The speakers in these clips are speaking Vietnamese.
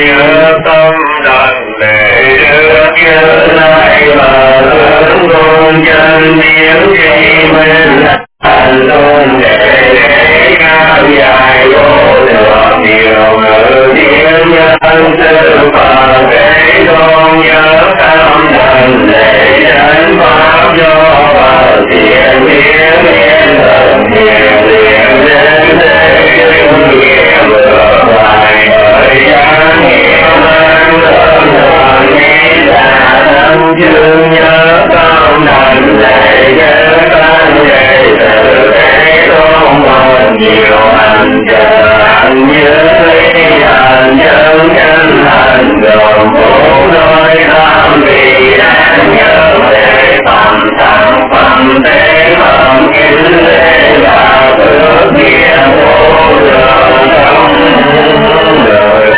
tâm đảnh lễ đức Như Lai và hướng tôn chân biến tri minh an tôn để cao dài vô lượng nhiều ngữ thiên nhân sư Phật thế tôn nhớ tâm đảnh lễ chân pháp do Phật thiện biến yên thần thiện liền đến thế kinh nghiệm ngược lại thời gian nghiệm an thơm thần nghĩ là thân chương nhớ tâm đảnh lễ chân tăng đệ tử thế tôn một nhiều hành trợ hành như lý hành nhân nhân hành gồm bốn đôi tham vị đáng nhớ về tâm thắng phẩm tế phẩm kính lễ là phước nghĩa vô lượng trong đời.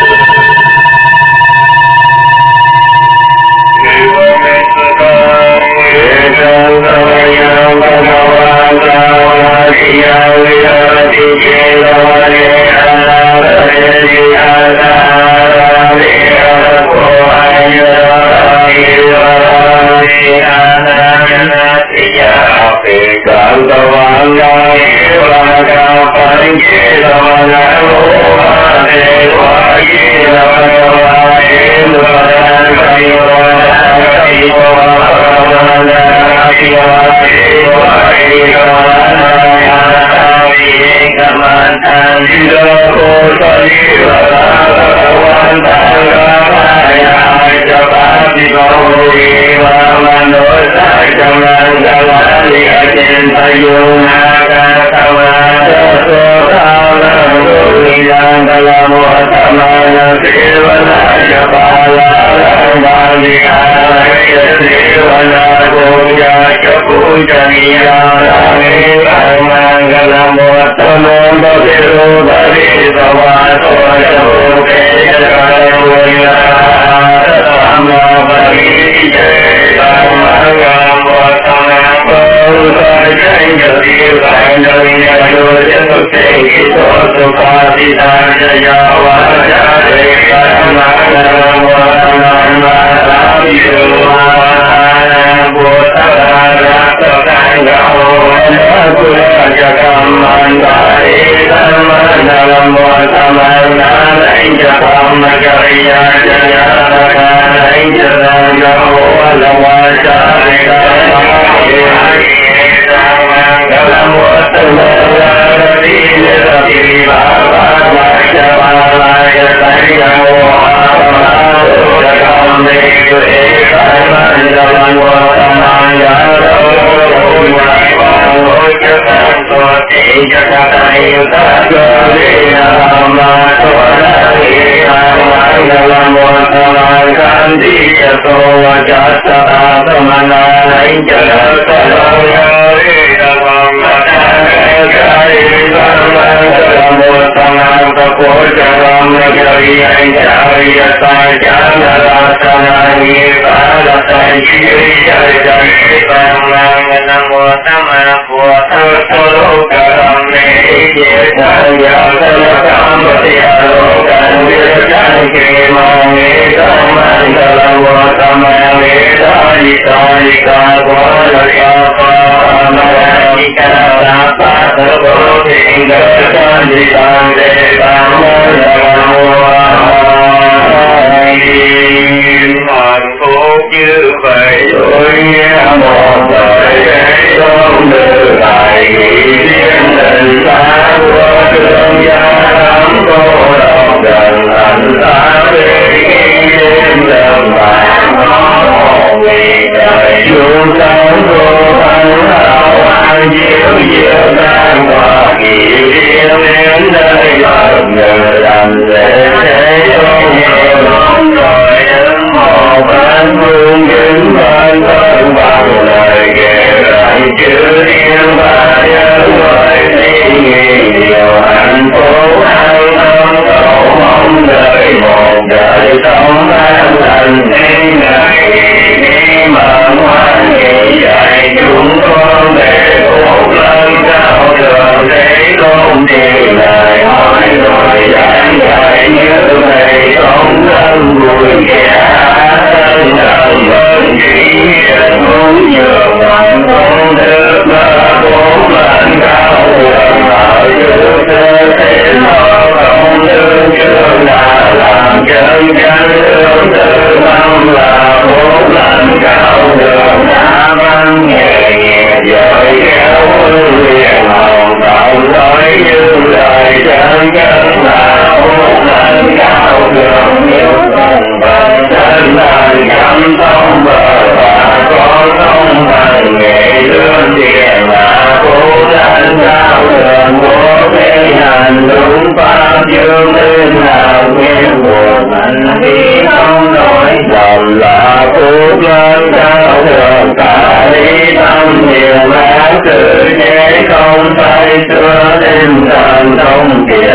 Hãy subscribe cho kênh Ghiền Mì Gõ để không bỏ lỡ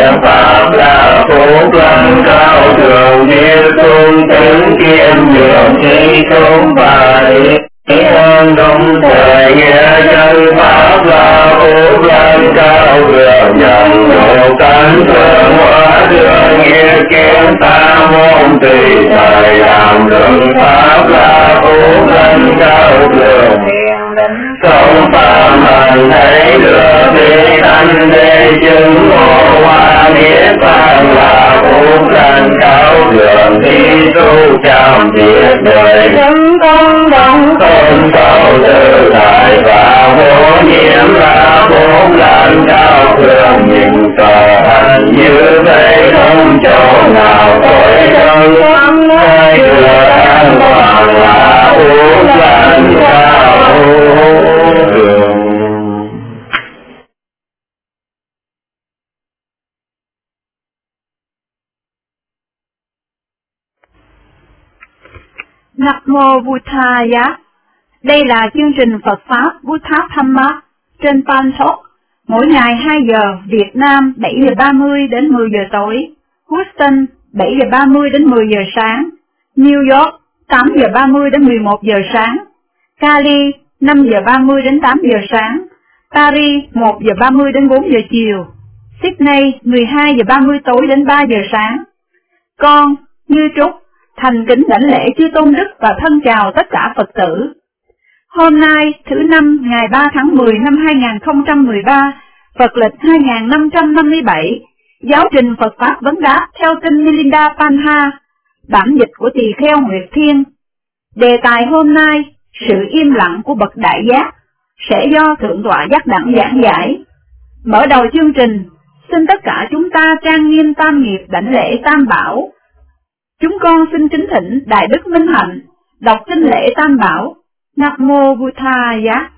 Pháp là phúc lành cao thượng thiên cung tính kiên nhường trí chúng và yên đúng thời nghĩa chân Pháp là phúc lành cao thượng nhân độ cánh thượng hóa thượng nghĩa kiến ta môn tùy thời làm đường Pháp là phúc lành cao thượng không phạm hành thấy được thế thanh đế chứng ngộ hoa niết bàn là phúc lành cao thượng thi tu trong diệt đời chứng công đồng không cầu tự tại và vô nhiễm là phúc lành cao thượng nhưng tờ hành như vậy không chỗ nào tối thân tâm nơi thừa an toàn là phúc lành cao thượng. Nam Mô Buddhaya. Đây là chương trình Phật Pháp Buddha Dhamma trên Pantalk, mỗi ngày 2 giờ Việt Nam 7 giờ 30 đến 10 giờ tối, Houston 7 giờ 30 đến 10 giờ sáng, New York 8 giờ 30 đến 11 giờ sáng, Cali 5 giờ 30 đến 8 giờ sáng, Paris 1 giờ 30 đến 4 giờ chiều, Sydney 12 giờ 30 tối đến 3 giờ sáng. Con, Như Trúc, thành kính đảnh lễ chư tôn đức và thân chào tất cả Phật tử. Hôm nay, thứ Năm, ngày 3 tháng 10 năm 2013, Phật lịch 2557, giáo trình Phật Pháp vấn đáp theo kinh Milinda Panha, bản dịch của Tỳ Kheo Nguyệt Thiên. Đề tài hôm nay, sự im lặng của bậc đại giác, sẽ do Thượng tọa Giác Đẳng giảng giải. Mở đầu chương trình, xin tất cả chúng ta trang nghiêm tam nghiệp đảnh lễ Tam Bảo. Chúng con xin kính thỉnh Đại Đức Minh Hạnh đọc kinh lễ Tam Bảo. Nam Mô Buddhaya.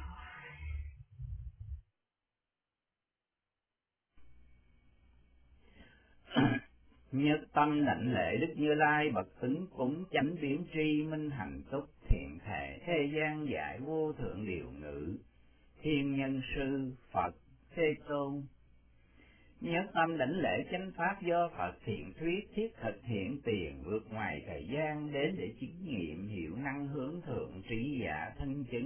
Nhất tâm đảnh lễ Đức Như Lai bậc tính cúng chánh biến tri minh hạnh túc thiện thể thế gian giải vô thượng điều ngữ thiên nhân sư Phật Thế Tôn. Nhất tâm đảnh lễ chánh pháp do Phật thiện thuyết thiết thực hiện tiền vượt ngoài thời gian đến để chứng nghiệm hiệu năng hướng thượng trí giả thân chứng.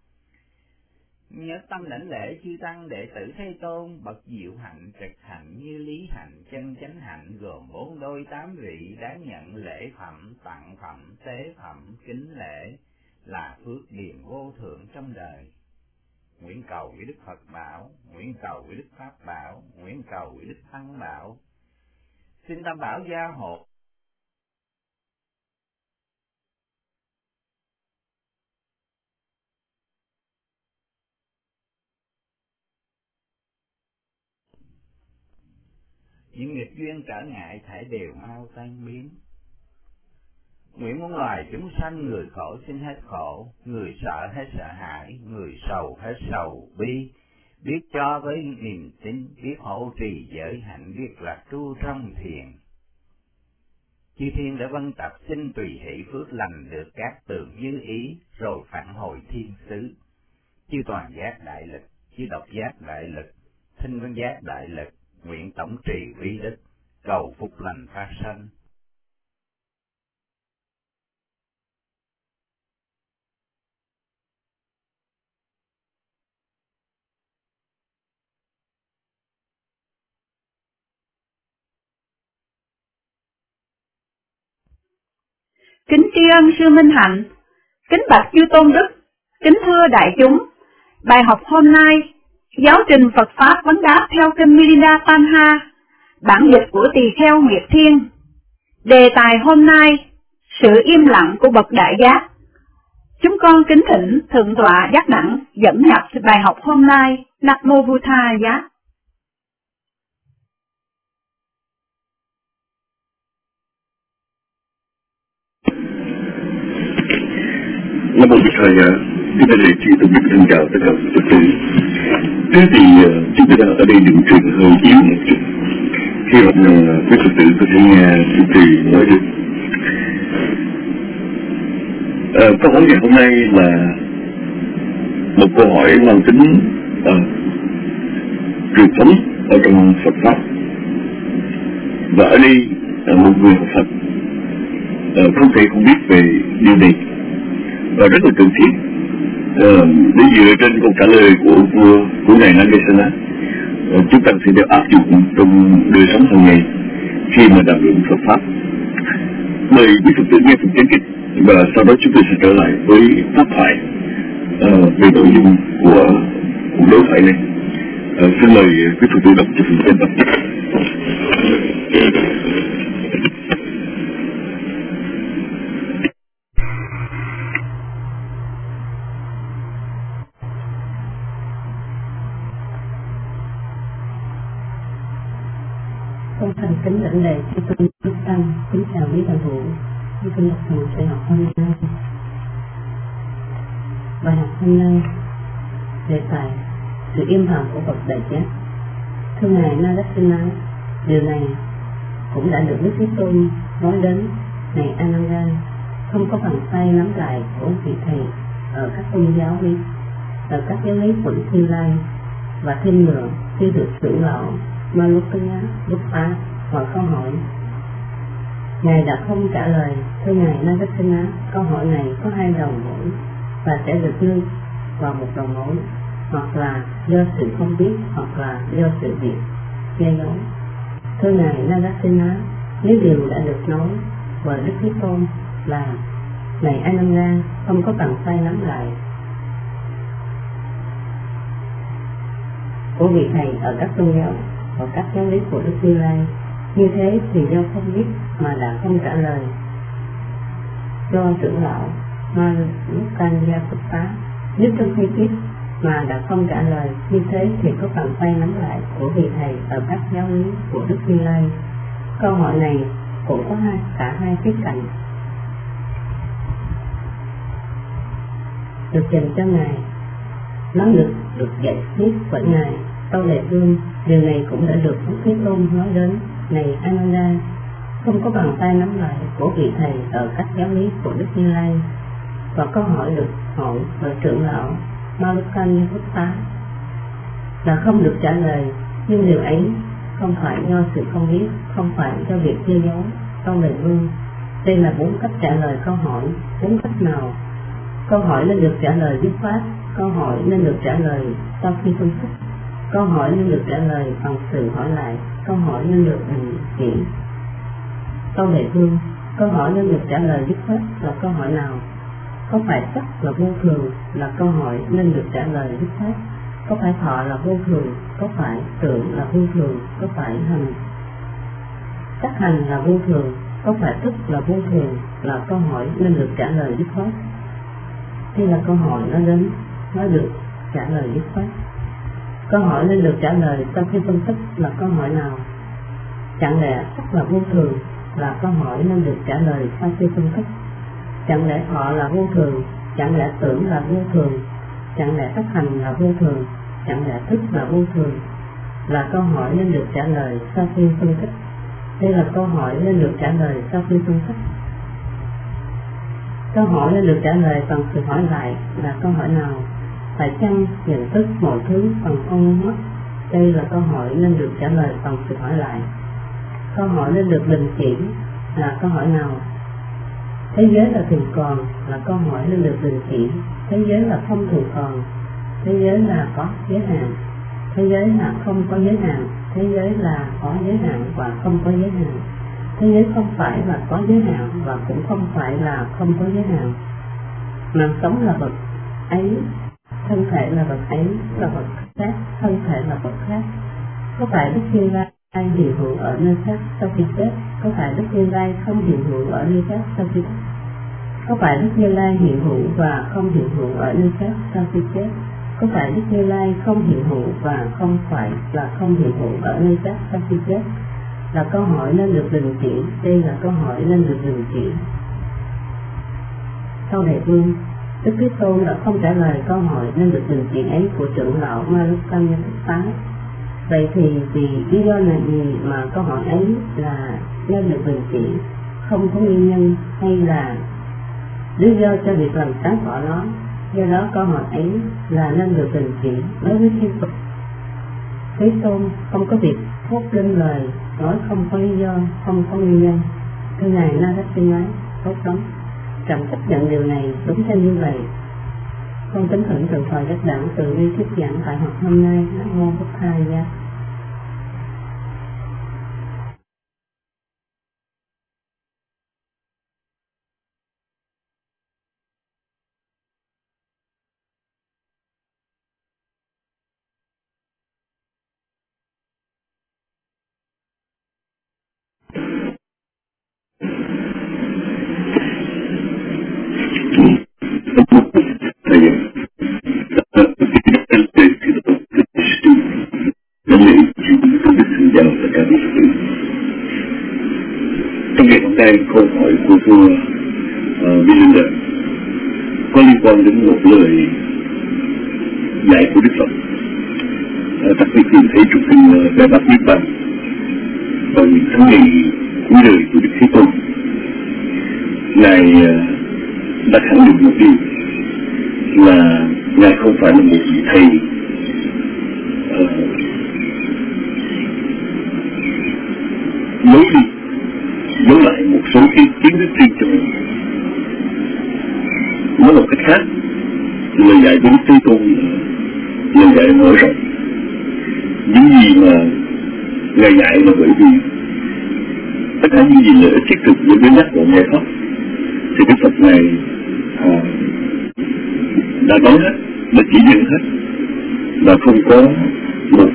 Nhất tâm đảnh lễ chư tăng đệ tử Thế Tôn bậc diệu hạnh trực hạnh như lý hạnh chân chánh hạnh gồm 4 đôi 8 vị đáng nhận lễ phẩm tặng phẩm tế phẩm kính lễ là phước điền vô thượng trong đời. Nguyện cầu với Đức Phật bảo, nguyện cầu với Đức Pháp bảo, nguyện cầu với Đức Tăng bảo. Xin Tam Bảo gia hộ. Những nghiệp duyên trở ngại thể đều mau tan biến. Nguyện muôn loài chúng sanh người khổ xin hết khổ, người sợ hết sợ hãi, người sầu hết sầu bi, biết cho với niềm tin, biết hộ trì giới hạnh, biết lạc tru trong thiền. Chư thiên đã vân tập xin tùy hỷ phước lành được các tường như ý, rồi phản hồi thiên xứ. Chư toàn giác đại lực, chư độc giác đại lực, thinh văn giác đại lực, nguyện tổng trì uy đức, cầu phúc lành phát sanh. Kính tri ân sư Minh Hạnh, kính bạch chư tôn đức, kính thưa đại chúng. Bài học hôm nay, giáo trình Phật Pháp vấn đáp theo kinh Milinda Panha, bản dịch của Tỳ Kheo Nguyệt Thiên. Đề tài hôm nay, sự im lặng của bậc đại giác. Chúng con kính thỉnh Thượng tọa Giác Đẳng dẫn nhập bài học hôm nay. Nam Mô Buddhaya. Nam Mô Buddhaya. Chúng ta để chư tôn đức thân chào tất cả Phật tử. Thế thì chúng ta đang ở đây đường truyền hơi yếu một chút, hy vọng rằng quý Phật tử có thể nghe chương trình nói được. Câu hỏi ngày hôm nay là một câu hỏi mang tính truyền thống ở trong Phật Pháp. Và ở đây một người học Phật không thể không biết về điều này, và rất là cần thiết để dựa trên câu trả lời của ngài Nagasena. Chúng ta sẽ đều áp dụng trong đời sống hàng ngày khi mà đàm luận Phật pháp. Mời quý Phật tử nghe phần chánh kịch, và sau đó chúng tôi sẽ trở lại với pháp thoại về nội dung của cuộc đối thoại này. Xin mời quý Phật tử đọc cho phần chánh kịch. Con thành kính lãnh lễ chư tôn đức tăng, kính chào quý đạo hữu. Như kinh đọc phần sẽ học hôm nay. Bài học hôm nay đề tài sự im lặng của bậc đại giác. Thưa ngài Nagasena, điều này cũng đã được Đức Thế Tôn nói đến ngài Ananda, không có bàn tay nắm lại của vị thầy ở các tôn giáo lý, ở các giáo lý của Như Lai, và thêm nữa khi được trưởng lão Malukanya đúc phá hỏi câu hỏi. Ngài đã không trả lời. Thưa ngài Nagasena, câu hỏi này có hai đầu mối và sẽ được đưa vào một đầu mối, hoặc là do sự không biết, hoặc là do sự việc che giấu. Thưa ngài Nagasena, nếu điều đã được nói bởi Đức Thế Tôn là ngài Ananda không có bàn tay nắm lại của vị thầy ở các tôn giáo và các giáo lý của Đức Như Lai, như thế thì do không biết mà đã không trả lời. Do trưởng lão Malukanya Phật Pháp, nếu trong khi biết mà đã không trả lời, như thế thì có bàn tay nắm lại của vị thầy ở các giáo lý của Đức Như Lai. Câu hỏi này cũng có cả hai khía cạnh được dành cho ngài. Nó được giải thích bởi ngài Tâu Đệ Vương. Điều này cũng đã được Đức Thế Tôn nói đến này Ananda, không có bàn tay nắm lại của vị thầy ở các giáo lý của Đức Như Lai. Và câu hỏi được hỏi bởi trưởng lão Malukanya Phật Pháp là không được trả lời, nhưng điều ấy không phải do sự không biết, không phải do việc che giấu. Tâu Đệ Vương, đây là 4 cách trả lời câu hỏi. 4 cách nào? Câu hỏi nên được trả lời dứt khoát, câu hỏi nên được trả lời sau khi phân tích, câu hỏi nên được trả lời bằng sự hỏi lại, câu hỏi nên được bình chỉ. Tâu Đệ Vương, câu hỏi nên được trả lời dứt khoát là câu hỏi nào? Có phải sắc là vô thường là câu hỏi nên được trả lời dứt khoát? Có phải thọ là vô thường? Có phải tưởng là vô thường? Có phải hành sắc hành là vô thường? Có phải thức là vô thường là câu hỏi nên được trả lời dứt khoát? Đây là câu hỏi nó được trả lời dứt khoát. Câu hỏi nên được trả lời sau khi phân tích là câu hỏi nào? Chẳng lẽ sắc là vô thường là câu hỏi nên được trả lời sau khi phân tích? Chẳng lẽ thọ là vô thường? Chẳng lẽ tưởng là vô thường? Chẳng lẽ sắc hành là vô thường? Chẳng lẽ thức là vô thường là câu hỏi nên được trả lời sau khi phân tích? Đây là câu hỏi nên được trả lời sau khi phân tích. Câu hỏi nên được trả lời bằng sự hỏi lại là câu hỏi nào? Phải chăng nhận thức mọi thứ bằng con mắt? Đây là câu hỏi nên được trả lời bằng sự hỏi lại. Câu hỏi nên được đình chỉ là câu hỏi nào? Thế giới là thường còn là câu hỏi nên được đình chỉ. Thế giới là không thường còn. Thế giới là có giới hạn. Thế giới là không có giới hạn. Thế giới là có giới hạn và không có giới hạn. Thế giới không phải là có giới hạn và cũng không phải là không có giới hạn. Mạng sống là vật ấy, thân thể là vật ấy, là vật khác, thân thể là vật khác. Có phải Đức Như Lai hiện hữu ở nơi khác sau khi chết? Có phải Đức Như Lai không hiện hữu ở nơi khác sau khi chết? Có phải Đức Như Lai hiện hữu và không hiện hữu ở nơi khác sau khi chết? Có phải Đức Như Lai không hiện hữu và không phải là không hiện hữu ở nơi khác sau khi chết? Là câu hỏi nên được đình chỉ. Đây là câu hỏi nên được đình chỉ. Tâu Đệ Vương, Đức Thế Tôn đã không trả lời câu hỏi nên được đình chỉ ấy của trưởng lão Malukanya Phật Pháp. Vậy thì vì lý do là gì mà câu hỏi ấy là nên được đình chỉ? Không có nguyên nhân hay là lý do cho việc làm sáng tỏ nó? Do đó câu hỏi ấy là nên được đình chỉ. Đối với thiên Phật Thế Tôn không có việc thốt lên lời, nói không có lý do, không có nguyên nhân. Thưa Ngài Narasimha, tốt lắm. Trẫm chấp nhận điều này, đúng theo như vậy. Con kính thỉnh từ Phật Giác Đẳng từ bi thuyết giảng tại học hôm nay. Nam mô Bụt Thaya. Trong ngày hôm nay, câu hỏi của vua Vinanda có liên quan đến một lời dạy của Đức Phật, đặc biệt tìm thấy trong kinh Đại Bát Niết Bàn vào những tháng ngày cuối đời của Đức Thế Tôn. Ngài đã khẳng định một điều là Ngài không phải là một vị thầy nối đi với lại một số cái kiến thức riêng cho mình. Nói một cách khác, lời dạy của Đức Thế Tôn là lời dạy mở rộng. Những gì mà Ngài dạy là bởi vì tất cả những gì lợi ích thiết thực với biến giác của Ngài Pháp thì Đức Phật Ngài đã nói hết, đã chỉ dẫn hết, và không có một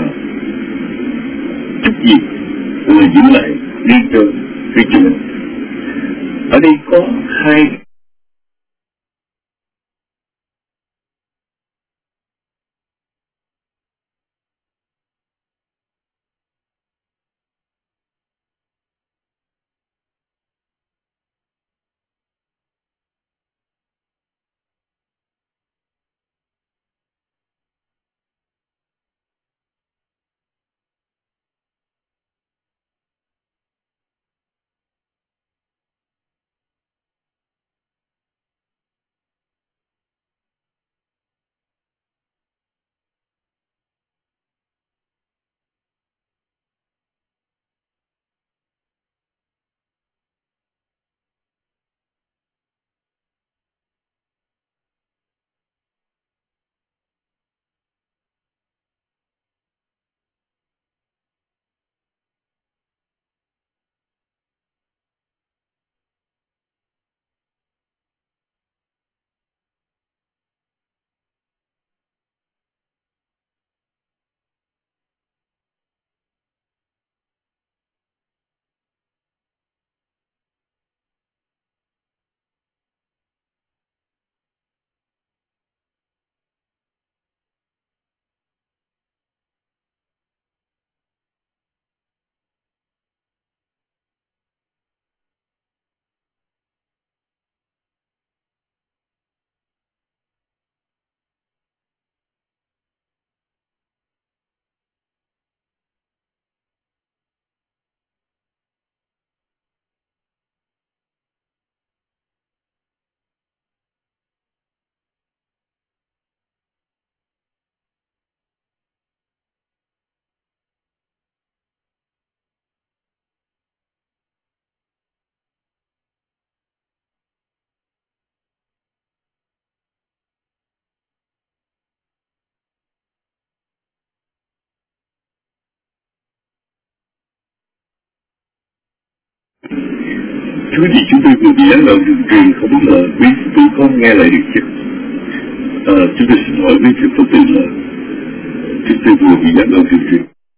chút gì là giữ lại riêng cho mình. Ở đây có hai thứ gì chúng tôi vừa bị dẫn vào đường truyền, không biết là quý vị có nghe lại được chưa? Chúng tôi xin hỏi với sự Phật tử là chúng tôi vừa bị dẫn vào đường truyền.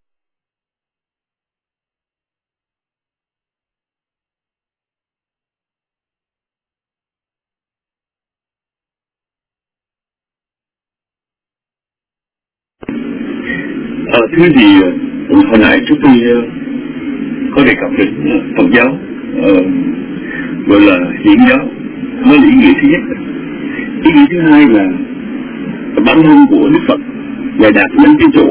Thứ gì hồi nãy chúng tôi có đề cập đến Phật giáo gọi là hiển giáo, nó là ý nghĩa thứ nhất. Ý nghĩa thứ hai là bản thân của Đức Phật Ngài đạt đến cái chỗ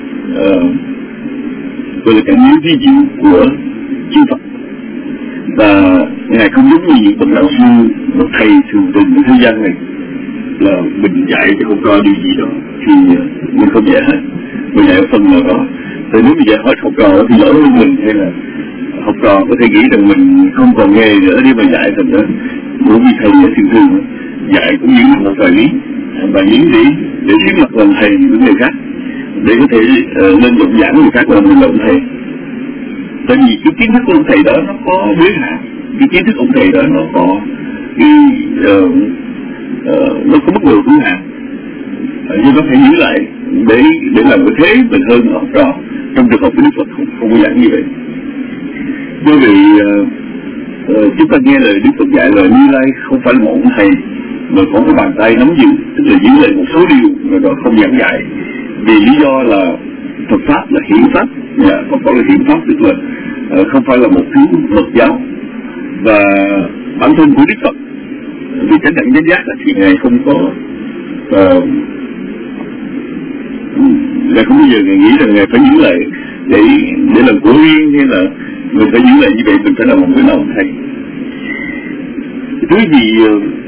gọi là cảm biến vi diệu của chư Phật, và Ngài không giống như những bậc đạo sư, bậc thầy thường tình của thế gian này là mình dạy cho không có điều gì đó thì mình không dạy hết, mình dạy phần nào đó Thì nếu bây giờ hỏi học trò thì lỗi với mình, hay là học trò có thể nghĩ rằng mình không còn nghề nữa đi mà dạy thành đó. Bởi vì thầy ở thường thường dạy cũng như một thời lý, và những để xếp mặt làm thầy với người khác, để có thể lên giọng giảng người khác làm mình làm thầy. Tại vì cái kiến thức của ông thầy đó nó có giới hạn, cái kiến thức ông thầy đó nó có cái nó có mức độ hữu hạn, nhưng nó phải giữ lại để làm cái thế mình hơn học trò. Trong trường học của Đức Phật không có giảng như vậy. Do vì chúng ta nghe lời Đức Phật dạy là Như Lai không phải là một ông thầy mà có cái bàn tay nắm giữ, tức là giữ lại một số điều rồi đó không giảng dạy. Vì lý do là Phật pháp là hiển pháp, Phật pháp là hiển pháp, tức là không phải là một thứ Phật giáo. Và bản thân của Đức Phật vì chánh đẳng chánh giác là thì Ngài không có là không bao giờ Ngài nghĩ rằng Ngài phải giữ lại để làm của riêng, hay là mình phải giữ lại như vậy, mình phải làm một người nào thầy. Thứ gì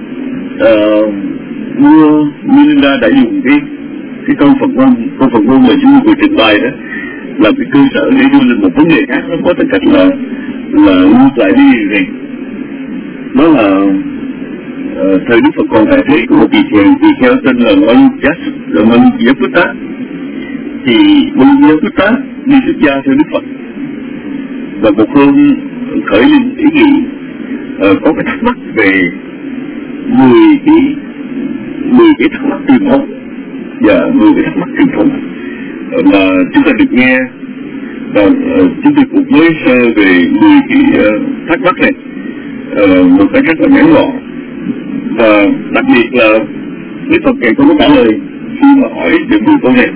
Melinda đã dùng cái câu Phật ngôn mà chúng tôi vừa trình bày đó làm cái cơ sở để đưa lên một vấn đề khác, nó có tư cách là ngược lại đi điều này. Đó là thời Đức Phật còn tại thế của một vị kheo tên là Manujaputa. Thì Manujaputa đi xuất gia theo Đức Phật, và một hôm khởi lên ý nghĩ có cái thắc mắc về 10 cái thắc mắc truyền thống, và 10 cái thắc mắc truyền thống mà chúng ta được nghe, và chúng tôi cũng mới sơ về 10 cái thắc mắc này một cách rất là ngắn gọn. Và đặc biệt là Đức Phật Ngài không có trả lời khi mà hỏi được 10 câu này.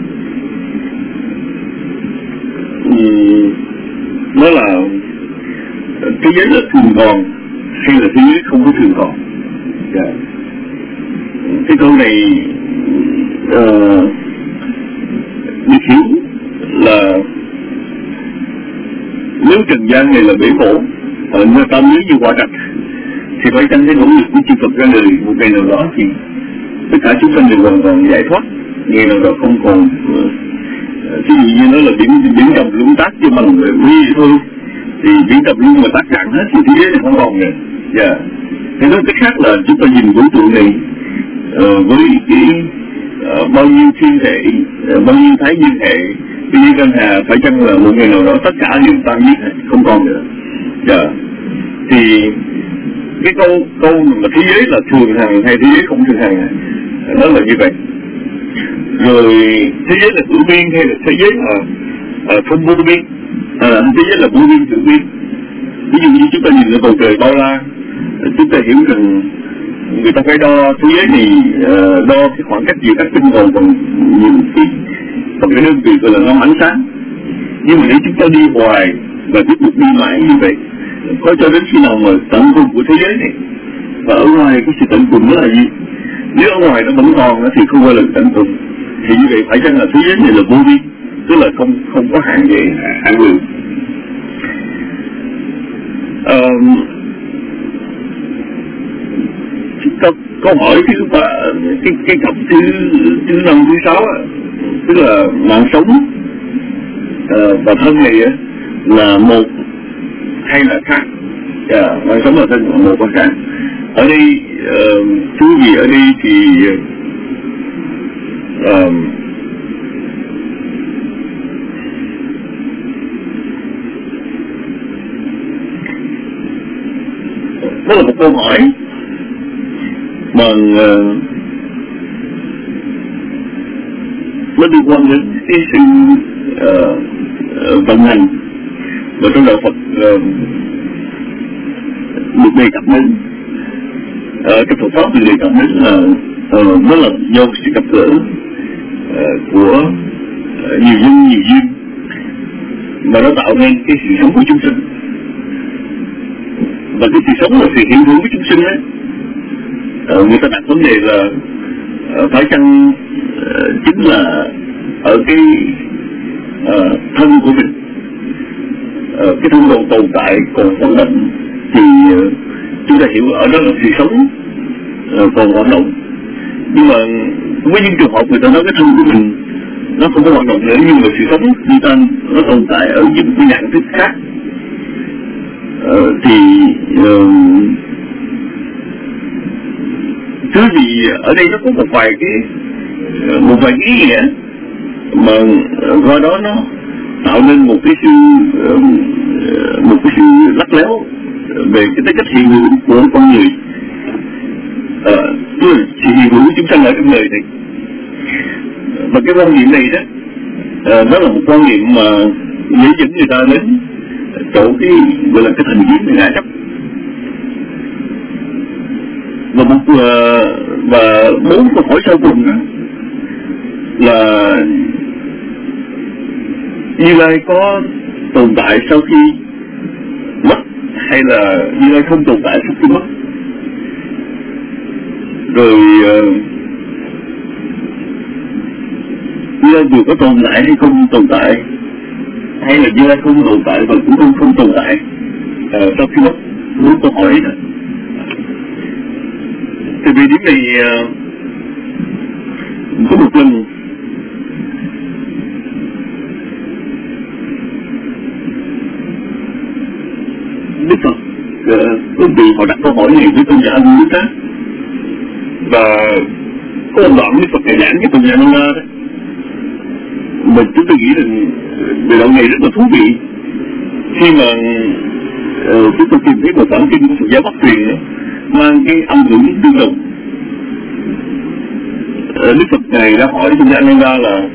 Đó là thế giới là thường còn hay là thế giới không có thường còn. Cái câu này được hiểu là nếu trần gian này là bể khổ, người ta nếu như quả trạch, thì phải chăng cái nỗ lực của chư Phật ra đời một ngày nào đó thì tất cả chúng sanh đều hoàn toàn giải thoát, ngày nào đó không còn ví dụ như nó là biển đầm lũng tác chứ bằng quý thôi, thì biển đầm lũng mà tác cạn hết thì thế giới này không còn nữa. Thế nói cách khác là chúng ta nhìn vũ trụ này với cái bao nhiêu thiên thể, bao nhiêu thái dương hệ, cái như ngân hà, phải chăng là một ngày nào đó tất cả đều tan biến không còn nữa. Thì cái câu mà thế giới là thường hằng hay thế giới không thường hằng, nó là như vậy. Rồi thế giới là tự biên hay là thế giới là không vô biên, thế giới là vô biên tự biên. Ví dụ như chúng ta nhìn lên bầu trời bao la, chúng ta hiểu rằng người ta phải đo thế giới này, đo cái khoảng cách giữa các tinh cầu bằng nhiều cái đơn vị gọi là năm ánh sáng. Nhưng mà nếu chúng ta đi hoài và tiếp tục đi mãi như vậy, có cho đến khi nào mà tận cùng của thế giới này, và ở ngoài cái sự tận cùng đó là gì? Nếu ở ngoài nó vẫn còn thì không phải là tận cùng, thì như vậy phải chăng là thế giới này là vô biên, tức là không có hạn về hạn lượng. Câu hỏi thứ ba, cái cặp thứ 5 thứ 6 tức là mạng sống và thân này là một hay là khác? Mạng sống và thân là một và khác. Ở đây chú gì ở đây thì đó là một câu hỏi bằng nó liên quan đến cái sự vận hành, và trong đạo Phật được đề cập đến, cái Phật pháp được đề cập đến là đó là do sự gặp gỡ của nhiều nhân nhiều duyên mà nó tạo nên cái sự sống của chúng sinh. Và cái sự sống là sự hiện hữu của chúng sinh ấy, người ta đặt vấn đề là phải chăng chính là ở cái thân của mình, cái thân còn tồn tại còn hoạt động, thì chúng ta hiểu ở đó là sự sống còn hoạt động. Nhưng mà với những trường hợp người ta nói cái thân của mình nó không có hoạt động nữa, nhưng mà sự sống duy tân nó tồn tại ở những cái dạng thức khác. Thứ gì ở đây nó có một vài ý nghĩa mà qua đó nó tạo nên một cái sự lắt léo về cái tính cách hiện hữu của con người. Sự hiện hữu của chúng sanh ở trong đời này. Và cái quan niệm này đó, đó là một quan niệm mà dễ dẫn người ta đến chỗ cái gọi là cái thành kiến về ngã chấp. Và bốn câu hỏi sau cùng đó là Như Lai có tồn tại sau khi mất hay là Như Lai không tồn tại sau khi mất? Rồi Như Lai vừa có tồn tại hay không tồn tại, hay là Như Lai không tồn tại và cũng không tồn tại sau khi mất? Bốn câu hỏi đó. Thì vì điểm này có một lần Đức Phật có vị họ đặt câu hỏi này với tôn giả Buddha, và có một đoạn Đức Phật dạy giảng với tôn giả Nanda đó, mà chúng tôi nghĩ rằng về đoạn này rất là thú vị khi mà chúng tôi tìm thấy một bản kinh của Phật giáo Bắc truyền đó, mang cái âm hưởng tương đồng. Đức Phật này đã hỏi tôn giả Nanda là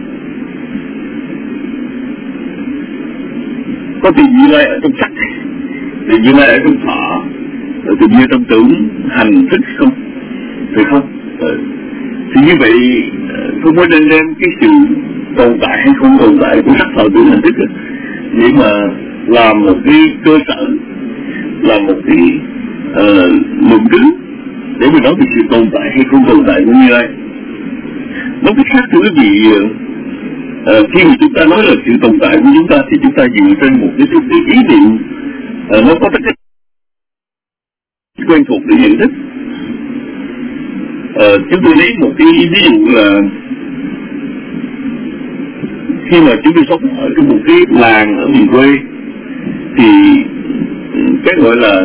có tìm Như Lai ở trong sắc, tìm Như Lai ở trong thọ, tìm Như Lai trong tưởng, hành, thức không? Thì không. Thì như vậy không có nên đem cái sự tồn tại hay không tồn tại của sắc, thọ, tưởng, hành, thức để mà làm một cái cơ sở, làm một cái luận cứ để mà nói về sự tồn tại hay không tồn tại của Như Lai. Nói cách khác, thưa quý vị, khi mà chúng ta nói là sự tồn tại của chúng ta thì chúng ta dựa trên một cái ý niệm nó có tất cả quen thuộc để nhận thức. Chúng tôi lấy một cái ví dụ là khi mà chúng tôi sống ở trong một cái làng ở miền quê thì cái gọi là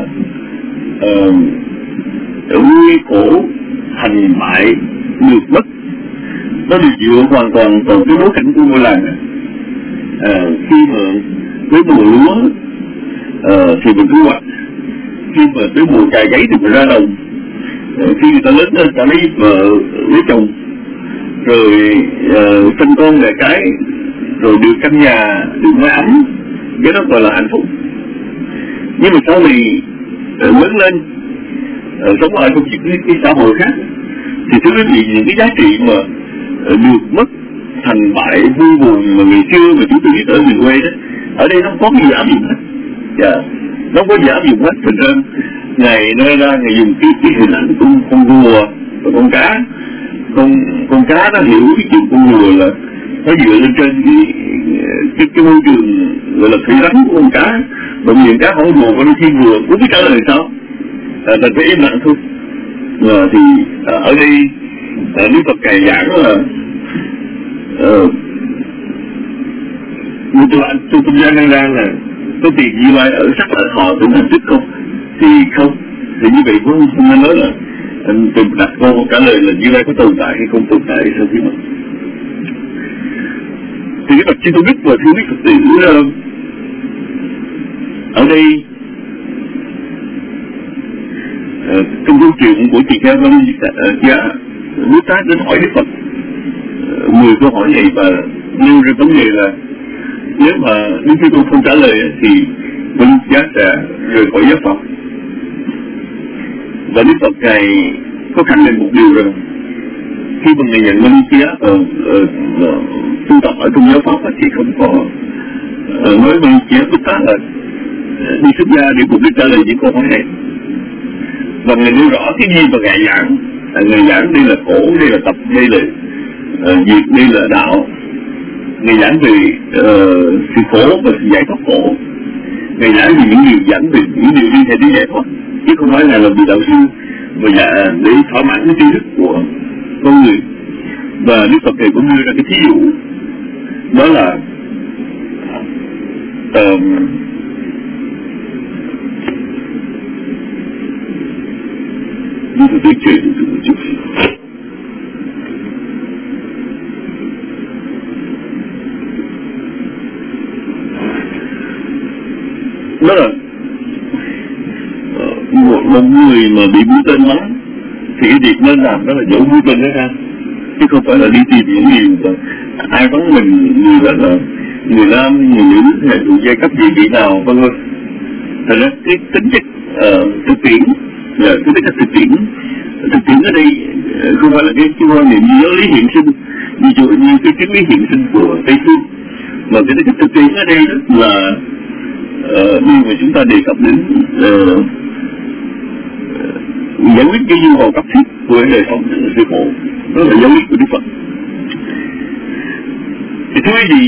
nguy khổ, thành bại, được mất nó được dựa hoàn toàn vào cái bối cảnh của ngôi làng này. Khi mà tới mùa lúa thì mình thu hoạch, khi mà tới mùa cày cấy thì mình ra đồng, khi người ta lớn lên ta lấy vợ lấy chồng, rồi sinh con đẻ cái, rồi được căn nhà, được mái ấm, cái đó gọi là hạnh phúc. Nhưng mà sau này lớn lên sống ở trong cái xã hội khác thì thưa quý vị, những cái giá trị mà được mất, thành bại, vui buồn mà ngày xưa mà chúng tôi biết ở miền quê đó, ở đây nó không có cái giả dụng hết. Nó không có giả dụng hết. Thành ra ngày nơi ra ngày dùng cái hình ảnh của con rùa và con cá. Con cá nó hiểu cái chuyện con rùa là nó dựa lên trên cái môi trường gọi là thủy rắn của con cá, và miệng cá hỏi rùa con thiên rùa cũng biết trả lời sao, thành phải im lặng thôi. Thì ở đây Đức Phật cài giảng là tôi tôn giả đang là có tiền Như Lai ở sắc, ở thọ, tưởng, hành, thức không? Thì không. Thì như vậy cũng không nên nói là tôi đặt câu trả lời là Như Lai có tồn tại hay không tồn tại sau khi mất. Thì cái bậc chư tôn đức và thiếu đức Phật tử ở đây trong câu chuyện của chị Kheo Văn Giá Bố Tát đến hỏi Đức Phật 10 câu hỏi này và nêu ra vấn đề là nếu mà Đức Thế Tôn không trả lời thì Văn Giá sẽ rời khỏi giáo Phật. Và Đức Phật này có khẳng định một điều rằng khi mà người nhận Văn Giá tu tập ở trong giáo Pháp thì không có nói Văn Giá Bố Tát là đi xuất gia để mục đích trả lời những câu hỏi này. Và người nêu rõ cái gì mà Ngài giảng. Ngài giảng đây là khổ, đây là tập, đây là diệt, đây là đạo. Ngài giảng về sự khổ và sự giải thoát khổ. Ngài giảng về những điều dẫn về những điều liên hệ đến giải thoát, chứ không phải là vì đạo sư mà để thỏa mãn cái tri thức của con người. Và Đức Phật này cũng đưa ra cái thí dụ đó là như tôi chuyện một chút. Đó là một người mà bị mũi tên bắn thì cái việc nên làm đó là dỗ mũi tên đó ra, chứ không phải là đi tìm những điều ai bắn mình, người đó là người nam, người nữ hay thuộc giai cấp gì vị nào vân vân. Thật ra cái tính chất thực tiễn và cái tính chất thực tiễn ở đây không phải là cái quan niệm giáo lý hiện sinh, ví dụ như cái triết lý hiện sinh của Tây phương, mà cái tính chất thực tiễn ở đây đó là khi mà chúng ta đề cập đến giải quyết cái nhu cầu cấp thiết của đời sống sự khổ, đó là giáo lý của Đức Phật. Thì thứ gì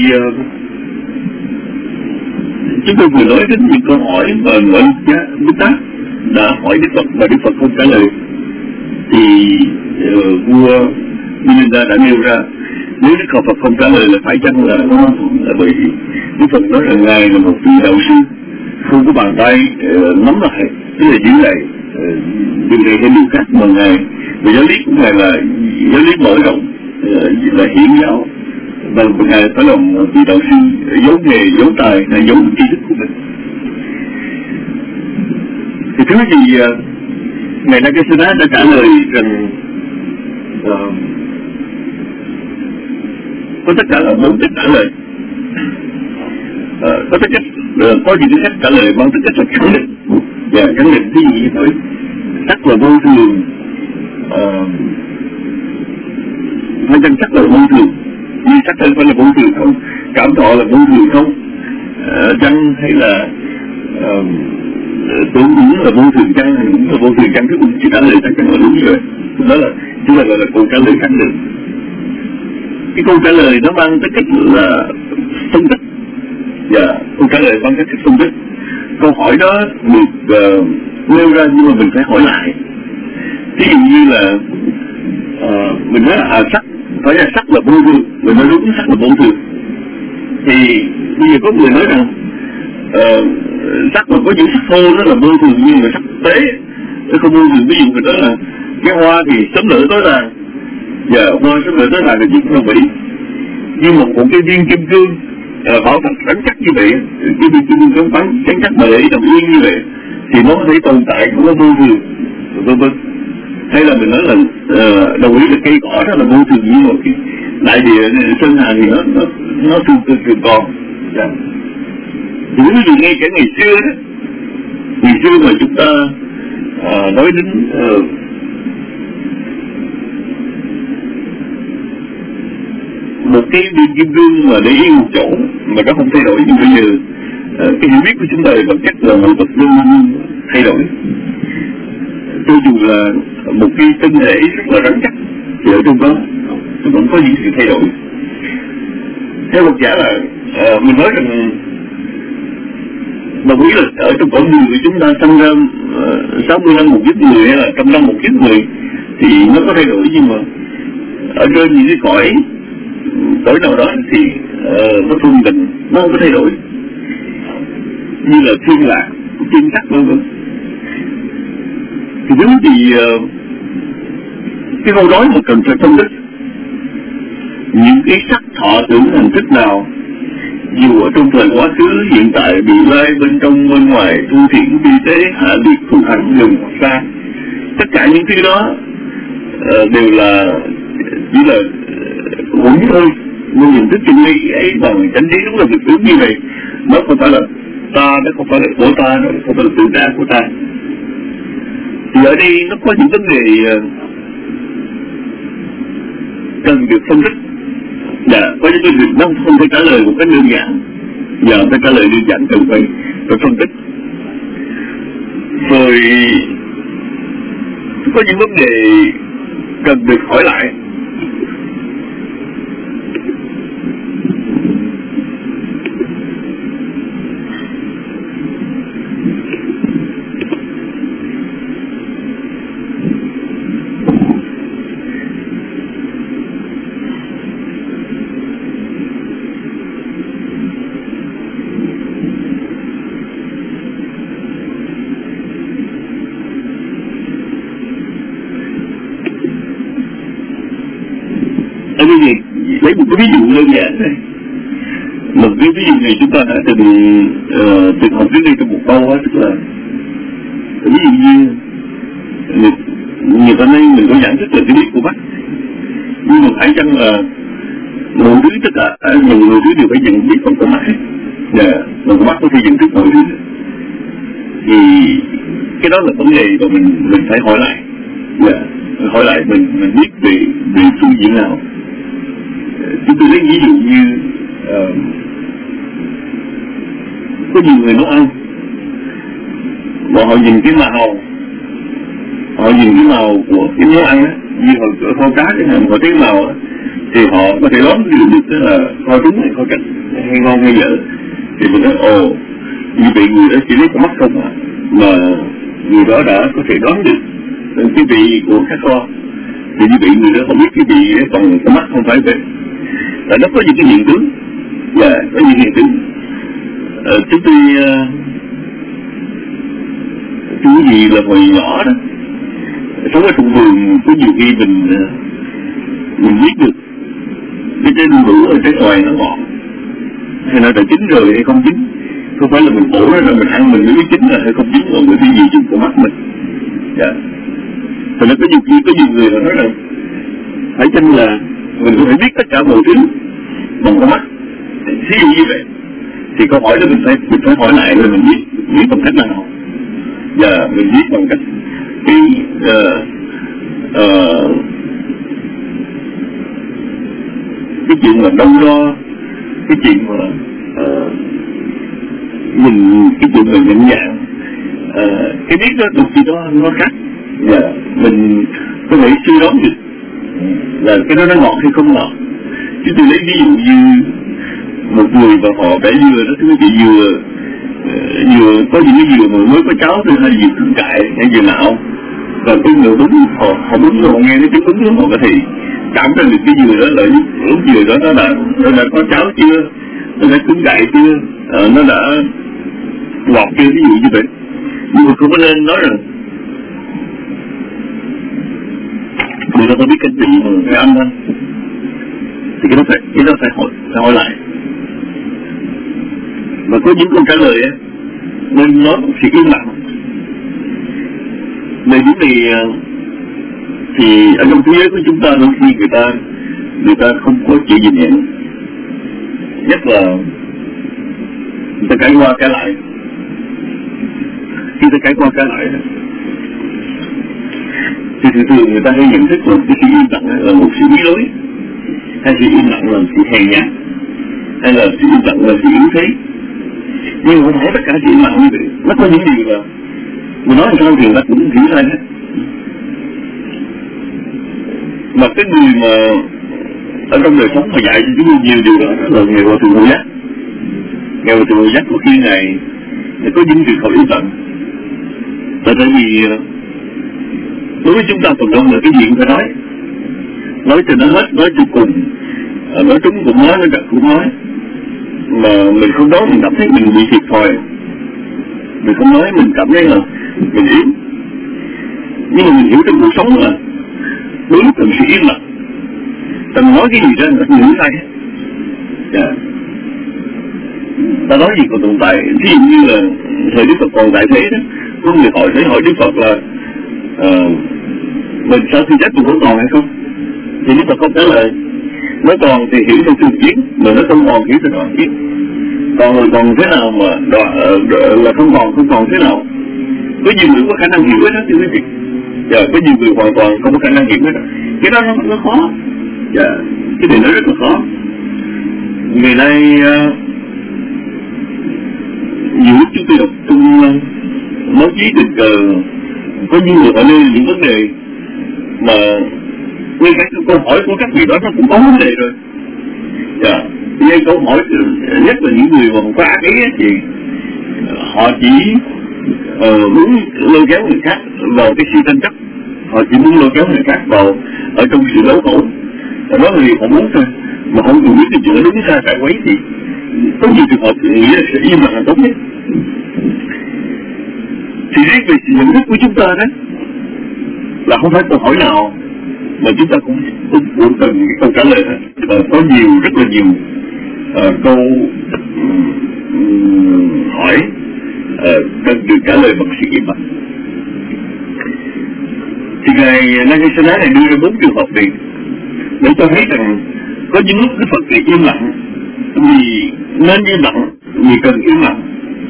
chúng tôi vừa nói đến những câu hỏi mà Ngài Bồ Tát đã hỏi Đức Phật và Đức Phật không trả lời, thì vua Milinda đã nêu ra nếu Đức Phật không trả lời là phải chăng là bởi vì Đức Phật nói là Ngài là một vị đạo sư không có bàn tay nắm lại, tức là giữ lại điều này hay điều khác, mà Ngài về giáo lý của Ngài là giáo lý mở rộng, là hiển giáo, và Ngài phải là một vị đạo sư giấu nghề, giấu tài, là giấu tri thức của mình. Thì thứ gì Ngài Nagasena đã trả lời rằng có tất cả là 4 cách trả lời. Có tất cách có những cái cách trả lời mang tính cách là khẳng định, và khẳng định cái gì vậy? Sắc là vô thường, hay chân sắc là vô thường, nhưng sắc không phải là vô thường không, cảm thọ là vô thường không, chân hay là tưởng đúng là vô thường chăng, hay đúng là vô thường chăng, cứ chỉ trả lời chắc chắn là đúng rồi. Đó là chúng ta gọi là câu trả lời khẳng định. Cái câu trả lời nó mang tính cách là phân tích, và câu trả lời mang tính cách phân tích. Câu hỏi đó được nêu ra nhưng mà mình phải hỏi lại. Ví dụ như là mình nói sắc, phải là sắc là vô thường, mình nói đúng sắc là vô thường, thì bây giờ có người nói rằng sắc mà có những sắc thô đó là vô thường, nhưng mà sắc tế nó không vô thường. Ví dụ người đó là cái hoa thì sớm nở tối tàn, và hoa sớm nở tối tàn là chuyện không bị, nhưng mà một cái viên kim cương bảo thật rắn chắc như vậy, cái viên kim cương bắn rắn chắc mà để đồng yên như vậy thì nó có thể tồn tại, không có vô thường, vân vân. Hay là mình nói là đồng ý là cây cỏ đó là vô thường, nhưng mà cái đại địa sơn hà thì nó thường còn. Thì ví dụ ngay cả ngày xưa đó, ngày xưa mà chúng ta nói đến một cái viên kim cương mà để yên một chỗ mà nó không thay đổi, nhưng bây giờ cái hiểu biết của chúng ta bằng cách là mọi vật luôn thay đổi. Cho dù là một cái tinh thể rất là rắn chắc thì ở trong đó nó vẫn có những sự thay đổi. Theo Phật giả là mình nói rằng đồng ý là ở trong cõi người của chúng ta sinh ra 60 năm một kiếp người hay là 100 năm một kiếp người thì nó có thay đổi, nhưng mà ở trên những cái cõi nào đó thì nó thuần định, nó không có thay đổi, như là thiên lạc, thiên sắc vân vân. Thì nếu thì cái câu nói mà cần phải phân tích những cái sắc thọ tưởng hành thức nào, dù ở trong thời quá khứ, hiện tại, bị lai, bên trong, bên ngoài, tu thiện, vi tế, hạ liệt, thù thắng, gần hoặc xa, tất cả những thứ đó đều là chỉ là uổng thôi. Nhưng nhận thức chân lý ấy bằng chánh lý đúng là việc đúng như vậy, nó không phải là ta, nó không phải là của ta, nó không phải là tự trả của ta. Thì ở đây nó có những vấn đề cần được phân tích, và có những việc nó không thể trả lời một cách đơn giản, và phải trả lời đơn giản cần phải phân tích. Rồi có những vấn đề cần được hỏi lại. bây giờ lấy một cái ví dụ đơn giản thôi. Một cái ví dụ này chúng ta đã từng học trước đây trong một câu á, tức là ví dụ như người ta nói mình có giảng thức là cái biết của mắt, nhưng mà phải chăng là mọi thứ tất cả nhiều người thứ đều phải nhận biết bằng con mắt hết, bằng con mắt có thể nhận thức mọi thứ, thì cái đó là vấn đề mà mình phải hỏi lại, hỏi lại mình biết về phương diện nào. Chúng tôi lấy ví dụ như có nhiều người nấu ăn mà họ nhìn cái màu, của cái món ăn á, như họ kho cá chẳng hạn, họ thấy màu thì họ có thể đoán được tức là kho trúng hay kho cạnh hay ngon hay dở, thì mình nói như vậy người đó chỉ lấy con mắt không mà người đó đã có thể đoán được cái vị của các kho, thì như vậy người đó không biết cái vị còn con mắt không phải vậy. Là nó có những cái hiện tướng, có những hiện tướng. Chúng tôi gì là hồi nhỏ đó, sống ở trong vườn có nhiều khi mình biết được cái trái đu đủ ở trái xoài nó ngọt hay là chín rồi hay không chín, không phải là mình bổ ra mình ăn mình mới biết chín là hay không chín, mà bởi vì gì trong con mắt mình. Thì nó có nhiều người họ nói là phải chăng là mình có thể biết tất cả mọi thứ bằng con mắt, ví dụ như vậy thì câu hỏi đó mình phải hỏi lại rồi mình biết bằng cách nào, và mình biết bằng cách cái chuyện mà đong đo, cái chuyện mà nhìn, cái chuyện mà nhận dạng, cái biết đó đôi khi nó khác, và mình có thể suy đoán được là cái đó nó ngọt hay không ngọt. Chứ tôi lấy ví dụ như một người mà họ bẻ dừa đó, thưa chị, dừa có những cái dừa mà mới có cháu thôi, hay dừa cứng cại hay dừa nạo, và cái người đúng họ đúng rồi, họ nghe cái tiếng đúng đó, họ có thể cảm ra được cái dừa đó là lúc dừa đó nó đã có cháu chưa, nó đã cứng cại chưa, nó đã ngọt chưa, ví dụ như vậy. Nhưng mà không có nên nói rằng người ta có biết cái gì mà phải ăn thôi, thì cái đó phải hỏi lại. Và có những câu trả lời ấy, nên nói một sự im lặng. Về những này thì ở trong thế giới của chúng ta đôi khi người ta không có chịu nhìn nhận, nhất là người ta cãi qua cãi lại. Khi ta cãi qua cãi lại thì thường người ta hay nhận thức là cái sự im lặng là một sự bí lối, hay sự im lặng là sự hèn nhát, hay là sự im lặng là sự yếu thế. Nhưng mà thấy tất cả sự im lặng như vậy, nó có những điều là mình nói sao thì người ta cũng hiểu sai hết. Mà cái người mà ở trong đời sống mà dạy cho chúng tôi nhiều điều đó là nghề hòa thượng Ngũ Giác. Nghề hòa thượng Ngũ Giác có khi ngày có những việc họ im lặng, tại vì đối với chúng ta phần đông là cái gì cũng phải nói cho nó hết, nói cho cùng, nói trúng cũng nói, nói gật cũng nói, mà mình không nói mình cảm thấy mình bị thiệt thòi, mình không nói mình cảm thấy là mình yếu. Nhưng mà mình hiểu trong cuộc sống là đôi lúc mình sẽ im lặng, ta nói cái gì đó nó hiểu sai hết. Ta nói gì còn tồn tại, ví dụ như là thời Đức Phật còn tại thế đó, có người hỏi Đức Phật là mình sau khi chết còn còn hay không, thì Đức Phật không trả lời. Nó còn thì hiểu theo thường kiến, mà nó không còn hiểu theo đoạn kiến. Còn thế nào mà là không còn thế nào? Có nhiều người có khả năng hiểu hết đó thưa quý vị. Có nhiều người hoàn toàn không có khả năng hiểu hết đó. Cái đó nó khó. Cái này nó rất là khó. Ngày nay nhiều lúc chúng tôi đọc trong báo chí tình cờ, có nhiều người họ nêu những vấn đề mà ngay cả câu hỏi của các vị đó nó cũng có vấn đề rồi. Ngay câu hỏi nhất là những người mà có ác ý thì họ chỉ muốn lôi kéo người khác vào cái sự tranh chấp, họ chỉ muốn lôi kéo người khác vào ở trong sự đấu khẩu. Đó là điều họ muốn thôi, mà không cần biết cái chuyện đúng sai phải quấy thì có nhiều trường hợp nghĩ là sẽ im lặng là tốt nhất. Thì riêng về sự nhận thức của chúng ta đó là không phải câu hỏi nào mà chúng ta cũng cần cái câu trả lời. Có rất là nhiều câu hỏi cần được trả lời bằng sự im lặng. Thì ngài Nagasena này đưa ra 4 trường hợp này để cho thấy rằng có những lúc Đức Phật thì im lặng vì nên im lặng, vì cần im lặng,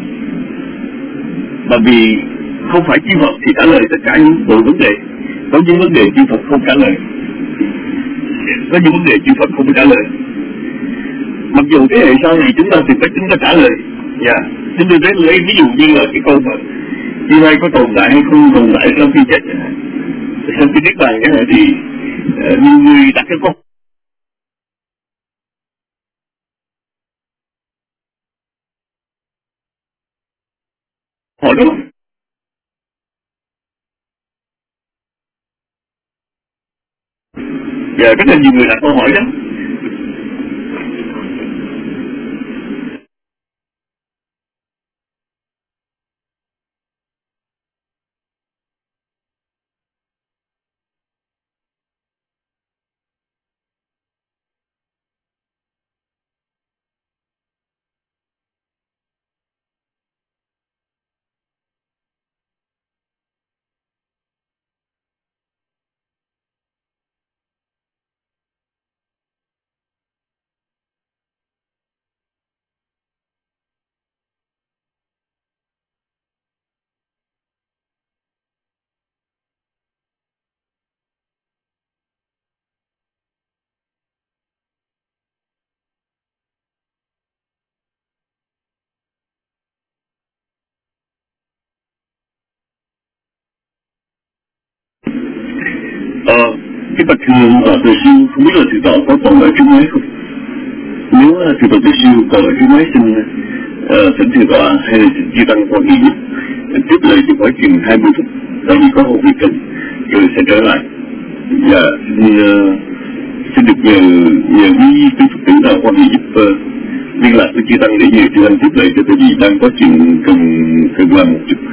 và vì không phải chư Phật thì trả lời tất cả những bộ vấn đề. Có những vấn đề chư Phật không trả lời, có những vấn đề chư Phật không trả lời. Mặc dù thế hệ sau này chúng ta tìm cách chúng ta trả lời. Chúng tôi lấy ví dụ như là cái câu mà như này có tồn tại hay không tồn tại sau khi chết, sau khi niết bàn cái này thì nhiều người đặt cái câu hỏi đó. Rất là nhiều người đặt câu hỏi đó. Cái bậc thầy sư không biết là thầy tọa có còn ở trên máy không? Nếu thầy tọa thầy sư còn ở trên máy xin thỉnh thầy tọa hay là xin chia tăng qua ý giúp tiếp lời cho khoảng chừng 20 phút, tại vì có một việc cần rồi sẽ trở lại. Và xin được nhờ quý Phật tử nào qua ý giúp liên lạc với chia tăng để nhờ chia tăng tiếp lời cho, tại vì đang có chuyện cần làm một chút.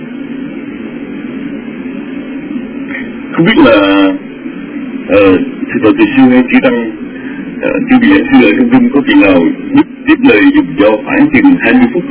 Không biết là thầy tọa thầy sư hay chỉ tăng chư vị sư ở trong rung có vị nào giúp tiếp lời dùng cho khoảng chừng 20 phút.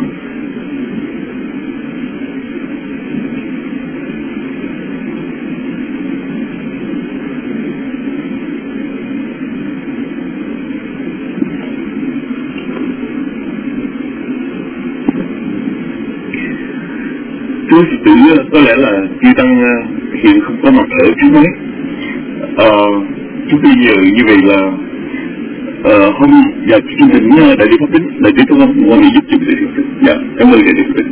Thưa Phật tử, có lẽ là chư tăng hiện không có mặt ở trước máy. Chúng tôi nhờ như vậy là hôm và chương trình đại lý pháp tính, đại lý thông âm quan hệ giúp chúng tôi. Dạ, cảm ơn đại lý pháp tính.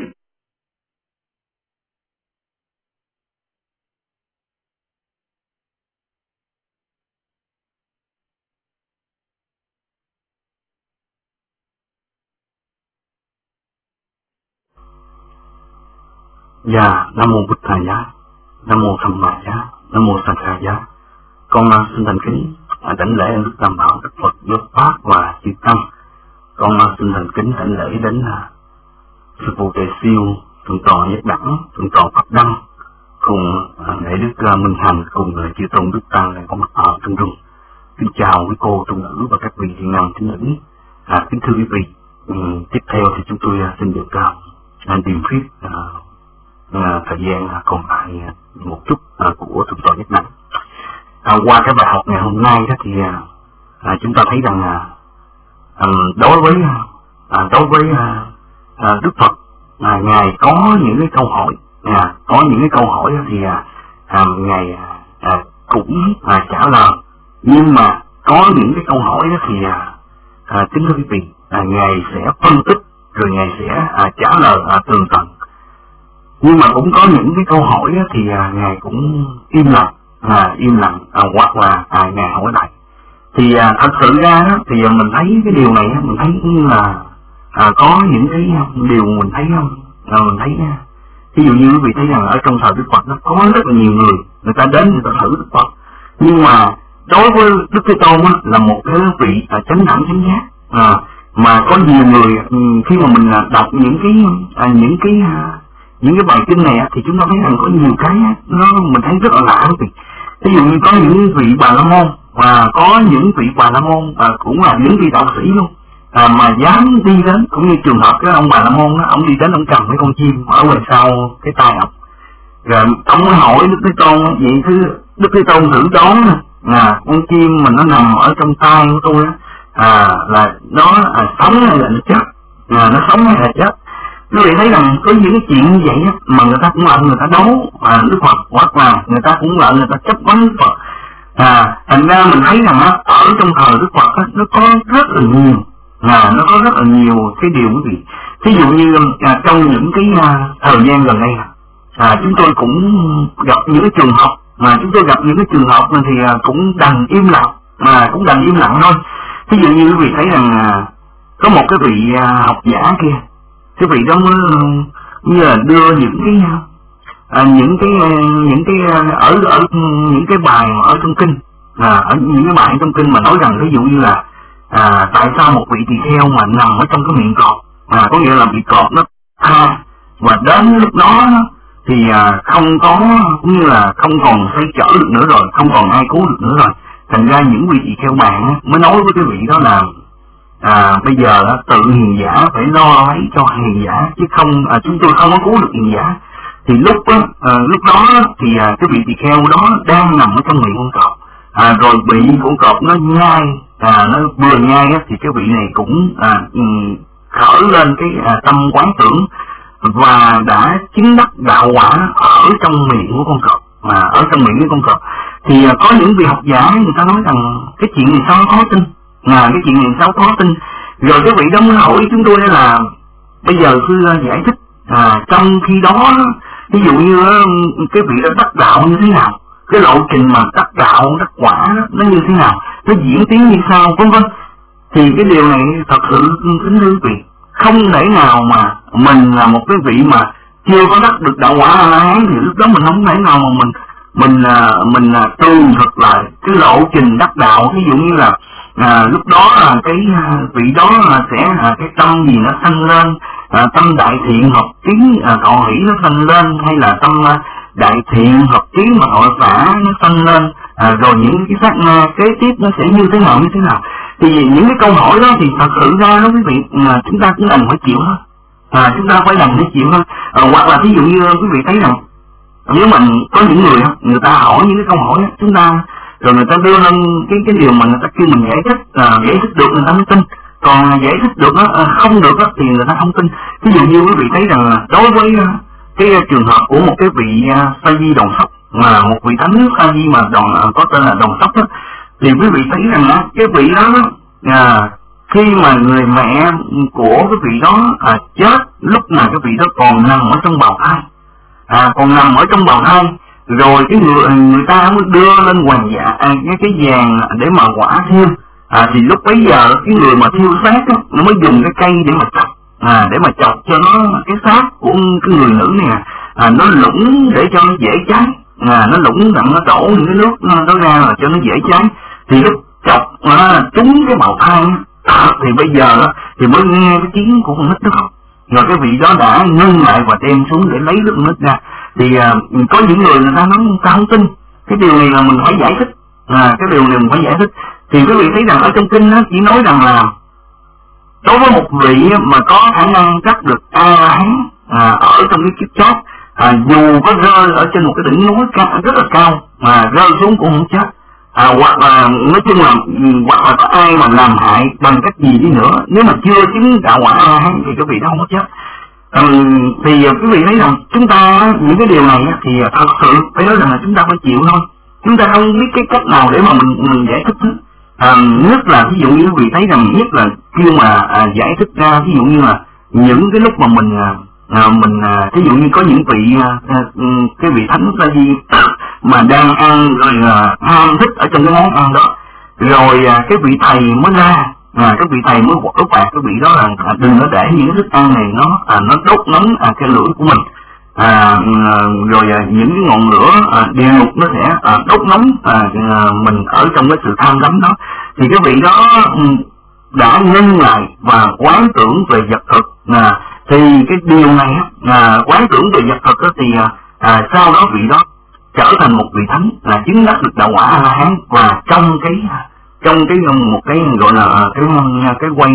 Dạ, Nam mô Bụt Thầy Giá, Nam mô Tham Ma Giá, Nam mô Sang Kha Giá. Con xin thành kính đảnh lễ Đức Tam Bảo, Đức Phật, Giáo Pháp và chư tăng. Con xin thành kính đảnh lễ đến sư phụ Tề Siêu, thượng tọa Nhất Đẳng, thượng tọa Pháp Đăng, cùng Đại Đức Minh Hành, cùng chư tôn Đức Tăng đang có mặt ở trong rung. Kính chào quý cô tu nữ và các vị thiện nam tín nữ. Kính thưa quý vị, tiếp theo thì chúng tôi xin được điềm thuyết thời gian còn lại một chút của thượng tọa Nhất Đẳng. Qua cái bài học ngày hôm nay đó thì chúng ta thấy rằng đối với Đức Phật, ngài có những cái câu hỏi, thì ngài cũng trả lời, nhưng mà có những cái câu hỏi đó thì kính thưa quý vị, ngài sẽ phân tích rồi ngài sẽ trả lời tường tận. Nhưng mà cũng có những cái câu hỏi đó thì ngài cũng im lặng, hoặc là ngài hỏi lại. Thì thật sự ra đó thì mình thấy cái điều này, mình thấy là có những cái điều mình thấy ví dụ như quý vị thấy rằng ở trong thời Đức Phật nó có rất là nhiều người ta đến người ta thử Đức Phật, nhưng mà đối với Đức Thế Tôn là một cái vị chánh đẳng chánh giác, mà có nhiều người khi mà mình đọc những cái bài kinh này thì chúng ta thấy rằng có nhiều cái nó mình thấy rất là lạ quý vị. ví dụ như có những vị Bà La Môn và có những vị Bà La Môn cũng là những vị đạo sĩ luôn, mà dám đi đến, cũng như trường hợp cái ông Bà La Môn đó, ông đi đến ông cầm cái con chim ở ngoài sau cái tai ông, rồi ông mới hỏi Đức Thế Tôn vậy thứ Đức Thế Tôn thử đoán con chim mà nó nằm ở trong tai của tôi là nó sống hay là nó chết, nó sống hay là chết. Quý vị thấy rằng có những cái chuyện như vậy mà người ta cũng lại người ta đấu Đức Phật, hoặc là người ta cũng lại người ta chấp vấn Đức Phật. Thành ra mình thấy rằng ở trong thời Đức Phật nó có rất là nhiều, nó có rất là nhiều cái điều quý vị. Ví dụ như trong những cái thời gian gần đây chúng tôi cũng gặp những cái trường hợp mà chúng tôi gặp những cái trường hợp thì cũng đành im lặng, thôi. Ví dụ như quý vị thấy rằng có một cái vị học giả kia, cái vị đó mới như là đưa những cái ở những cái bài ở trong kinh, ở những cái bài trong kinh mà nói rằng ví dụ như là tại sao một vị tỳ kheo mà nằm ở trong cái miệng cọp, có nghĩa là bị cọp nó tha, và đến lúc đó thì không có, cũng như là không còn xoay trở được nữa rồi, không còn ai cứu được nữa rồi. Thành ra những vị tỳ kheo bạn mới nói với cái vị đó là bây giờ tự hiền giả phải lo lấy cho hiền giả, chứ không chúng tôi không có cứu được hiền giả. Thì lúc đó thì cái vị tỳ kheo đó đang nằm ở trong miệng con cọp, rồi bị con cọp nó nhai, nó vừa nhai thì cái vị này cũng khởi lên cái tâm quán tưởng và đã chứng đắc đạo quả ở trong miệng của con cọp, ở trong miệng của con cọp. Thì có những vị học giả người ta nói rằng cái chuyện này sao khó tin, cái chuyện này sao khó tin. Rồi cái vị đó mới hỏi chúng tôi là bây giờ cứ giải thích trong khi đó ví dụ như cái vị đó đắc đạo như thế nào, cái lộ trình mà đắc đạo đắc quả nó như thế nào, nó diễn tiến như sao, vân vân. Thì cái điều này thật sự kính thưa quý vị, không thể nào mà mình là một cái vị mà chưa có đắc được đạo quả A-la-hán thì lúc đó mình không thể nào mà mình tường thuật lại cái lộ trình đắc đạo. Ví dụ như là lúc đó là cái vị đó là sẽ cái tâm gì nó sanh lên, tâm đại thiện hợp trí thọ hỷ nó sanh lên, hay là tâm đại thiện hợp trí mà thọ xả nó sanh lên, rồi những cái sát na kế tiếp nó sẽ như thế nào. Thì những cái câu hỏi đó thì thật sự ra đó quý vị, chúng ta cũng đành phải chịu thôi, chúng ta phải đành phải chịu thôi. Hoặc là ví dụ như quý vị thấy rằng nếu mình có những người ta hỏi những cái câu hỏi đó, chúng ta rồi người ta đưa lên cái điều mà người ta kêu mình giải thích được người ta mới tin, còn giải thích được không được thì người ta không tin. Ví dụ như quý vị thấy rằng đối với cái trường hợp của một cái vị Sa Di Đòn Sóc, mà một vị thánh Sa Di mà có tên là Đòn Sóc đó, thì quý vị thấy rằng cái vị đó khi mà người mẹ của cái vị đó chết lúc mà cái vị đó còn nằm ở trong bào thai, rồi cái người ta mới đưa lên hoàng dạ cái vàng để mà quả thiêu, thì lúc bấy giờ cái người mà thiêu xác đó, nó mới dùng cái cây để mà chọc cho nó cái xác của cái người nữ này nó lũng để cho nó dễ cháy, nó lũng đặng nó đổ những cái nước nó ra là cho nó dễ cháy. Thì lúc chọc trúng cái bào thai thì bây giờ thì mới nghe cái tiếng của con nít đó không, rồi cái vị đó đã ngưng lại và đem xuống để lấy nước con nít ra. Thì có những người ta nói người ta không tin, cái điều này là mình phải giải thích, Thì quý vị thấy rằng ở trong kinh nó chỉ nói rằng là đối với một vị mà có khả năng đắc được A-la-hán ở trong cái kiếp chót, dù có rơi ở trên một cái đỉnh núi rất là cao mà rơi xuống cũng không chết, hoặc là nói chung là hoặc là có ai mà làm hại bằng cách gì đi nữa, nếu mà chưa chứng đạo quả A-la-hán thì cái vị đó không có chết. Thì quý vị thấy rằng chúng ta những cái điều này thì thật sự phải nói rằng là chúng ta phải chịu thôi, chúng ta không biết cái cách nào để mà mình giải thích hết. Nhất là ví dụ như quý vị thấy rằng nhất là khi mà giải thích ra, ví dụ như là những cái lúc mà mình ví dụ như có những vị cái vị thánh Sa Di mà đang ăn rồi ham thích ở trong cái món ăn đó, rồi cái vị thầy mới ra, cái vị thầy mới đốt bạc cái vị đó là đừng có để những cái thức ăn này nó đốt nóng cái lưỡi của mình, rồi những cái ngọn lửa địa ngục nó sẽ đốt nóng mình ở trong cái sự tham đắm đó. Thì cái vị đó đã ngưng lại và quán tưởng về vật thực, thì cái điều này quán tưởng về vật thực đó thì sau đó vị đó trở thành một vị thánh, là chứng đắc được đạo quả A-la-hán, và trong cái một cái gọi là cái quay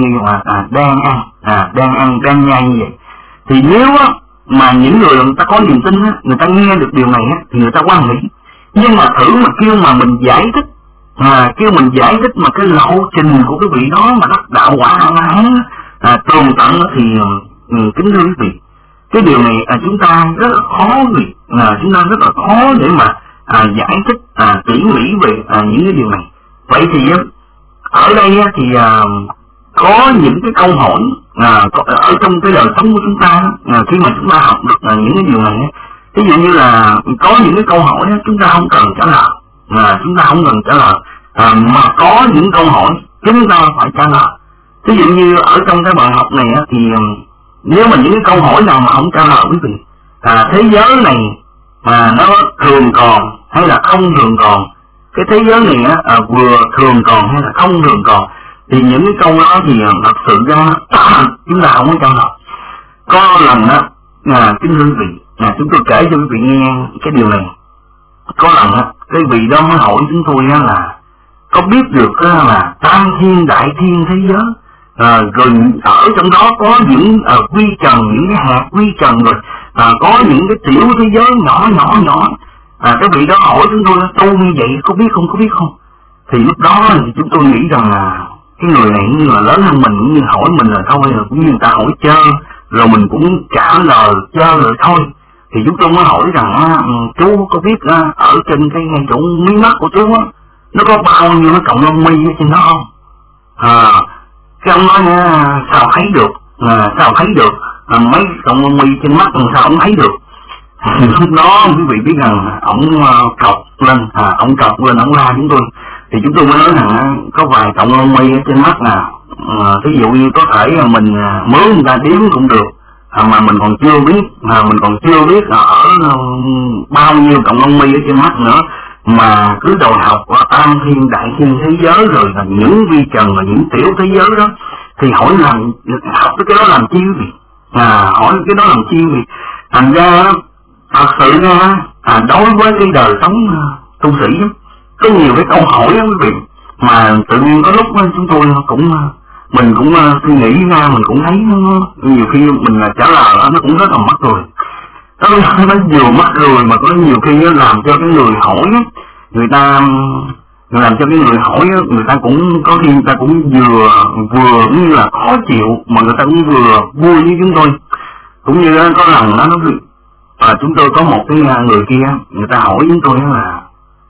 đang nhai như vậy. Thì nếu mà những người ta có niềm tin người ta nghe được điều này thì người ta quan nghĩ. Nhưng mà thử mà kêu mà mình giải thích mà cái lộ trình của cái vị đó mà đắc đạo quả A-la-hán tường tận thì kính thưa quý vị, cái điều này chúng ta rất là khó để mà giải thích tỉ mỉ về những cái điều này. Vậy thì ở đây thì có những cái câu hỏi ở trong cái đời sống của chúng ta khi mà chúng ta học được những cái điều này. Ví dụ như là có những cái câu hỏi chúng ta không cần trả lời, mà có những câu hỏi chúng ta phải trả lời. Ví dụ như ở trong cái bài học này thì nếu mà những cái câu hỏi nào mà không trả lời quý vị, thế giới này nó thường còn hay là không thường còn, cái thế giới này vừa thường còn hay là không thường còn, thì những cái câu đó thì thật sự ra chúng ta không có trả lời. Có lần kính thưa quý vị, chúng tôi kể cho quý vị nghe cái điều này. Có lần cái vị đó mới hỏi chúng tôi là có biết được là tam thiên đại thiên thế giới, rồi ở trong đó có những quy trần, những cái hạt quy trần, rồi có những cái tiểu thế giới nhỏ. Cái vị đó hỏi chúng tôi như vậy có biết không? Thì lúc đó thì chúng tôi nghĩ rằng là cái người này như là lớn hơn mình, cũng như hỏi mình là thôi, cũng như người ta hỏi chơi rồi mình cũng trả lời chơi rồi thôi. Thì chúng tôi mới hỏi rằng chú có biết ở trên cái ngay chỗ mí mắt của chú nó có bao nhiêu cái cộng lông mi ở trên đó không? Cái ông nói sao thấy được mấy cộng lông mi trên mắt làm sao ông thấy được? Lúc đó quý vị biết rằng ông cọc lên ông la chúng tôi. Thì chúng tôi mới nói rằng có vài cộng lông mi ở trên mắt ví dụ như có thể mình mướn người ta đếm cũng được, mà mình còn chưa biết ở bao nhiêu cộng lông mi ở trên mắt nữa, mà cứ đòi học tam thiên đại thiên thế giới rồi là những vi trần và những tiểu thế giới đó, thì hỏi làm học cái đó làm chi quý vị? Hỏi cái đó làm chi quý vị? Thành ra thật sự ra đối với cái đời sống tu sĩ có nhiều cái câu hỏi đó quý vị, mà tự nhiên có lúc chúng tôi mình cũng suy nghĩ ra, mình cũng thấy nhiều khi mình trả lời nó cũng rất là mắc rồi. Nó vừa mắc rồi mà có nhiều khi nó làm cho cái người hỏi người ta cũng có khi người ta cũng vừa như là khó chịu, mà người ta cũng vừa vui với chúng tôi. Cũng như có lần nó chúng tôi có một cái người kia, người ta hỏi chúng tôi là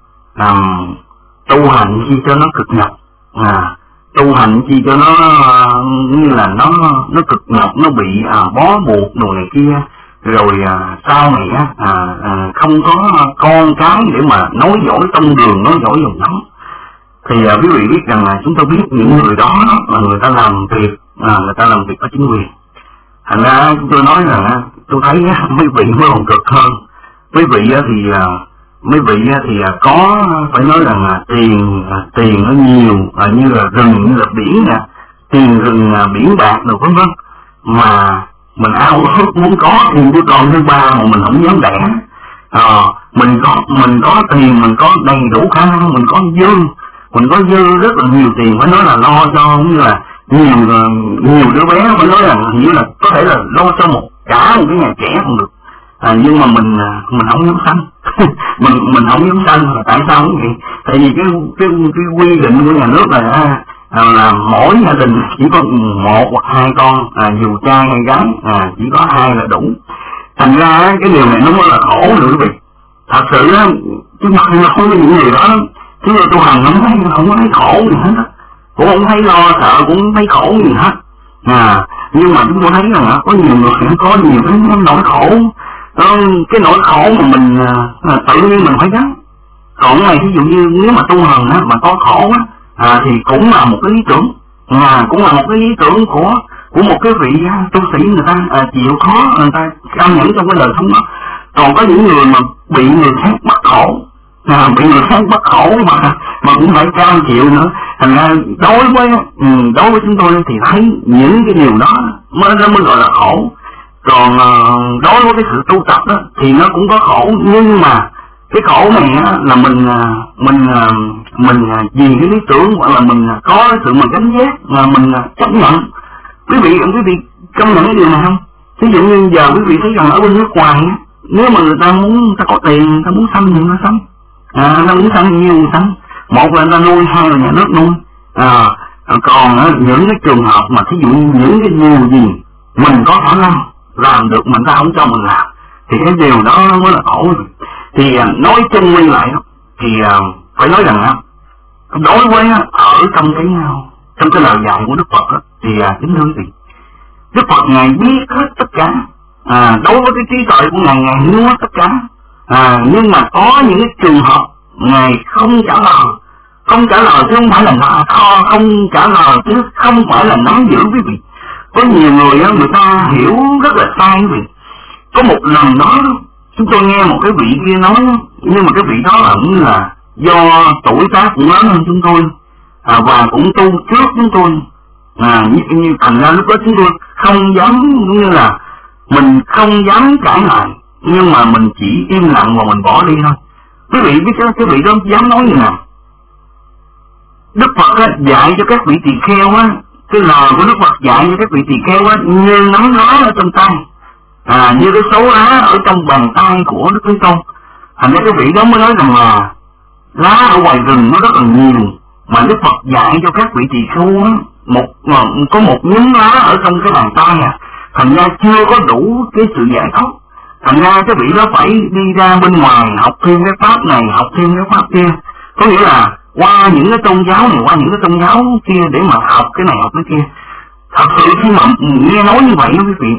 tu hành chi cho nó cực nhọc, tu hành chi cho nó như là nó cực nhọc, nó bị bó buộc đồ này kia, rồi sau này không có con cái để mà nói giỏi tông đường, nói giỏi dòng nóng. Thì quý vị biết rằng là chúng tôi biết những người đó là người ta làm việc ở chính quyền. Thành ra chúng tôi nói rằng tôi thấy mấy vị mới còn cực hơn. Mấy vị thì có phải nói rằng là tiền nó nhiều, như là rừng, như là biển tiền rừng, biển bạc rồi vân vân, mà mình ao ước muốn có thêm đứa con thứ ba mà mình không dám đẻ. Mình có tiền, mình có đầy đủ khả năng, mình có dư rất là nhiều tiền, phải nói là lo cho như là nhiều đứa bé, phải nói là như là có thể là lo cho cả một cái nhà trẻ không được. Nhưng mà mình không dám sanh. mình không dám sanh là tại sao không vậy? Tại vì cái quy định của nhà nước là mỗi gia đình chỉ có 1 hoặc 2 con, dù trai hay gái, chỉ có 2 là đủ. Thành ra cái điều này nó mới là khổ nữa quý vị. Thật sự chúng ta nói với những người đó, chúng ta tu hành không có thấy khổ gì hết, cũng không thấy lo sợ, cũng không thấy khổ gì hết. Nhưng mà chúng tôi thấy rằng có nhiều người có nhiều cái nỗi khổ, cái nỗi khổ mà mình tự nhiên mình phải gánh. Còn này ví dụ như nếu mà tu hành mà có khổ thì cũng là một cái lý tưởng, của một cái vị tu sĩ, người ta chịu khó, người ta cam nhẫn trong cái đời sống đó. Còn có những người mà bị người khác bắt khổ, mà cũng phải cam chịu nữa. Thành ra đối với chúng tôi thì thấy những cái điều đó mới gọi là khổ. Còn đối với cái sự tu tập đó thì nó cũng có khổ, nhưng mà Cái khổ này á, là mình vì cái lý tưởng hoặc là mình có sự mà gánh vác mà mình chấp nhận. Quý vị công nhận cái điều này không? Ví dụ như giờ quý vị thấy rằng ở bên nước ngoài á, nếu mà người ta có tiền, người ta muốn sanh thì nó sanh, người ta muốn sanh nhiều sanh. Một là người ta nuôi, hai là nhà nước nuôi. Còn những cái trường hợp mà thí dụ như những cái điều gì mình có khả năng làm được mà người ta không cho mình làm thì cái điều đó mới là khổ. Thì nói chung nguyên lại thì phải nói rằng đối với ở trong cái lời dạy của Đức Phật thì kính thưa quý vị, Đức Phật Ngài biết hết tất cả. Đối với cái trí tuệ của Ngài hiểu hết tất cả. Nhưng mà có những cái trường hợp Ngài không trả lời chứ không phải là không trả lời chứ không phải là nắm giữ quý vị. Có nhiều người người ta hiểu rất là sai quý vị. Có một lần đó chúng tôi nghe một cái vị kia nói, nhưng mà cái vị đó là cũng là do tuổi tác cũng lớn hơn chúng tôi và cũng tu trước chúng tôi, như thành ra lúc đó chúng tôi không dám, cũng như là mình không dám cãi lại, nhưng mà mình chỉ im lặng và mình bỏ đi thôi. Quý vị biết cái vị đó dám nói như nào? Đức Phật dạy cho các vị tỳ kheo cái lời của Đức Phật dạy cho các vị tỳ kheo như nắm lá ở trong tay, như cái số lá ở trong bàn tay của Đức Thế Tôn. Thành ra cái vị đó mới nói rằng là lá ở ngoài rừng nó rất là nhiều, mà Đức Phật dạy cho các vị tỳ kheo có một nhúm lá ở trong cái bàn tay thành ra chưa có đủ cái sự giải thoát. Thành ra cái vị đó phải đi ra bên ngoài học thêm cái pháp này, học thêm cái pháp kia, có nghĩa là qua những cái tôn giáo này, qua những cái tôn giáo kia để mà học cái này học cái kia. Thật sự khi mà nghe nói như vậy quý vị,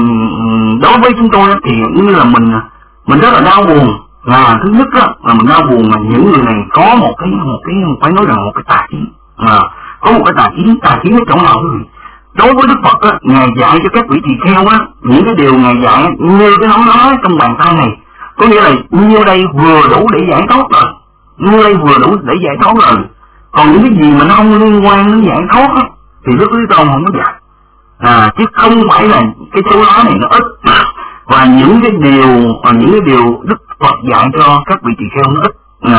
đối với chúng tôi thì như là mình rất là đau buồn. Thứ nhất là mình đau buồn là những người này có một cái phải nói rằng một cái tà kiến, có một cái tà kiến ở chỗ nào quý vị. Đối với Đức Phật Ngài dạy cho các vị tỳ kheo những cái điều Ngài dạy như cái nắm lá trong bàn tay này, có nghĩa là như đây vừa đủ để giải thoát rồi, như đây vừa đủ để giải thoát rồi. Còn những cái gì mà nó không liên quan đến giải thoát thì Đức Thế Tôn không có dạy, chứ không phải là cái số lá này nó ít. Và những cái điều Đức Phật dạy cho các vị tỳ kheo nó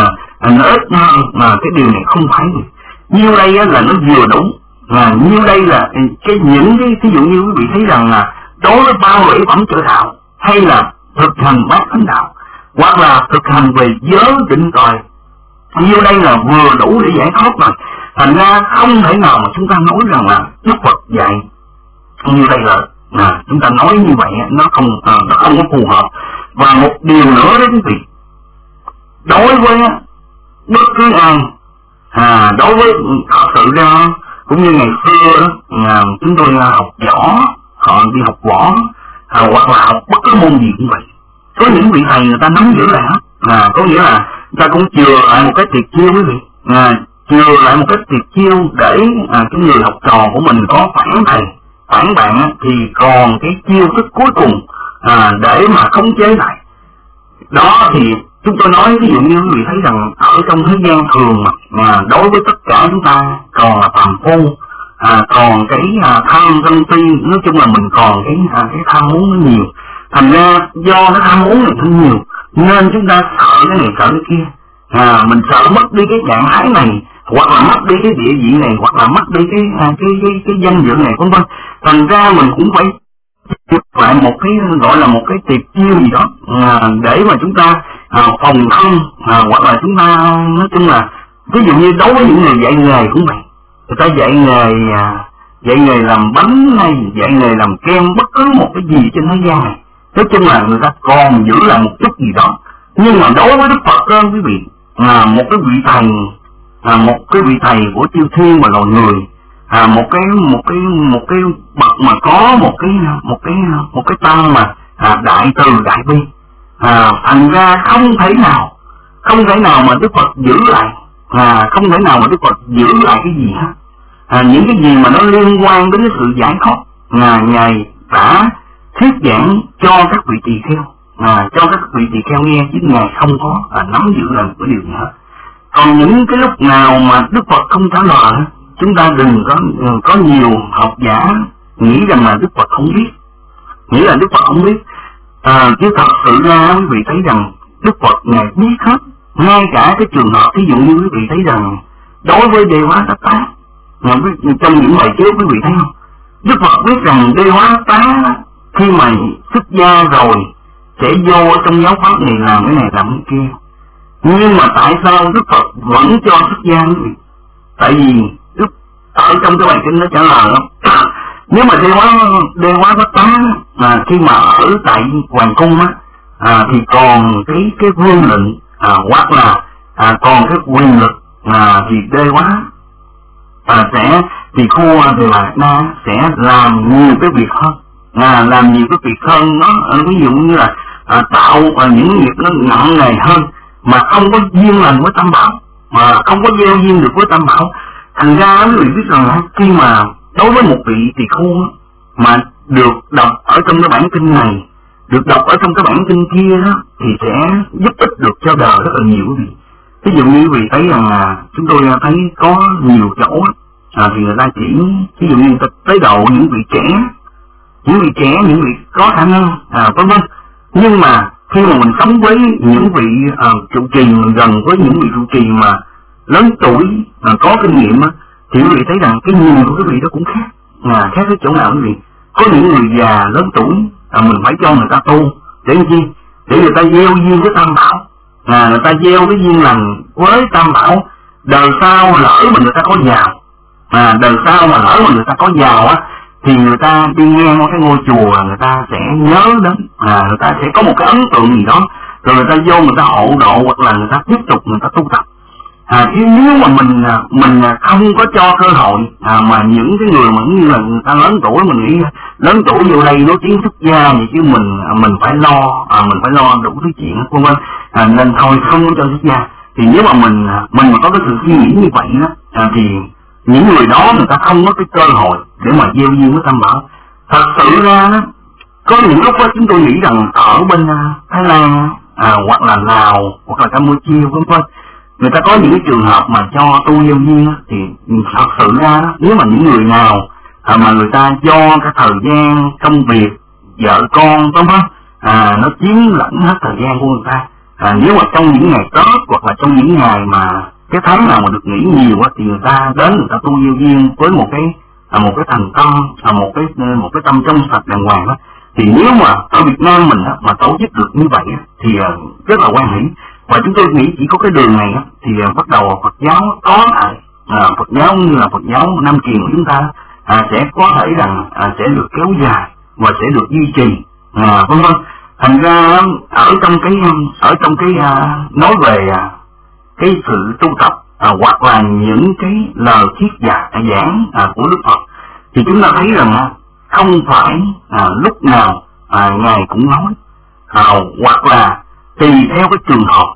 ít hơn, mà cái điều này không phải. Như đây là nó vừa đủ, như đây là những cái ví dụ như quý vị thấy rằng là đối với bao lễ phẩm trợ đạo, hay là thực hành bát chánh đạo, hoặc là thực hành về giới định tuệ, như đây là vừa đủ để giải thoát rồi. Thành ra không thể nào mà chúng ta nói rằng là Đức Phật dạy như đây là chúng ta nói như vậy nó không có phù hợp. Và một điều nữa đó quý vị, đối với bất cứ ai đối với thật sự ra cũng như ngày xưa đó, chúng tôi học võ, họ đi học võ hoặc là học bất cứ môn gì cũng vậy, có những vị thầy người ta nắm giữ lại hết, có nghĩa là người ta cũng chừa lại một cái tuyệt chiêu quý vị, chừa lại một cái tuyệt chiêu để cái người học trò của mình có phản thầy phản bạn thì còn cái chiêu thức cuối cùng để mà khống chế lại. Đó thì chúng tôi nói ví dụ như quý vị thấy rằng ở trong thế gian thường mà đối với tất cả chúng ta còn là phàm phu, còn cái tham sân si, nói chung là mình còn cái tham muốn nó nhiều. Thành ra do cái tham muốn này nó nhiều nên chúng ta sợ cái này sợ cái kia, mình sợ mất đi cái trạng thái này, hoặc là mất đi cái địa vị này, hoặc là mất đi cái danh dự này vân vân. Thành ra mình cũng phải lại một cái gọi là một cái tuyệt chiêu gì đó để mà chúng ta phòng thân, hoặc là chúng ta nói chung là ví dụ như đối với những người dạy nghề cũng vậy, người ta dạy nghề làm bánh hay dạy nghề làm kem, bất cứ một cái gì trên thế gian này, nói chung là người ta còn giữ lại một chút gì đó. Nhưng mà đối với Đức Phật đó quý vị, một cái vị thầy của chư thiên và loài người, một cái bậc mà có một cái tăng mà đại từ đại bi, thành ra không thể nào mà Đức Phật giữ lại, không thể nào mà Đức Phật giữ lại cái gì hết. Những cái gì mà nó liên quan đến cái sự giải thoát, Ngài đã thuyết giảng cho các vị tỳ kheo, cho các vị tỳ kheo nghe, chứ Ngài không có nắm giữ lại một cái điều gì hết. Còn những cái lúc nào mà Đức Phật không trả lời, chúng ta đừng có nhiều học giả nghĩ rằng là Đức Phật không biết, chứ thật sự ra quý vị thấy rằng Đức Phật Ngài biết hết, ngay cả cái trường hợp ví dụ như quý vị thấy rằng đối với Đê Hóa Tát Tá, trong những bài trước quý vị thấy không, Đức Phật biết rằng Đê Hóa Tá khi mà xuất gia rồi sẽ vô trong giáo pháp này làm cái này làm cái kia, nhưng mà tại sao Đức Phật vẫn cho xuất gia quý vị? Tại vì Đức ở trong cái bài kinh nó trả lời không, nếu mà Đê Hóa Tát Tá mà khi mà ở tại hoàng cung á, thì còn cái vương lệnh hoặc là còn cái quyền lực thì Đê Hóa sẽ thì khu Đà Na sẽ làm nhiều cái việc hơn, làm nhiều cái việc hơn nó ví dụ như là tạo những việc nó nặng nề hơn mà không có duyên lành với Tam Bảo, mà không có gieo duyên được với Tam Bảo. Thành ra quý vị biết rằng khi mà đối với một vị tỳ khưu mà được đọc ở trong cái bản kinh này, được đọc ở trong cái bản kinh kia đó, thì sẽ giúp ích được cho đời rất là nhiều quý vị. Ví dụ như quý vị thấy rằng chúng tôi thấy có nhiều chỗ thì người ta chỉ ví dụ như người ta tới đầu những vị trẻ, những vị có khả năng vân vân. Nhưng mà khi mà mình sống với những vị trụ trì, gần với những vị trụ trì mà lớn tuổi, có kinh nghiệm thì quý vị thấy rằng cái nhìn của quý vị đó cũng khác. Khác cái chỗ nào quý vị? Có những người già lớn tuổi mình phải cho người ta tu để làm chi? Để người ta gieo duyên với Tam Bảo, người ta gieo cái duyên lành với Tam Bảo. Đời sau lỡ mà người ta có giàu, đời sau mà lỡ mà người ta có giàu thì người ta đi ngang qua cái ngôi chùa, người ta sẽ nhớ đến, người ta sẽ có một cái ấn tượng gì đó, rồi người ta vô người ta hộ độ, hoặc là người ta tiếp tục người ta tu tập. Chứ nếu mà mình không có cho cơ hội, mà những cái người mà như là người ta lớn tuổi, mình nghĩ lớn tuổi vô đây nói tiếng xuất gia vậy chứ mình phải lo đủ thứ chuyện vân vân, nên thôi không có cho xuất gia. Thì nếu mà mình mà có cái sự suy nghĩ như vậy đó, thì những người đó người ta không có cái cơ hội để mà gieo duyên với Tam Bảo. Thật sự ra đó, có những lúc đó chúng tôi nghĩ rằng ở bên Thái Lan hoặc là Lào hoặc là Campuchia vân vân, người ta có những cái trường hợp mà cho tu gieo duyên thì thật sự ra đó, nếu mà những người nào mà người ta do cái thời gian công việc vợ con vân vân nó chiếm lẫn hết thời gian của người ta, nếu mà trong những ngày Tết hoặc là trong những ngày mà cái tháng nào mà được nghỉ nhiều thì người ta đến người ta tu gieo duyên với một cái thành tâm, một cái tâm trong sạch đàng hoàng thì nếu mà ở Việt Nam mình mà tổ chức được như vậy thì rất là quan hỷ. Và chúng tôi nghĩ chỉ có cái đường này thì bắt đầu Phật giáo có lại, Phật giáo như là Phật giáo Nam Truyền của chúng ta sẽ có thể rằng sẽ được kéo dài và sẽ được duy trì, vân vân. Thành ra ở trong cái nói về cái sự tu tập hoặc là những cái lời thuyết giảng của Đức Phật thì chúng ta thấy rằng không phải lúc nào Ngài cũng nói, hoặc là tùy theo cái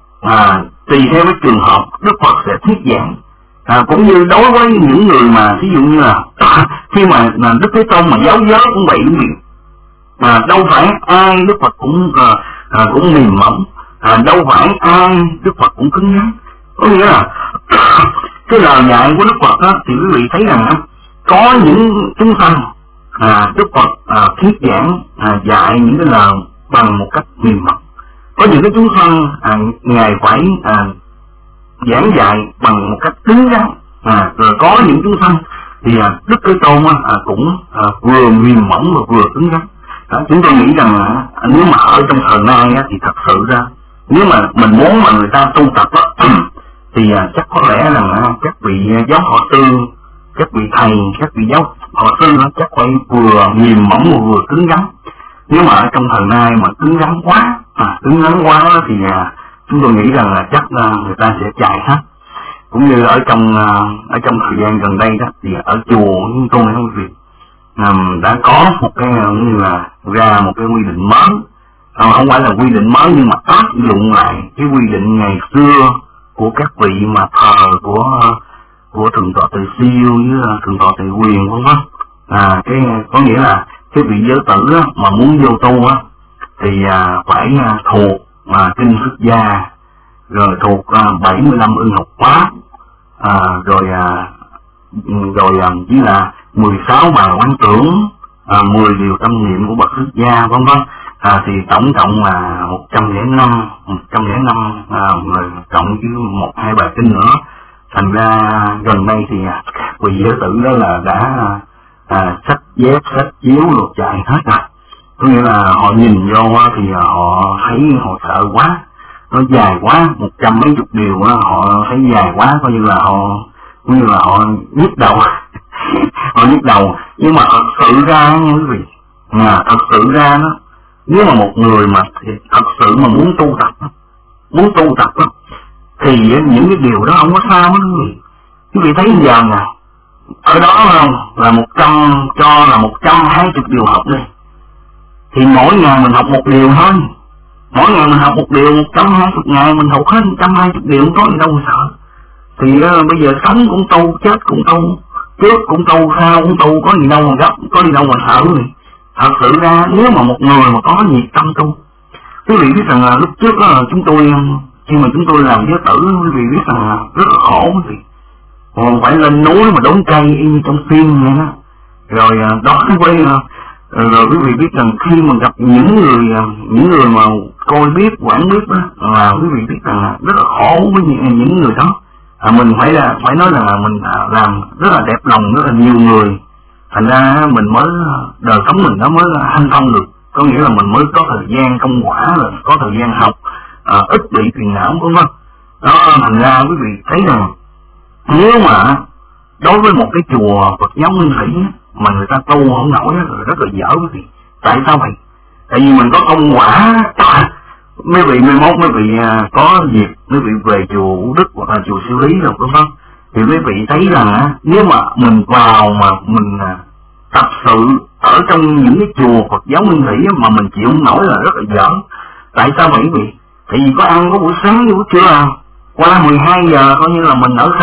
trường hợp Đức Phật sẽ thuyết giảng, cũng như đối với những người mà ví dụ như là khi mà Đức Thế Tôn mà giáo giới cũng vậy cũng vậy, mà đâu phải ai Đức Phật cũng mềm mỏng, đâu phải ai Đức Phật cũng cứng rắn. Có nghĩa là cái lời dạy của Đức Phật thì quý vị thấy rằng có những chúng sanh Đức Phật thuyết giảng dạy những cái lời bằng một cách mềm mỏng, có những cái chúng sanh Ngài phải giảng dạy bằng một cách cứng rắn, rồi có những chúng sanh thì Đức Thế Tôn cũng vừa mềm mỏng và vừa cứng rắn. Chúng tôi nghĩ rằng nếu mà ở trong thời nay thì thật sự ra nếu mà mình muốn mà người ta tu tập thì chắc có lẽ là các vị giáo họ sư, các vị thầy, các vị giáo họ sư chắc phải vừa mềm mỏng và vừa cứng rắn. Nếu mà ở trong thời nay mà cứng rắn quá thì chúng tôi nghĩ rằng là chắc người ta sẽ chạy hết. Cũng như ở trong thời gian gần đây đó thì ở chùa chúng tôi quý vị đã có một cái như là ra một cái quy định mới, không phải là quy định mới nhưng mà áp dụng lại cái quy định ngày xưa của các vị mà thờ của thượng tọa Từ Siêu với thượng tọa Từ Quyền vân vân. Cái có nghĩa là cái vị giới tử mà muốn vô tu thì phải thuộc kinh xuất gia, rồi thuộc 75 ưng học pháp, rồi chỉ là 16 bài quán tưởng, 10 điều tâm niệm của bậc xuất gia vân vân. thì tổng cộng là 105 người cộng với 1-2 bài kinh nữa. Thành ra gần đây thì các vị giới tử đó là đã xách dép, xách chiếu lột chạy hết rồi. Có nghĩa là họ nhìn vô thì họ thấy họ sợ quá, nó dài quá, 100 mấy chục điều họ thấy dài quá, coi như là họ nhức đầu. Họ nhức đầu. Nhưng mà thật sự ra nha quý vị, thật sự ra đó, nếu mà một người mà thật sự mà muốn tu tập đó, thì những cái điều đó không có sao hết quý vị. Quý vị thấy giờ nè, ở đó không là 120 điều học đi, thì mỗi ngày mình học một điều thôi, mỗi ngày mình học một điều, 120 ngày mình học hết 120 điều, không có gì đâu mà sợ. Thì bây giờ sống cũng tu, chết cũng tu, trước cũng tu, sau cũng tu, có gì đâu mà gấp, có gì đâu mà sợ quý vị. Thật sự ra nếu mà một người mà có nhiệt tâm tu, quý vị biết rằng là lúc trước đó chúng tôi, khi mà chúng tôi làm giới tử, quý vị biết rằng là rất là khổ quý vị, còn phải lên núi mà đốn cây như trong phim vậy đó. Rồi đó rồi quý vị biết rằng khi mà gặp những người mà coi biết, quản biết đó, là quý vị biết rằng là rất là khổ với những người đó. Mình phải nói là mình làm rất là đẹp lòng rất là nhiều người, thành ra mình mới đời sống mình nó mới hanh thông được, có nghĩa là mình mới có thời gian công quả, rồi có thời gian học, ít bị phiền não vân vân. Đó, thành ra quý vị thấy rằng nếu mà đối với một cái chùa Phật giáo Nguyên Thủy mà người ta tu không nổi rất là dở quý vị. Tại sao vậy? Tại vì mình có công quả. Mấy vị mai mốt mấy vị có dịp mấy vị về chùa Vũ Đức hoặc là chùa Siêu Lý rồi vân vân, thì mấy vị thấy rằng nếu mà mình vào mà mình tập sự ở trong những cái chùa Phật giáo Nguyên Thủy mà mình chịu không nổi là rất là dở. Tại sao vậy quý vị? Tại vì có ăn có buổi sáng buổi trưa qua 12 giờ coi như là mình ở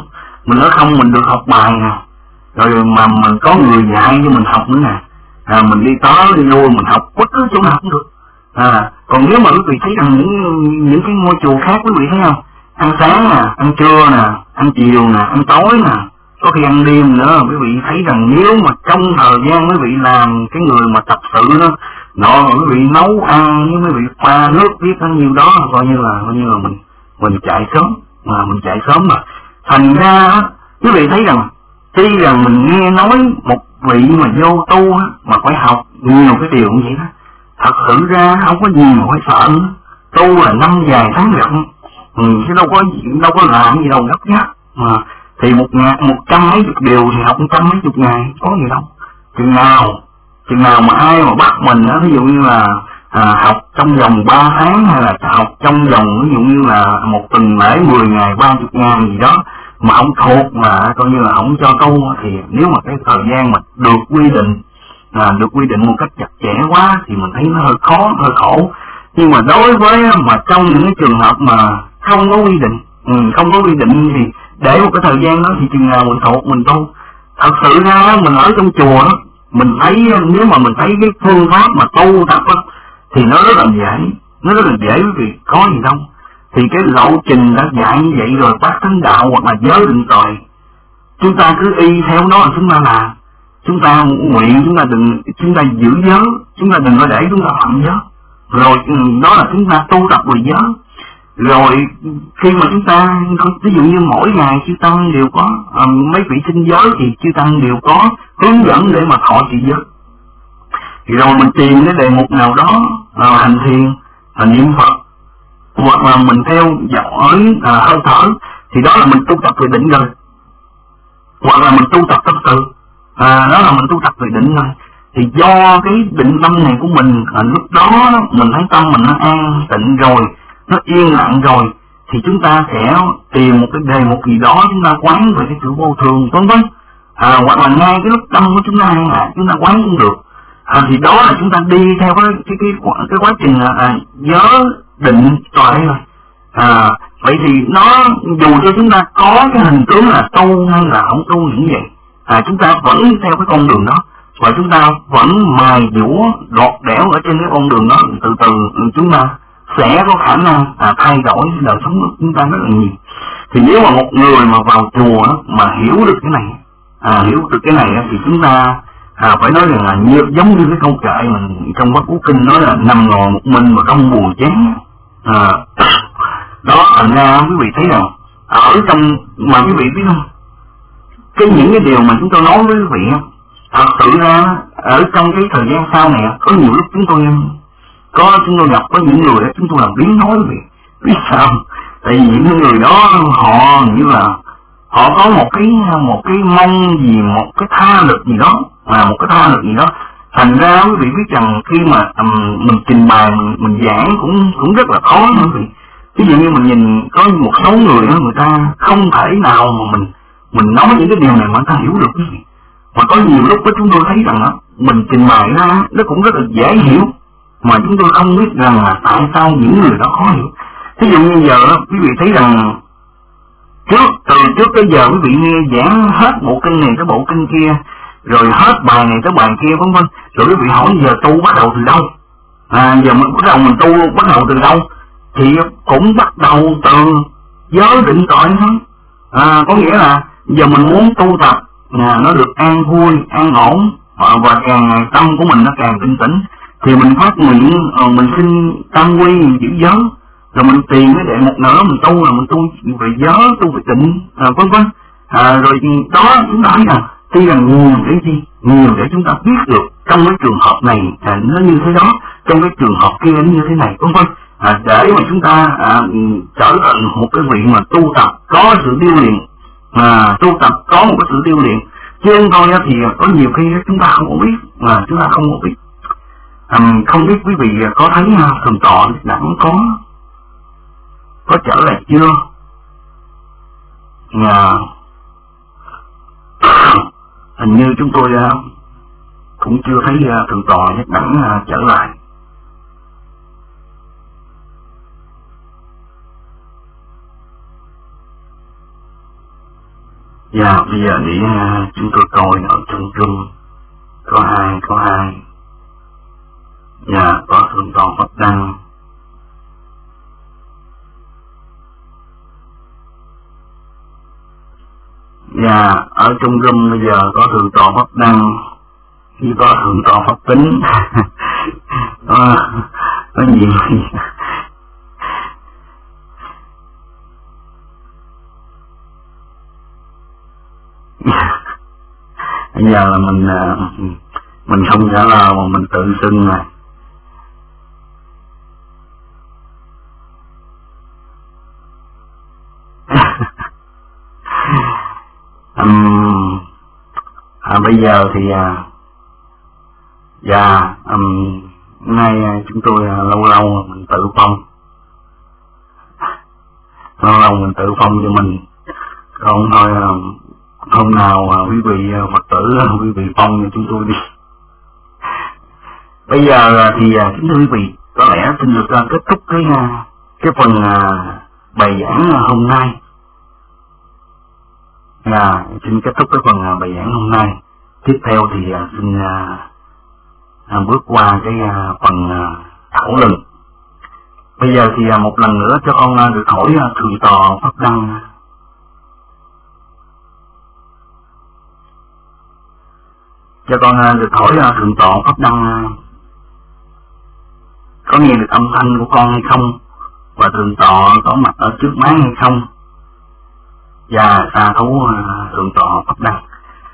không mình được học bài nè, rồi mà mình có người dạy cho mình học nữa nè, mình đi tới đi lui mình học bất cứ chỗ nào cũng được. Còn nếu mà quý vị thấy rằng những cái ngôi chùa khác quý vị thấy không, ăn sáng nè, ăn trưa nè, ăn chiều nè, ăn tối nè, có khi ăn đêm nữa, quý vị thấy rằng nếu mà trong thời gian quý vị làm cái người mà tập sự đó, quý vị nấu ăn với quý vị pha nước biết bao nhiêu đó, coi như là mình chạy sớm mà. Thành ra quý vị thấy rằng tuy rằng mình nghe nói một vị mà vô tu mà phải học nhiều cái điều như vậy đó, thật sự ra không có gì mà phải sợ nữa. Tu là 5 dài tháng rộng, chứ đâu có làm gì đâu gấp gáp mà. Thì 100 mấy chục điều thì học 100 mấy chục ngày, có gì đâu. Chừng nào mà ai mà bắt mình đó, ví dụ như là học trong vòng 3 tháng hay là học trong vòng ví dụ như là một tuần lễ 10 ngày 30 ngày gì đó mà ông thuộc mà coi như là ông cho tu, thì nếu mà cái thời gian mà được quy định một cách chặt chẽ quá thì mình thấy nó hơi khó, hơi khổ. Nhưng mà đối với mà trong những cái trường hợp mà không có quy định thì để một cái thời gian đó thì chừng nào mình thuộc mình tu. Thật sự ra mình ở trong chùa đó, mình thấy nếu mà mình thấy cái phương pháp mà tu tập đó, thì nó rất là dễ quý vị, có gì đâu. Thì cái lộ trình đã dạy như vậy rồi, bác thánh đạo hoặc là giới định tuệ, chúng ta cứ y theo nó là chúng ta làm. Chúng ta nguyện, chúng ta giữ giới, chúng ta đừng có để chúng ta phạm giới. Rồi đó là chúng ta tu tập về giới. Rồi khi mà chúng ta ví dụ như mỗi ngày chư tăng đều có mấy vị sinh giới thì chư tăng đều có hướng dẫn để mà thọ trì giới. Thì rồi mình tìm cái đề mục nào đó hành thiền, niệm Phật, hoặc là mình theo dõi hơi thở, thì đó là mình tu tập về định rồi. Hoặc là mình tu tập tâm từ, đó là mình tu tập về định rồi. Thì do cái định tâm này của mình, lúc đó mình thấy tâm mình nó an tịnh rồi, nó yên lặng rồi, thì chúng ta sẽ tìm một cái đề mục gì đó chúng ta quán về cái sự vô thường vân vân. Hoặc là ngay cái lúc tâm của chúng ta an lạc chúng ta quán cũng được. Thì đó là chúng ta đi theo cái quá trình giới định tuệ rồi. Vậy thì nó dù cho chúng ta có cái hình tướng là tu hay là không tu như vậy, chúng ta vẫn theo cái con đường đó, và chúng ta vẫn mài dũa đọt đẽo ở trên cái con đường đó, từ từ chúng ta sẽ có khả năng thay đổi đời sống của chúng ta rất là nhiều. Thì nếu mà một người mà vào chùa mà hiểu được cái này, thì chúng ta phải nói rằng là giống như cái câu kệ mà trong Bát Cú Kinh nói là nằm ngồi một mình mà không buồn chán. Đó, thành ra quý vị thấy rằng ở trong mà quý vị biết không, những cái điều mà chúng tôi nói với quý vị thật sự ra ở trong cái thời gian sau này có nhiều lúc chúng tôi gặp có những người đó chúng tôi làm biến nói quý vị. Biết sao? Tại vì những người đó họ như là họ có một cái mong gì, một cái tha lực gì đó, thành ra quý vị biết rằng khi mà mình trình bày mình giảng cũng rất là khó nữa quý vị. Ví dụ như mình nhìn có một số người đó, người ta không thể nào mà mình nói những cái điều này mà người ta hiểu được quý vị. Mà có nhiều lúc đó chúng tôi thấy rằng mình trình bày ra nó cũng rất là dễ hiểu, mà chúng tôi không biết rằng là tại sao những người đó khó hiểu. Ví dụ như giờ quý vị thấy rằng từ trước tới giờ quý vị nghe giảng hết bộ kinh này tới bộ kinh kia, rồi hết bài này tới bài kia vân vân, rồi quý vị hỏi giờ tu bắt đầu từ đâu? Giờ mình mình tu bắt đầu từ đâu? Thì cũng bắt đầu từ giới định tuệ thôi. Có nghĩa là giờ mình muốn tu tập nó được an vui, an ổn, và càng ngày tâm của mình nó càng tinh tĩnh, thì mình phát nguyện mình xin tam quy giữ giới, rồi mình tìm cái đệ mục nào đó mình tu, là mình tu về giới, tu về tịnh, vân vân. Rồi đó chúng ta thấy rằng tuy rằng nhiều để gì, nhiều để chúng ta biết được trong cái trường hợp này nó như thế đó, trong cái trường hợp kia nó như thế này, vân vân. Để mà chúng ta trở thành một cái vị mà tu tập có sự điêu luyện, tu tập có một cái sự điêu luyện, chứ không thôi thì có nhiều khi chúng ta không có biết, không biết quý vị có thấy Thượng tọa Đẳng có trở lại chưa? Hình như chúng tôi cũng chưa thấy Thượng tọa Đẳng trở lại. Bây giờ để chúng tôi coi ở trong room có ai. Có Thượng tọa Pháp Đăng. Ở trong room bây giờ có Thượng tọa Pháp Đăng, khi có Thượng tọa Pháp Tính. Có nhiều. Bây giờ là mình không trả lời mà mình tự xưng này. Bây giờ thì nay chúng tôi lâu mình tự phong, cho mình, còn thôi hôm nào quý vị Phật tử quý vị phong chúng tôi đi. Bây giờ thì kính thưa quý vị, có lẽ xin được kết thúc cái phần bài giảng hôm nay. Xin kết thúc cái phần bài giảng hôm nay. Tiếp theo thì xin bước qua cái phần thảo luận. Bây giờ thì một lần nữa cho con được hỏi Thượng tọa Pháp Đăng. Cho con được hỏi Thượng tọa Pháp Đăng có nghe được âm thanh của con hay không, và Thượng tọa có mặt ở trước máy hay không? Sa thú Thượng tọa Pháp Đăng.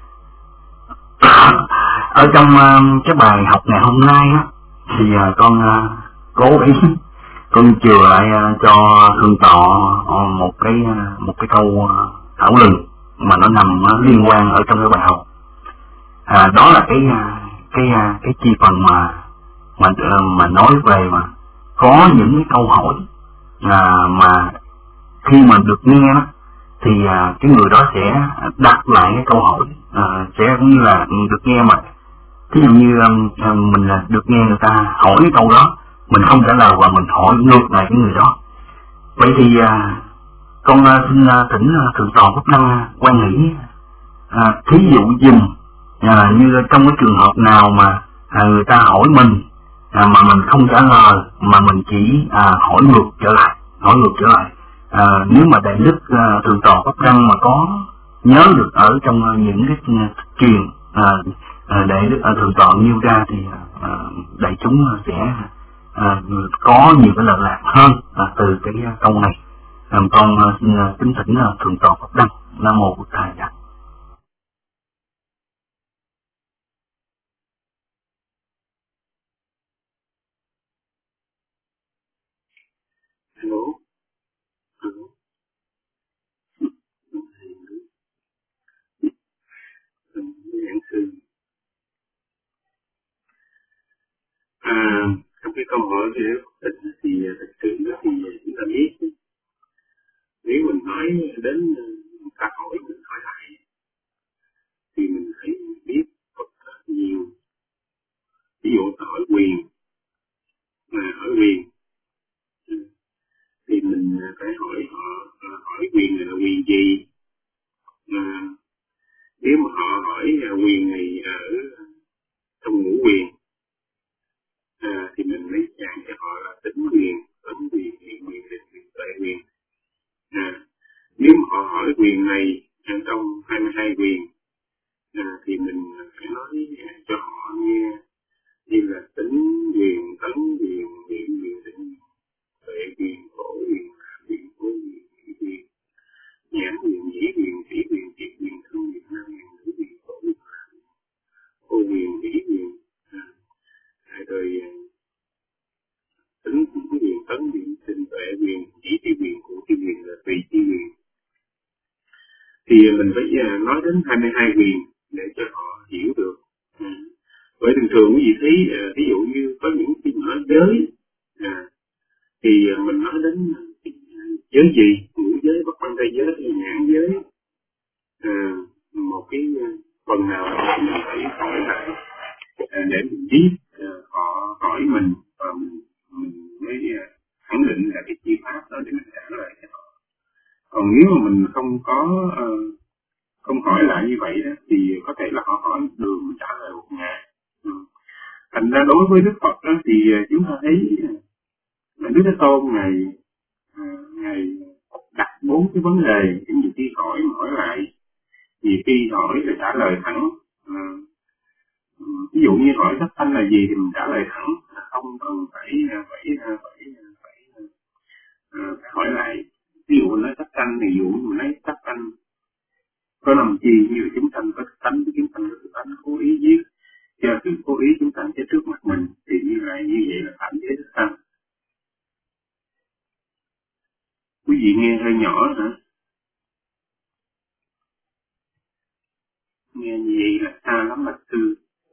Ở trong cái bài học ngày hôm nay thì con cố ý con chừa lại cho Thượng tọa một cái câu thảo luận mà nó nằm liên quan ở trong cái bài học. Đó là cái chi phần mà nói về mà có những cái câu hỏi mà khi mà được nghe thì cái người đó sẽ đặt lại cái câu hỏi, sẽ cũng như là được nghe mà thí dụ như mình được nghe người ta hỏi cái câu đó, mình không trả lời và mình hỏi ngược lại cái người đó. Vậy thì con xin thỉnh Thượng tọa Pháp Đăng quan nghĩ thí dụ dùm như trong cái trường hợp nào mà người ta hỏi mình mà mình không trả lời, mà mình chỉ hỏi ngược trở lại. Nếu mà đại đức Thượng tọa Pháp Đăng mà có nhớ được ở trong những cái truyền để Đức Thượng tọa nêu ra thì đại chúng sẽ có nhiều cái lợi lạc hơn từ cái câu này. Con xin kính thỉnh Thượng tọa Pháp Đăng. Nam mô Bụt Thầy. Hello. Giảng sư. Trong cái câu hỏi về Phật thì thật sự thì chúng ta biết, nếu mình nói đến ta hỏi mình hỏi lại thì mình phải biết Phật nhiều. Ví dụ ta hỏi quyền, hỏi quyền thì mình phải hỏi họ hỏi quyền này là quyền gì. Nếu mà họ hỏi quyền này ở trong ngũ quyền thì mình mới giảng cho họ là tính quyền, tấn quyền, hiện quyền, định quyền, tuệ quyền. Nếu mà họ hỏi quyền này trong 22 quyền thì mình phải nói cho họ nghe như là tính quyền, tấn quyền, hiện quyền, định quyền, tuệ quyền, khổ quyền, quyền, vô quyền, hỷ quyền, nhãn quyền, nhĩ quyền, tỷ quyền, triệt quyền, thân quyền, nam quyền, nữ quyền, khổ quyền, vô quyền, hỷ quyền, rồi tính quyền, tấn quyền, định tuệ quyền, chỉ tri quyền, của tri quyền là tùy tri quyền. Thì mình phải nói đến 22 quyền để cho họ hiểu được. Bởi thường thường quý vị thấy ví dụ như có những cái nói giới thì mình nói đến giới gì, ngũ giới, bất quan trai giới, nhãn giới, một cái phần nào mình phải hỏi lại để mình biết họ hỏi mình và mình mới khẳng định là cái chi pháp đó để mình trả lời cho họ. Còn nếu mà mình không hỏi lại như vậy đó thì có thể là họ hỏi đường trả lời một ngày. Thành ra đối với Đức Phật đó thì chúng ta thấy Đức Thế Tôn ngày đặt 4 cái vấn đề, nhiều khi hỏi lại, nhiều khi hỏi rồi trả lời thẳng. Ví dụ như hỏi sắc thanh là gì thì mình trả lời thẳng, không cần phải hỏi lại. Ví dụ nói sắc thanh thì dụ mình nói sắc thanh có làm chi, như chúng sanh có tánh, chúng sanh có tánh cố ý giết, do sự cố ý chúng sanh chết trước mặt mình thì như vậy là phạm giới thức sanh. Quý vị nghe hơi nhỏ hả? Nghe như vậy là xa lắm bạch sư.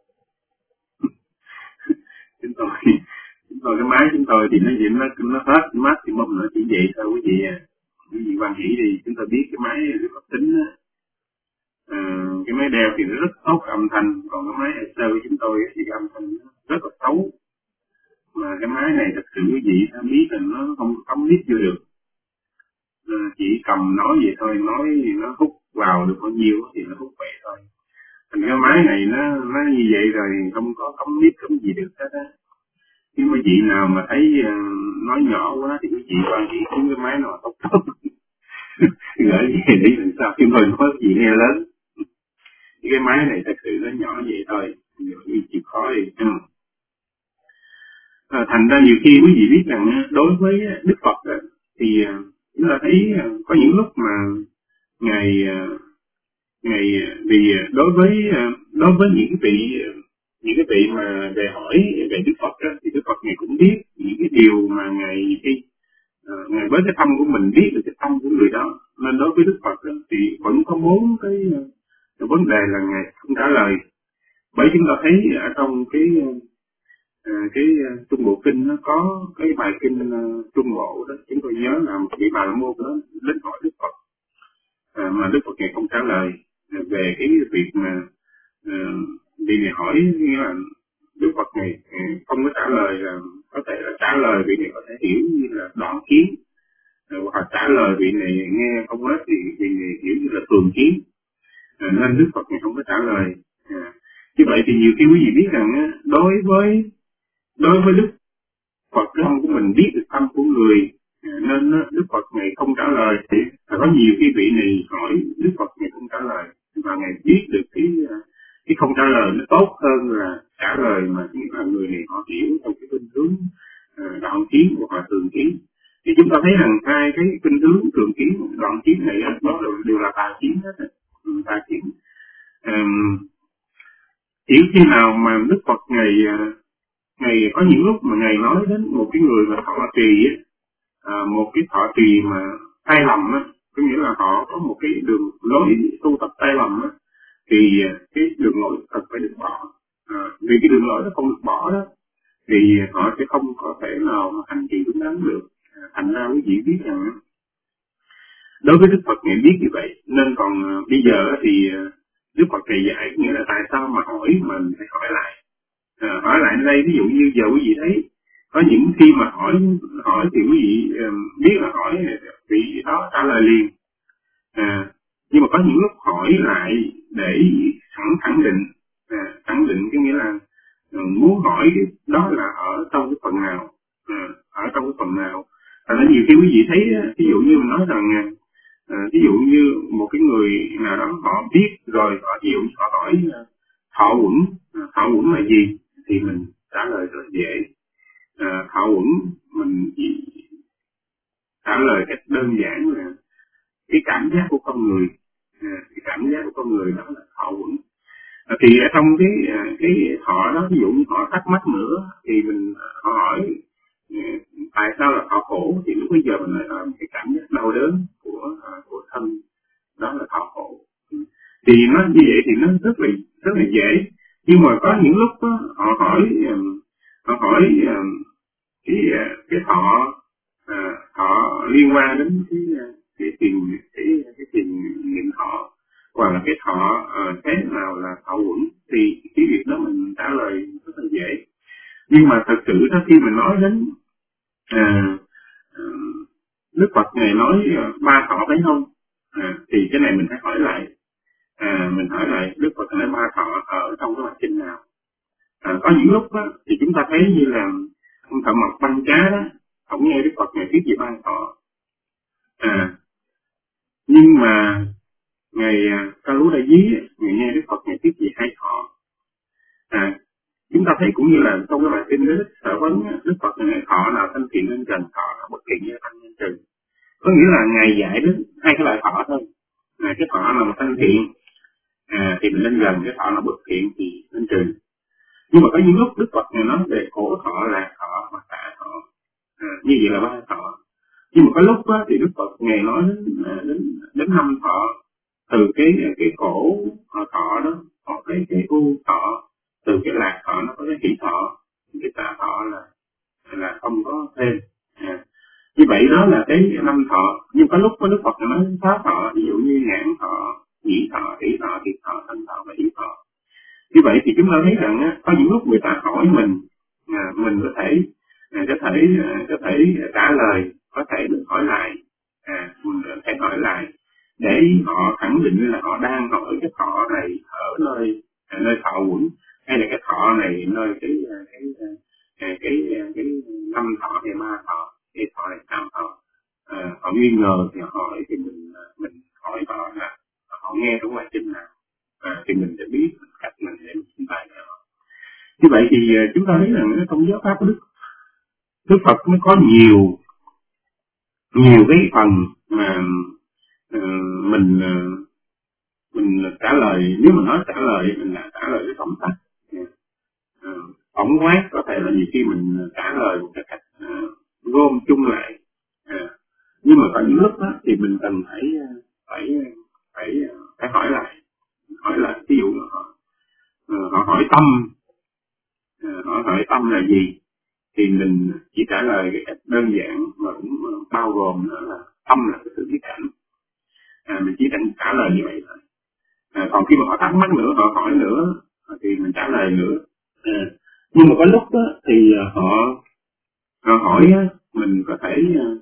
chúng tôi cái máy chúng tôi thì nó hết mát thì mong nó chỉ vậy thôi quý vị à. Quý vị quan nghĩ đi, chúng ta biết cái máy Phật tính á, cái máy đeo thì nó rất tốt âm thanh, còn cái máy Acer của chúng tôi thì âm thanh rất là xấu. Mà cái máy này thật sự quý vị ta biết là nó không biết vô được. Chỉ cầm nói vậy thôi, nói nó hút vào được bao nhiêu thì nó hút vậy thôi. Thành cái máy này nó như vậy rồi không có biết không gì được hết á. Nhưng mà vị nào mà thấy nói nhỏ quá thì quý vị quan chỉ xuống cái máy nào tốt gửi về để làm sao chúng tôi nói gì nghe lớn. Cái máy này thật sự nó nhỏ vậy thôi, như chịu khó đi. Thành ra nhiều khi quý vị biết rằng đối với Đức Phật thì chúng ta thấy có những lúc mà Ngài vì đối với những cái vị mà về hỏi về Đức Phật đó, thì Đức Phật Ngài cũng biết những cái điều mà Ngài với cái tâm của mình biết được cái tâm của người đó, nên đối với Đức Phật đó, thì vẫn có 4 cái vấn đề là Ngài không trả lời. Bởi chúng ta thấy ở trong cái Trung Bộ Kinh nó có cái bài kinh Trung Bộ đó, chúng tôi nhớ là một vị Bà La Môn đó đến hỏi Đức Phật mà Đức Phật Ngài không trả lời về cái việc mà vì Ngài hỏi, nghĩa là Đức Phật Ngài không có trả lời, là có thể là trả lời vị này có thể hiểu như là đoạn kiến, hoặc là trả lời vị này nghe không hết thì vị này hiểu như là thường kiến, nên Đức Phật Ngài không có trả lời. Như vậy thì nhiều khi quý vị biết rằng đối với Đức Phật tâm của mình biết được tâm của người, nên Đức Phật Ngài không trả lời. Thì có nhiều cái vị này hỏi Đức Phật Ngài không trả lời, và Ngài biết được cái không trả lời nó tốt hơn là trả lời mà người này họ hiểu trong cái khuynh hướng đoạn kiến của họ thường kiến. Thì chúng ta thấy rằng hai cái khuynh hướng thường kiến đoạn kiến này đó đều là tà kiến hết, tà kiến. Chỉ khi nào mà Đức Phật ngày có những lúc mà ngài nói đến một cái người mà thọ trì một cái thọ trì mà sai lầm á, có nghĩa là họ có một cái đường lối tu tập sai lầm á, thì cái đường lối cần phải được bỏ. Vì cái đường lối nó không được bỏ đó thì họ sẽ không có thể nào mà hành trì đúng đắn được. Thành ra quý vị biết rằng đối với Đức Phật ngài biết như vậy, nên còn bây giờ thì Đức Phật thầy dạy nghĩa là tại sao mà hỏi mình phải hỏi lại. Hỏi lại ở đây ví dụ như giờ quý vị thấy có những khi mà hỏi thì quý vị biết là hỏi vị đó trả lời liền. Nhưng mà có những lúc hỏi lại để khẳng định cái nghĩa là muốn hỏi đó là ở trong cái phần nào, Thành ra nhiều khi quý vị thấy ví dụ như mình nói rằng ví dụ như một cái người nào đó họ biết rồi, ví dụ họ hỏi thọ uẩn là gì thì mình trả lời rất dễ. Thọ uẩn mình chỉ trả lời cách đơn giản là cái cảm giác của con người, đó là thọ uẩn. Thì ở trong cái thọ đó, ví dụ như họ thắc mắc nữa thì mình hỏi tại sao là thọ khổ, thì lúc bây giờ mình nói là cái cảm giác đau đớn của thân, đó là thọ khổ. Thì nó như vậy thì nó rất là dễ. Nhưng mà có những lúc đó, họ hỏi cái thọ liên quan đến cái tiền niệm thọ, hoặc là cái thọ thế nào là thọ uẩn, thì cái việc đó mình trả lời rất là dễ. Nhưng mà thật sự đó, khi mình nói đến Đức Phật ngài nói ba thọ phải không, thì cái này mình phải hỏi lại. Mình hỏi lại Đức Phật nói ba thọ ở trong cái bài kinh nào. Có những lúc đó, thì chúng ta thấy như là ông Thợ Mộc Banh Cá đó, ông nghe Đức Phật ngài thuyết về ba thọ. Nhưng mà ngài Ca Lú Đại Dí ngài nghe Đức Phật ngài thuyết về hai thọ. Chúng ta thấy cũng như là trong cái bài kinh Đức Sở Vấn, Đức Phật ngài thọ nào thanh thiện nên trần, thọ nào bất thiện nên thanh nên trừ. Có nghĩa là ngài dạy đến hai cái loại thọ thôi. Cái thọ nào mà thanh thiện thì mình lên gần, cái thọ nào bất thiện thì nên trừ. Nhưng mà có những lúc Đức Phật ngài nói về khổ thọ, lạc thọ và xả thọ, như vậy là ba thọ. Nhưng mà có lúc đó, thì Đức Phật ngài nói đến năm thọ, từ cái khổ thọ đó, có cái u thọ, từ cái lạc thọ nó có cái hỷ thọ, cái xả thọ là không có thêm. Như vậy đó là cái năm thọ. Nhưng có lúc có Đức Phật nói sáu thọ, ví dụ như nhãn thọ, nhĩ thọ, tỷ thọ, thiệt thọ, thanh thọ và ý thọ. Như vậy thì chúng ta thấy rằng có những lúc người ta hỏi mình có thể trả lời, có thể được hỏi lại, mình có thể hỏi lại để họ khẳng định là họ đang hỏi cái thọ này ở nơi thọ uẩn, hay là cái thọ này nơi cái năm thọ hay ba thọ, cái thọ này tam thọ. Họ nghi ngờ thì họ hỏi, thì mình hỏi họ là họ nghe trong bài kinh nào, thì mình sẽ biết cách mình để mình trình bày cho họ. Như vậy thì chúng ta thấy rằng cái trong giáo pháp của Đức Phật mới có nhiều cái phần mà mình trả lời. Nếu mà nói trả lời, mình là trả lời cái tổng tắc, tổng quát. Có thể là nhiều khi mình trả lời một cái cách gom chung lại, nhưng mà có những lúc đó thì mình cần phải hỏi lại. Ví dụ họ hỏi tâm là gì, thì mình chỉ trả lời cái cách đơn giản mà cũng bao gồm nữa là tâm là cái sự biết cảnh. Mình chỉ trả lời như vậy thôi. Còn khi mà họ thắc mắc nữa, họ hỏi nữa thì mình trả lời nữa. Nhưng mà có lúc đó, thì họ hỏi mình có thể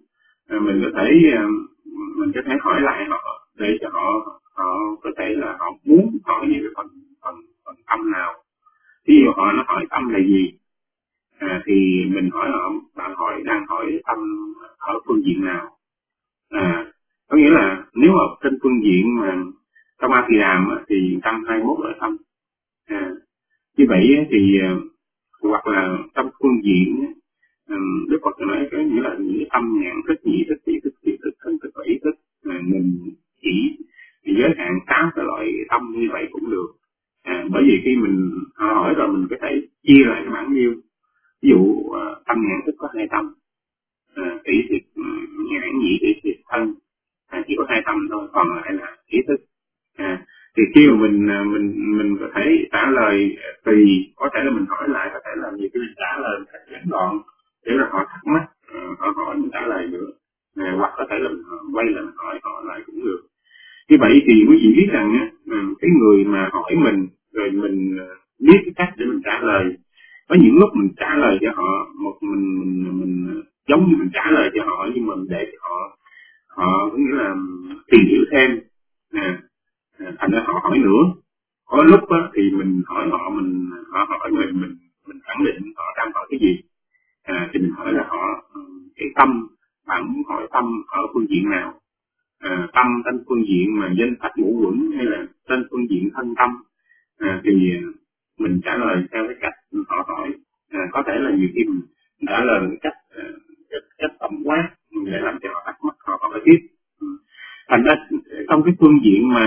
hỏi lại họ để cho họ có thể là họ muốn hỏi những cái phần tâm nào. Ví dụ họ nó hỏi tâm là gì, thì mình hỏi họ, bạn đang hỏi tâm ở phương diện nào. Có nghĩa là nếu mà trên phương diện mà trong A Thì Đàm thì 121 loại tâm, Như vậy thì hoặc là trong phương diện Đức Phật nói cái nghĩa là những tâm nhãn thức, nhị thức, tỷ thức, thiệt thức, thân thức và ý thức, mình chỉ giới hạn 8 cái loại tâm như vậy cũng được. Bởi vì khi mình hỏi rồi mình có thể chia lại bao nhiêu. Ví dụ tâm nhãn thức có 2 tâm, tỷ thiệt nhãn, nhị tỷ thiệt thân, chỉ có 2 tâm thôi, còn lại là ý thức. Thì khi mà mình có thể trả lời tùy, có thể là mình hỏi lại, có thể là nhiều khi mình trả lời thật ngắn gọn để là họ thắc mắc, họ hỏi mình trả lời nữa, hoặc có thể là mình quay lại mình hỏi họ lại cũng được. Như vậy thì quý vị biết rằng cái người mà hỏi mình rồi mình biết cái cách để mình trả lời, có những lúc mình trả lời cho họ mình giống như mình trả lời cho họ, nhưng mà để cho họ có nghĩa là tìm hiểu thêm, thành ra họ hỏi nữa. Có lúc đó, thì mình hỏi họ hỏi mình khẳng định họ đang hỏi cái gì, thì mình hỏi là họ cái tâm, bạn muốn hỏi tâm ở phương diện nào, tâm trên phương diện mà danh sách ngũ quẩn hay là trên phương diện thân tâm, thì mình trả lời theo cái cách họ hỏi. Có thể là nhiều khi mình trả lời một cách tổng quát để làm cho họ thắc mắc, họ hỏi tiếp. Thành ra trong cái phương diện mà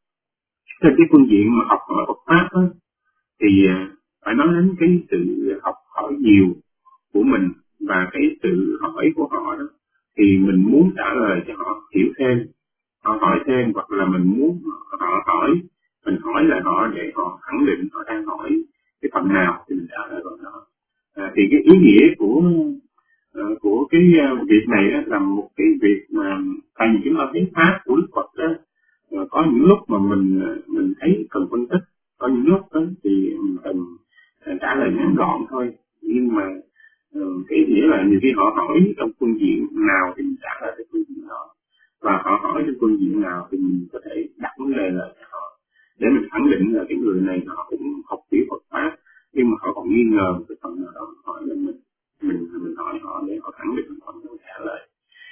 học hỏi Phật pháp đó, thì phải nói đến cái sự học hỏi nhiều của mình và cái sự hỏi của họ đó, thì mình muốn trả lời cho họ hiểu thêm, họ hỏi thêm, hoặc là mình muốn họ hỏi, mình hỏi lại họ để họ khẳng định họ đang hỏi cái phần nào thì mình trả lời phần đó. Thì cái ý nghĩa của cái việc này đó là một cái việc mà tại vì chúng ta thấy pháp của Đức Phật đó, có những lúc mà mình thấy cần phân tích, có những lúc đó thì mình cần trả lời ngắn gọn thôi, nhưng mà cái nghĩa là nhiều khi họ hỏi trong phương diện nào thì mình trả lời cái phương diện đó, và họ hỏi trong phương diện nào thì mình có thể đặt vấn đề lại cho họ để mình khẳng định là cái người này họ cũng học hiểu Phật pháp, nhưng mà họ còn nghi ngờ cái phần nào đó, hỏi là mình hỏi họ để họ khẳng định họ mới trả lời.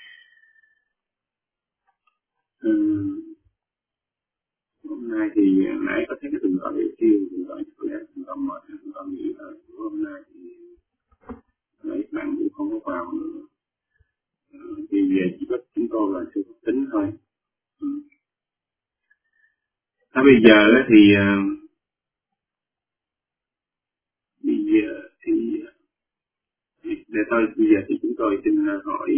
Hôm nay thì nãy có thấy cái từng gọi để kêu, từng gọi cho em, từng gọi mệt, từng gọi nghỉ rồi. Hôm nay thì mấy bạn cũng không có vào nữa. Thì về chỉ có chúng tôi là sự tính thôi. Bây giờ thì bây giờ thì chúng tôi xin hỏi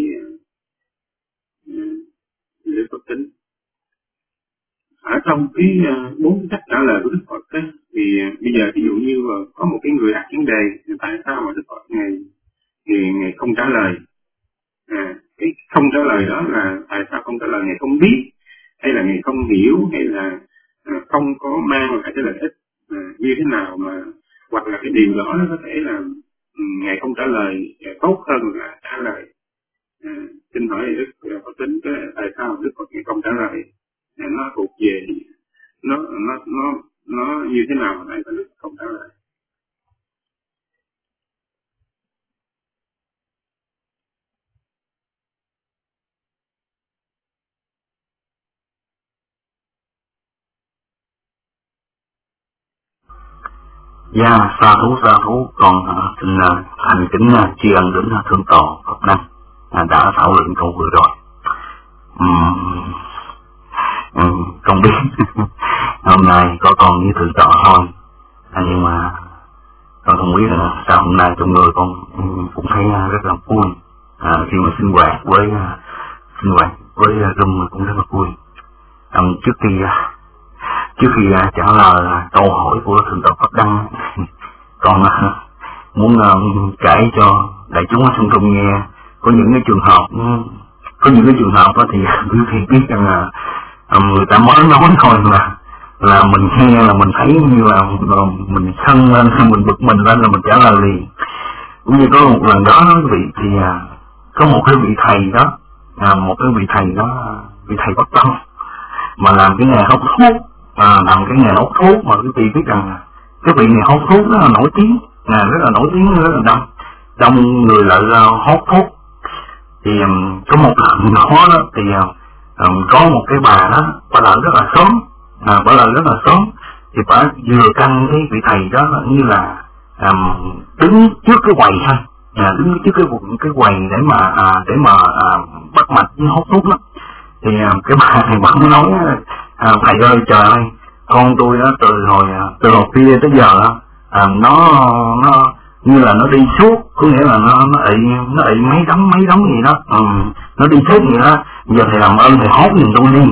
Đức Phật tính. Ở trong cái 4 cách trả lời của Đức Phật ấy, thì bây giờ ví dụ như có một cái người đặt vấn đề, tại sao mà Đức Phật ngày không trả lời? Cái không trả lời đó là tại sao không trả lời? Ngày không biết, hay là ngày không hiểu, hay là không có mang lại cái lợi ích như thế nào, mà hoặc là cái điều đó nó có thể là ngày không trả lời tốt hơn là trả lời. Xin hỏi Đức Phật tính tại sao Đức Phật ngày không trả lời? Nó thuộc về nó như thế nào mà lại phải không trả lời? Dạ, sa thú, còn xin thành kính tri ân đến Thượng Tọa Phật Năng đã thảo luận câu vừa rồi. Không biết hôm nay có còn như Thượng Tọa thôi, nhưng mà con không biết là sao hôm nay trong người con cũng thấy rất là vui khi mà sinh hoạt với Room cũng rất là vui. Trước khi trả lời câu hỏi của Thượng Tọa Pháp Đăng, con muốn kể cho đại chúng ở trong Room nghe có những cái trường hợp thì quý vị biết rằng là người ta mới nói thôi là mình nghe là mình thấy như là mình sân lên, mình bực mình lên là mình trả lời liền. Cũng như có một lần đó quý vị thì có một cái vị thầy đó, vị thầy Bắc Tâm mà làm cái nghề hút thuốc, mà quý vị biết rằng cái vị này hút thuốc rất là nổi tiếng, rất là đông người lại hút thuốc. Thì có một lần đó thì có một cái bà đó, bà lại rất là sớm, thì phải vừa canh cái vị thầy đó là như là đứng trước cái quầy thôi, đứng trước cái quầy để mà bắt mạch với hút thuốc đó. Thì cái bà thầy bà mới nói thầy ơi trời ơi, con tôi đó từ hồi kia tới giờ đó, nó như là nó đi suốt, có nghĩa là nó ị mấy đống gì đó, nó đi suốt gì đó. Giờ thầy làm ơn thầy hốt giùm tôi đi.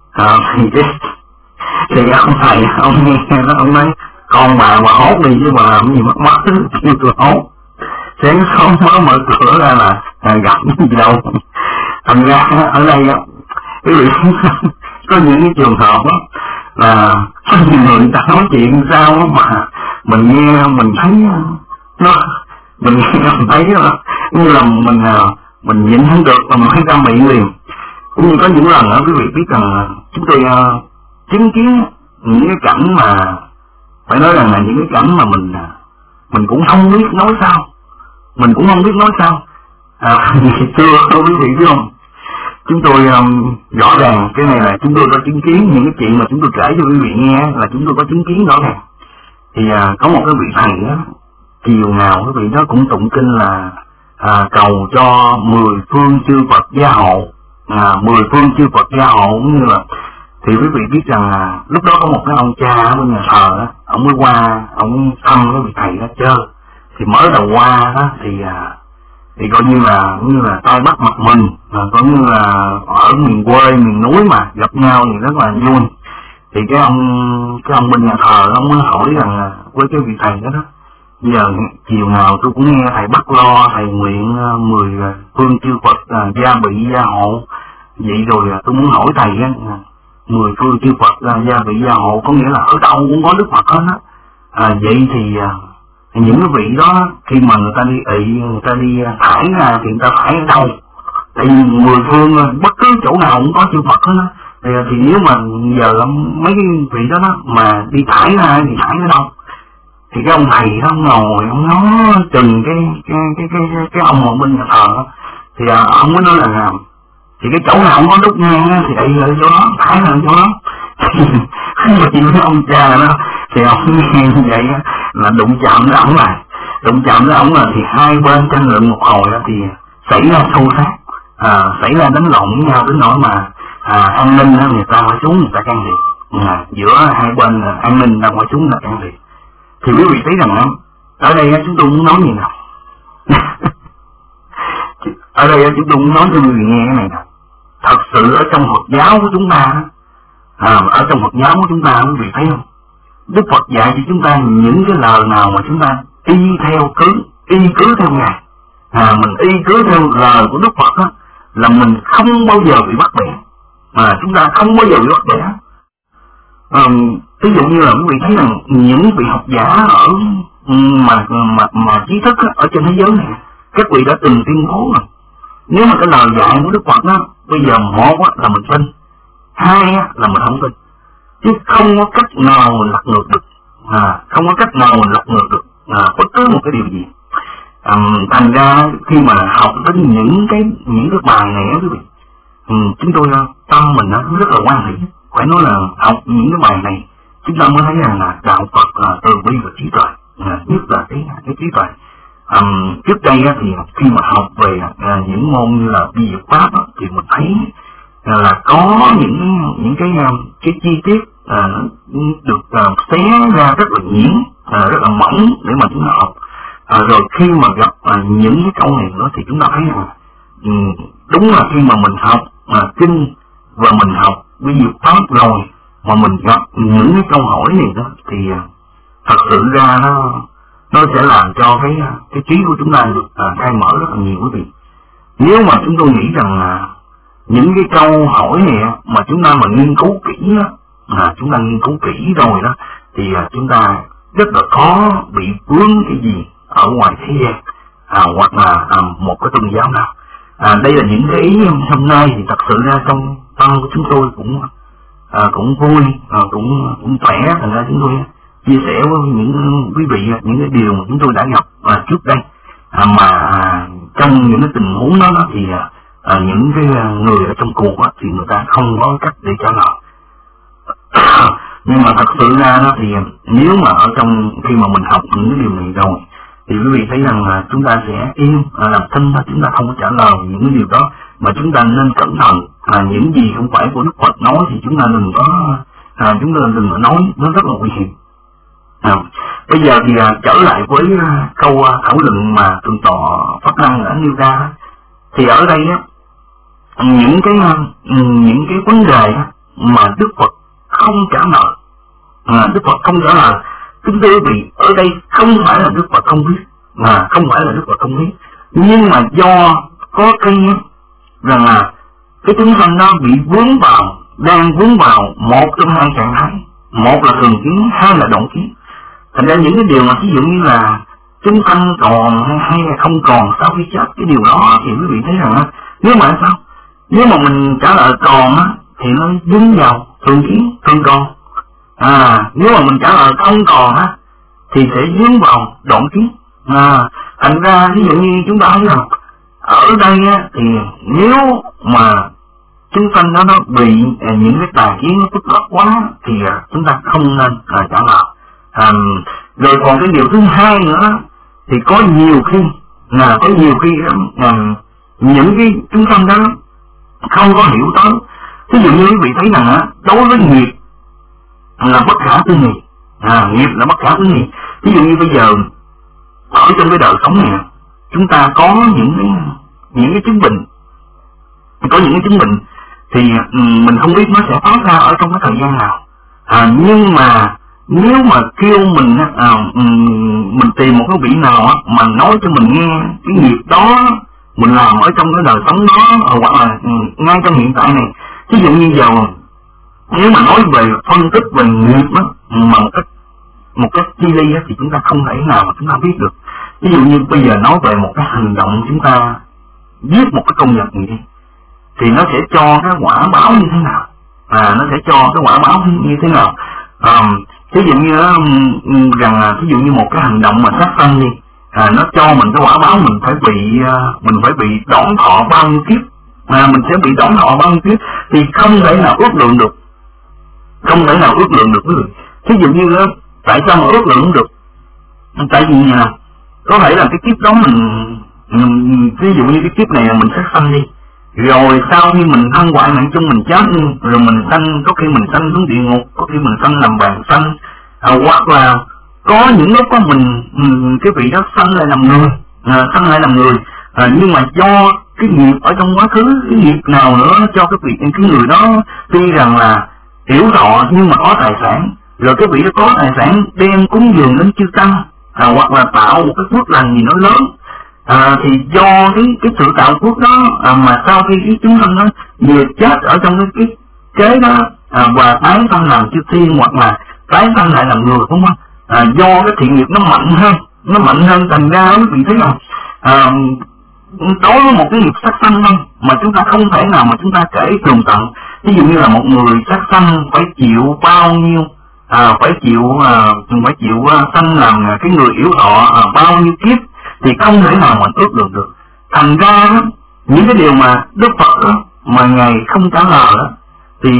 Thì ông thầy ông nghe đó, ông nói con bà mà hốt đi chứ bà làm gì mất kêu tôi hốt. Sáng sớm mới mở cửa ra là gặp gì đâu. Thành ra ở đây quý vị có những cái trường hợp đó là người ta nói chuyện sao đó mà mình nghe mình thấy nó mình thấy như là mình nhịn không được mà mình thấy ra miệng liền. Cũng như có những lần quý vị biết rằng chúng tôi chứng kiến những cái cảnh mà phải nói rằng là những cái cảnh mà mình cũng không biết nói sao, thưa quý vị biết không, chúng tôi rõ ràng cái này là chúng tôi có chứng kiến, những cái chuyện mà chúng tôi kể cho quý vị nghe là chúng tôi có chứng kiến rõ ràng. Thì có một cái vị thầy đó, chiều nào quý vị đó cũng tụng kinh là cầu cho 10 phương chư Phật gia hộ, 10 phương chư Phật gia hộ, cũng như là thì quý vị biết rằng là lúc đó có một cái ông cha ở bên nhà thờ đó, ông mới qua ông thăm cái vị thầy đó chơi. Thì mới đầu qua đó thì coi như là tay bắt mặt mình, coi như là ở miền quê miền núi mà gặp nhau thì rất là vui. Thì cái ông bên nhà thờ ông mới hỏi rằng với cái vị thầy đó giờ chiều nào tôi cũng nghe thầy bắt lo, thầy nguyện 10 phương chư Phật gia bị gia hộ, vậy rồi tôi muốn hỏi thầy 10 phương chư Phật gia bị gia hộ có nghĩa là ở đâu cũng có Đức Phật hết á. Vậy thì những cái vị đó khi mà người ta đi ị, người ta đi thải ra thì người ta thải ở đâu? Tại vì 10 phương bất cứ chỗ nào cũng có chư Phật hết á. Thì nếu mà giờ mấy cái vị đó mà đi thải ra thì thải ở đâu? Thì cái ông thầy đó ngồi ông nói chừng cái ông ở bên nhà thờ đó, thì ông mới nói là thì cái chỗ nào không có đúc nhang á thì đẩy ở chỗ đó, thải ở chỗ đó. Thì cái ông cha đó thì ông nghe như vậy á, là đụng chạm với ổng là thì hai bên tranh luận một hồi đó thì xảy ra xô xát, xảy ra đánh lộn với nhau đến nỗi mà an ninh đó người ta phải xuống người ta can thiệp, giữa hai bên an ninh đang phải xuống người ta can thiệp. Thì quý vị thấy rằng ở đây chúng tôi muốn nói gì nào? Ở đây chúng tôi muốn nói cho quý vị nghe cái này nè. Thật sự ở trong Phật giáo của chúng ta, ở trong Phật giáo của chúng ta quý vị thấy không? Đức Phật dạy cho chúng ta những cái lời nào mà chúng ta y cứ theo Ngài, mình y cứ theo lời của Đức Phật đó, là mình không bao giờ bị bắt bẻ, chúng ta không bao giờ bị bắt bẻ. Ví dụ như là quý vị thấy rằng những vị học giả ở mà trí thức ở trên thế giới này, các vị đã từng tuyên bố rằng nếu mà cái lời dạy của Đức Phật đó bây giờ một là mình tin, hai là mình không tin, chứ không có cách nào mình lật ngược được, bất cứ một cái điều gì. Thành ra khi mà học đến những cái bài này á quý vị, chúng tôi tâm mình nó rất là quan hệ. Phải nói là học những cái bài này chúng ta mới thấy rằng là đạo Phật là từ bi và trí tuệ, nhất là cái trí tuệ. Trước đây thì khi mà học về những môn như là vi diệu pháp thì mình thấy là có những cái chi tiết được xé ra rất là nhuyễn, rất là mỏng để mà chúng ta học. Rồi khi mà gặp những cái câu này nữa thì chúng ta thấy rằng đúng là khi mà mình học kinh và mình học vi diệu pháp rồi mà mình gặp những cái câu hỏi này đó thì thật sự ra nó sẽ làm cho cái trí của chúng ta được khai mở rất là nhiều quý vị. Nếu mà chúng tôi nghĩ rằng những cái câu hỏi này mà chúng ta mà nghiên cứu kỹ chúng ta nghiên cứu kỹ rồi đó thì chúng ta rất là khó bị vướng cái gì ở ngoài thế gian hoặc là một cái tôn giáo nào. Đây là những cái ý hôm nay thì thật sự ra trong tâm của chúng tôi cũng vui, cũng khỏe. Thành ra chúng tôi chia sẻ với những quý vị những cái điều mà chúng tôi đã gặp trước đây, mà trong những cái tình huống đó thì những cái người ở trong cuộc thì người ta không có cách để trả lời. Nhưng mà thật sự ra đó thì nếu mà ở trong khi mà mình học những cái điều này rồi thì quý vị thấy rằng là chúng ta sẽ im làm thinh thôi, chúng ta không có trả lời những cái điều đó, mà chúng ta nên cẩn thận những gì không phải của Đức Phật nói thì chúng ta đừng có đừng có nói, nó rất là nguy hiểm. Bây giờ thì trở lại với câu thảo luận mà thượng tọa Pháp Năng đã nêu ra, thì ở đây á, những cái vấn đề mà Đức Phật không trả lời, Đức Phật không trả lời, kính thưa quý vị, ở đây không phải là Đức Phật không biết, không phải là Đức Phật không biết, nhưng mà do có cái rằng là cái chúng sanh đó bị đang vướng vào một trong hai trạng thái, một là thường kiến, hai là động kiến. Thành ra những cái điều mà ví dụ như là chúng sanh còn hay là không còn sau khi chết, cái điều đó thì quý vị thấy rằng nếu mà sao, nếu mà mình trả lời còn thì nó dính vào thường kiến, thường còn. Nếu mà mình trả lời không còn thì sẽ dính vào động kiến. Thành ra ví dụ như chúng ta thấy rằng ở đây thì nếu mà chúng sanh nó bị những cái tà kiến nó phức tạp quá thì chúng ta không nên trả lời. Rồi còn cái điều thứ hai nữa thì có nhiều khi những cái chúng sanh đó không có hiểu tới. Ví dụ như quý vị thấy rằng đối với nghiệp là bất khả tư nghị, nghiệp là bất khả tư nghị. Ví dụ như bây giờ ở trong cái đời sống này chúng ta có những cái chứng bệnh, thì mình không biết nó sẽ phát ra ở trong cái thời gian nào. Nhưng mà nếu mà kêu mình tìm một cái vị nào mà nói cho mình nghe cái nghiệp đó mình làm ở trong cái đời sống đó, hoặc là ngay trong hiện tại này, ví dụ như giờ nếu mà nói về phân tích về nghiệp mà một cách chi ly thì chúng ta không thể nào mà chúng ta biết được. Ví dụ như bây giờ nói về một cái hành động, chúng ta viết một cái công việc gì đi thì nó sẽ cho cái quả báo như thế nào, nó sẽ cho cái quả báo như thế nào. Ví dụ như rằng ví dụ như một cái hành động mà sát sanh đi, nó cho mình cái quả báo mình phải bị đón thọ bao nhiêu kiếp, mình sẽ bị đón thọ bao nhiêu kiếp thì không thể nào ước lượng được, quý vị. Ví dụ như tại sao mà ước lượng được? Tại vì có thể là cái kiếp đó mình ví dụ như cái kiếp này là mình sát sanh đi, rồi sau khi mình thân hoại mạng chung mình chết đi, rồi mình sanh, có khi mình sanh xuống địa ngục, có khi mình sanh làm bàn sanh, hoặc là có những lúc có mình cái vị đó sanh lại làm người, nhưng mà do cái nghiệp ở trong quá khứ, cái nghiệp nào nữa cho cái người đó tuy rằng là tiểu thọ nhưng mà có tài sản, rồi cái vị đó có tài sản đem cúng dường đến chư tăng, hoặc là tạo một cái phước lành gì nó lớn, thì do cái sự tạo phước đó mà sau khi cái chúng sanh đó vừa chết ở trong cái kế đó và tái sanh làm chư thiên hoặc là tái sanh lại làm người, đúng không? Do cái thiện nghiệp nó mạnh hơn, thành ra quý vị thấy không? Đối với một cái nghiệp sát sanh thôi mà chúng ta không thể nào mà chúng ta kể tường tận. Ví dụ như là một người sát sanh phải chịu bao nhiêu, phải chịu sanh làm cái người yếu thọ bao nhiêu kiếp thì không thể nào mà ước lượng được. Thành ra những cái điều mà Đức Phật mà Ngài không trả lời thì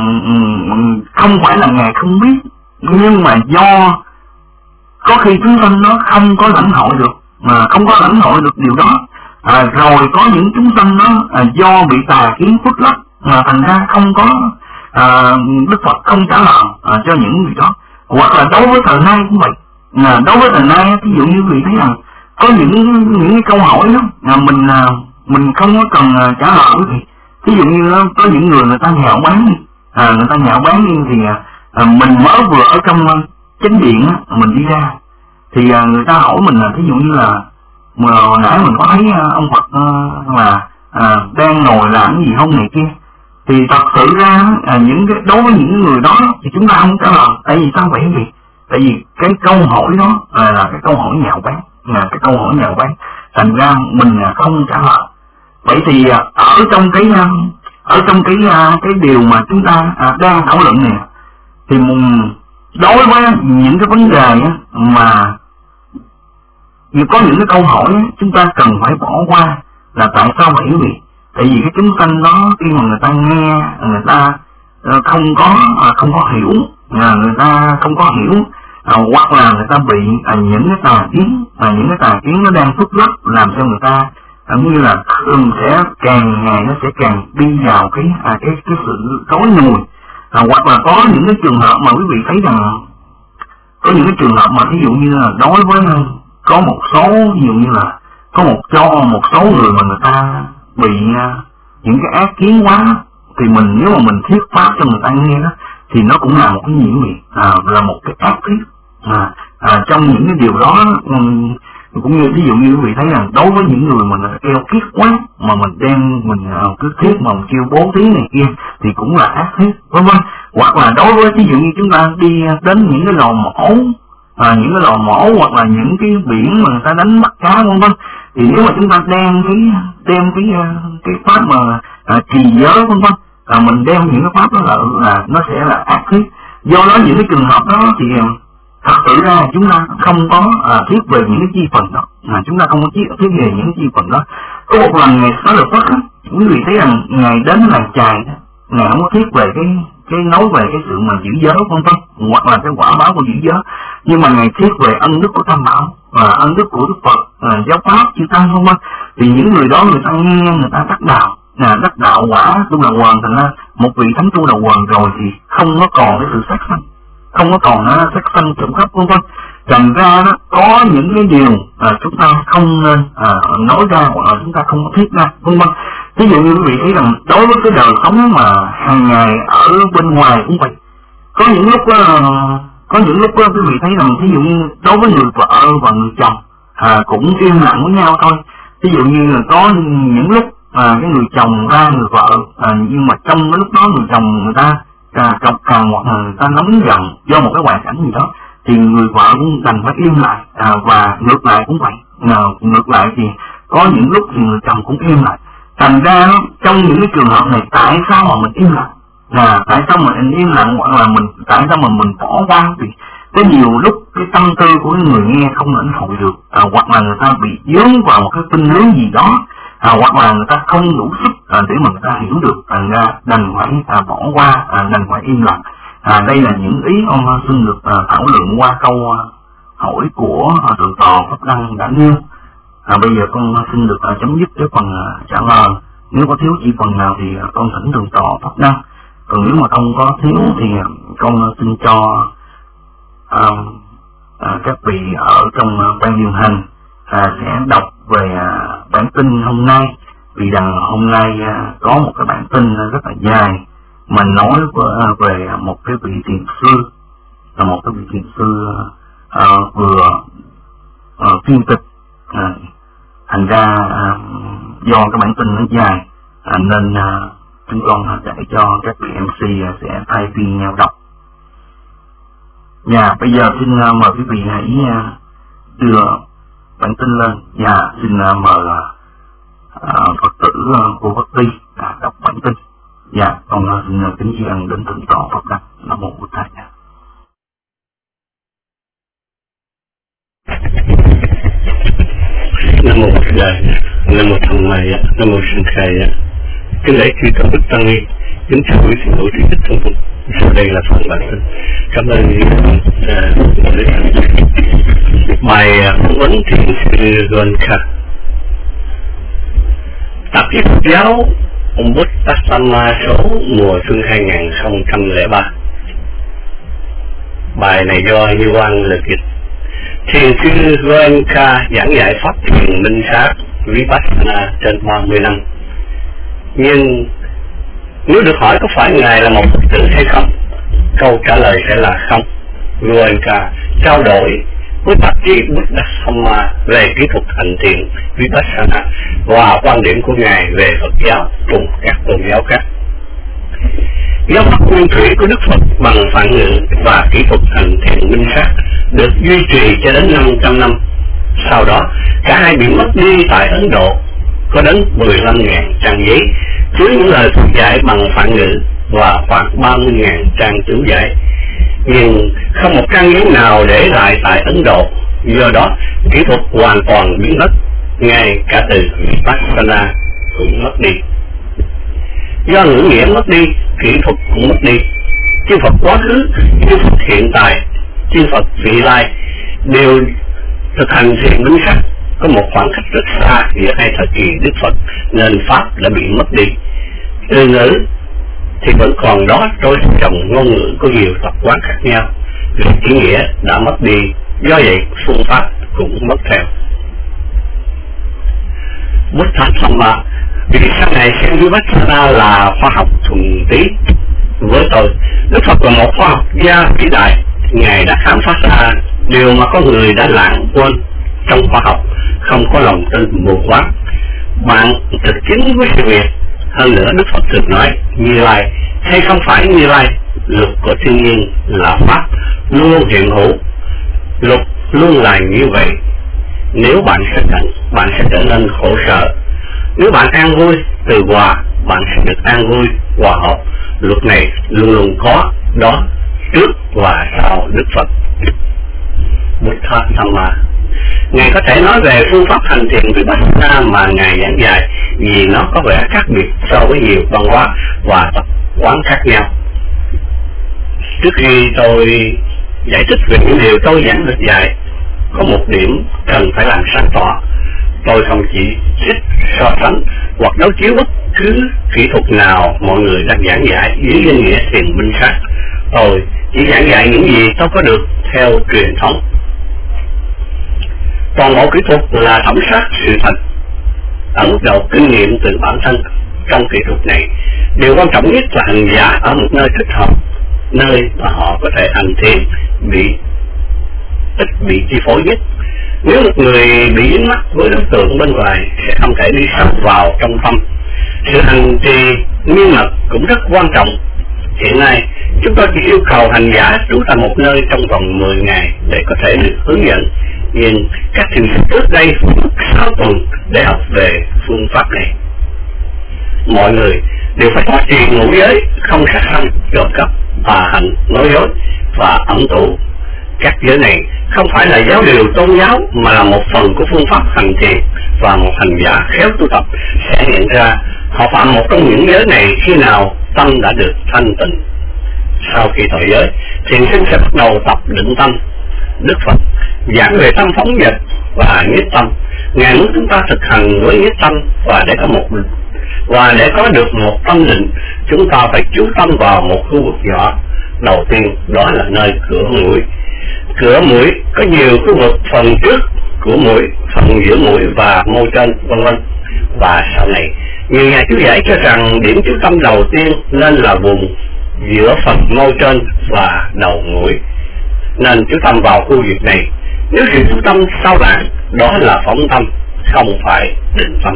không phải là Ngài không biết, nhưng mà do có khi chúng sanh nó không có lãnh hội được điều đó, rồi có những chúng sanh nó do bị tà kiến phức lấp thành ra không có Đức Phật không trả lời cho những người đó. Hoặc là đối với thời nay cũng vậy, đối với thời nay ví dụ như quý vị thấy rằng có những cái câu hỏi đó mình không có cần trả lời quý vị. Ví dụ như có những người ta nhạo báng thì mình mới vừa ở trong chánh điện mình đi ra thì người ta hỏi mình là ví dụ như là hồi nãy mình có thấy ông Phật là đang ngồi làm cái gì không này kia, thì thật sự ra đối với những người đó thì chúng ta không trả lời. Tại vì sao vậy? Tại vì cái câu hỏi đó là cái câu hỏi nhạo báng, thành ra mình không trả lời. Vậy thì ở trong cái điều mà chúng ta đang thảo luận này thì đối với những cái vấn đề mà có những cái câu hỏi chúng ta cần phải bỏ qua là tại sao vậy quý vị? Tại vì cái chúng sanh đó khi mà người ta nghe, người ta không có hiểu người ta không có hiểu, hoặc là người ta bị những cái tà kiến, những cái tà kiến nó đang thúc giục làm cho người ta như là sẽ càng ngày nó sẽ càng đi vào cái sự tối nhùi. Hoặc là có những cái trường hợp mà quý vị thấy rằng có những cái trường hợp mà ví dụ như là đối với có một số, ví dụ như là có một số người mà người ta bị những cái ác kiến quá, thì nếu mà mình thuyết pháp cho người ta nghe đó thì nó cũng là một cái nhiễm miệng, là một cái ác thuyết. Trong những cái điều đó cũng như ví dụ như quý vị thấy rằng đối với những người mà keo kiết quá mà mình đem mình cứ thuyết mà mình kêu bố thí này kia thì cũng là ác thuyết, vân vân. Hoặc là đối với ví dụ như chúng ta đi đến những cái lò mổ, hoặc là những cái biển mà người ta đánh bắt cá, vân vân, thì nếu mà chúng ta đem cái pháp mà trì giới, vân vân, mình đem những cái pháp đó là nó sẽ là ác thuyết. Do đó những cái trường hợp đó thì thật sự ra chúng ta không có thuyết về những cái chi phần đó, chúng ta không có thuyết về những cái chi phần đó. Có một lần Ngài Xá Lợi Phất á, quý vị thấy rằng Ngài đến làng chài đó, Ngài không có thuyết về cái nói về cái sự mà giữ giới, vân vân, hoặc là cái quả báo của giữ giới, nhưng mà Ngài thuyết về ân đức của Tam Bảo và ân đức của Đức Phật, giáo pháp chư tăng, vân vân. Thì những người đó người ta nghe, người ta đắc đạo quả tu đầu quần, thành ra một vị thánh tu đầu quần rồi thì không có còn cái sự sát sanh, không có còn sát sanh trộm cắp, vân vân. Thành ra đó có những cái điều chúng ta không nên nói ra, hoặc là chúng ta không có thuyết ra, vân vân. Ví dụ như quý vị thấy rằng đối với cái đời sống mà hàng ngày ở bên ngoài cũng vậy, có những lúc quý vị thấy rằng ví dụ như đối với người vợ và người chồng cũng im lặng với nhau thôi. Ví dụ như là có những lúc cái người chồng ra người vợ, nhưng mà trong cái lúc đó người chồng người ta cọc cằn hoặc là người ta nóng giận do một cái hoàn cảnh gì đó, thì người vợ cũng đành phải im lại, và ngược lại cũng vậy. Ngược lại thì có những lúc thì người chồng cũng im lại. Thành ra trong những cái trường hợp này tại sao mà mình im lặng? Tại sao mình im lặng, hoặc là tại sao mà mình bỏ qua? Vì có nhiều lúc cái tâm tư của người nghe không lĩnh hội được, hoặc là người ta bị vướng vào một cái tinh lý gì đó, hoặc là người ta không đủ sức để mà người ta hiểu được, thành ra đành phải bỏ qua, đành phải im lặng. Đây là những ý ông xin được thảo luận qua câu hỏi của thượng tọa Pháp Đăng đã nêu. Bây giờ con xin được chấm dứt cái phần trả lời. Nếu có thiếu chi phần nào thì con thỉnh thượng tọa Pháp Đăng. Còn nếu mà không có thiếu thì con xin cho các vị ở trong ban điều hành sẽ đọc về bản tin hôm nay. Vì rằng hôm nay có một cái bản tin rất là dài mà nói về một cái vị thiền sư, là một cái vị thiền sư vừa phiên tịch. Thành ra do cái bản tin nó dài nên chúng con để cho các vị MC sẽ thay phiên nhau đọc. Bây giờ xin mời quý vị hãy đưa bản tin lên. Xin mời Phật tử cô Phật Ti đọc bản tin. Con xin kính tri ân đến thượng tọa Pháp Đăng. Nam mô Bụt Thầy. Nam mô Bụt Thầy, Nam mô Thằng Mày, Nam mô Sinh Thầy. Kính lễ chư tôn đức tăng ni, kính chào quý vị hữu trí thích thân phục. Sau đây là phần bản tin. Cảm ơn bài phỏng vấn thiền sư Goenka. Tạp chí Phật giáo Buddhasama số mùa xuân 2003. Bài này do Như Quang lực dịch. Thiền sư Goenka giảng dạy pháp thiền minh sát Vipassana trên 30 năm. Nhưng nếu được hỏi có phải Ngài là một Phật tử hay không, câu trả lời sẽ là không. Goenka trao đổi với tạp chí Buddhasama về kỹ thuật hành thiền Vipassana và quan điểm của Ngài về Phật giáo cùng các tôn giáo khác. Giáo pháp nguyên thủy của Đức Phật bằng phản ngữ và kỹ thuật hành thiền minh sát được duy trì cho đến 500 năm. Sau đó, cả hai bị mất đi tại Ấn Độ. Có đến 15.000 trang giấy chứa những lời Phật dạy bằng phản ngữ và khoảng 30.000 trang chú giải. Nhưng không một trang giấy nào để lại tại Ấn Độ. Do đó, kỹ thuật hoàn toàn biến mất, ngay cả từ Vipassana cũng mất đi. Do ngữ nghĩa mất đi, kỹ thuật cũng mất đi. chư Phật quá khứ, chư Phật hiện tại, chư Phật vị lai đều thực hành thiền minh sắc. Có một khoảng cách rất xa giữa hai thời kỳ Đức Phật nên pháp đã bị mất đi. Từ ngữ thì vẫn còn đó trôi trong ngôn ngữ có nhiều tập quán khác nhau, vì ý nghĩa đã mất đi, do vậy phương pháp cũng mất theo. Buddha Dhamma, vì sau này xem Vipassana là khoa học thuần túy. Với tôi, Đức Phật là một khoa học gia vĩ đại. Ngài đã khám phá ra điều mà con người đã lãng quên trong khoa học, không có lòng tin mù quáng. Bạn thực chứng với sự việc. Hơn nữa Đức Phật thường nói Như Lai hay không phải Như Lai, luật của thiên nhiên là pháp luôn hiện hữu, luật luôn là như vậy. Nếu bạn xác định, bạn sẽ trở nên khổ sở. Nếu bạn an vui, từ hòa, bạn sẽ được an vui, hòa hợp. Luật này luôn luôn có đó trước và sau Đức Phật. Buddha Dhamma, Ngài có thể nói về phương pháp hành thiền Vipassana mà Ngài giảng dạy, vì nó có vẻ khác biệt so với nhiều văn hóa và tập quán khác nhau. Trước khi tôi giải thích về những điều tôi giảng được dạy, có một điểm cần phải làm sáng tỏ. Tôi không chỉ trích, so sánh hoặc đối chiếu bất cứ kỹ thuật nào mọi người đang giảng dạy dưới danh nghĩa thiền minh sát. Tôi chỉ giảng dạy những gì tôi có được theo truyền thống. Toàn bộ kỹ thuật là thẩm sát sự thật, ở mức độ kinh nghiệm từ bản thân. Trong kỹ thuật này, điều quan trọng nhất là hành giả ở một nơi thích hợp, nơi mà họ có thể hành thiền ít bị chi phối nhất. Nếu một người bị dính mắc với đối tượng bên ngoài sẽ không thể đi sâu vào trong tâm. Sự hành trì nghiêm mật cũng rất quan trọng. Hiện nay chúng tôi chỉ yêu cầu hành giả trú tại một nơi trong vòng 10 ngày để có thể được hướng dẫn, nhưng các thiền sinh trước đây mất 6 tuần để học về phương pháp này. Mọi người đều phải có trì ngũ giới, không sát sanh, trộm cắp, tà hạnh, nói dối và ẩn tụ. Các giới này không phải là giáo điều tôn giáo mà là một phần của phương pháp hành thiền, và một hành giả khéo tu tập sẽ hiện ra họ phạm một trong những giới này khi nào tâm đã được thanh tịnh. Sau khi thọ giới, thiền sinh sẽ bắt đầu tập định tâm. Đức Phật giảng về tâm phóng dật và nhất tâm. Ngài muốn chúng ta thực hành với nhất tâm, và để có được một tâm định, chúng ta phải chú tâm vào một khu vực nhỏ. Đầu tiên đó là nơi cửa mũi. Cửa mũi có nhiều khu vực, phần trước của mũi, phần giữa mũi và môi trên, vân vân. Và sau này, nhiều nhà chú giải cho rằng điểm chú tâm đầu tiên nên là vùng giữa phần môi trên và đầu mũi, nên chú tâm vào khu vực này. Nếu sự chú tâm sao lãng, đó là phóng tâm, không phải định tâm.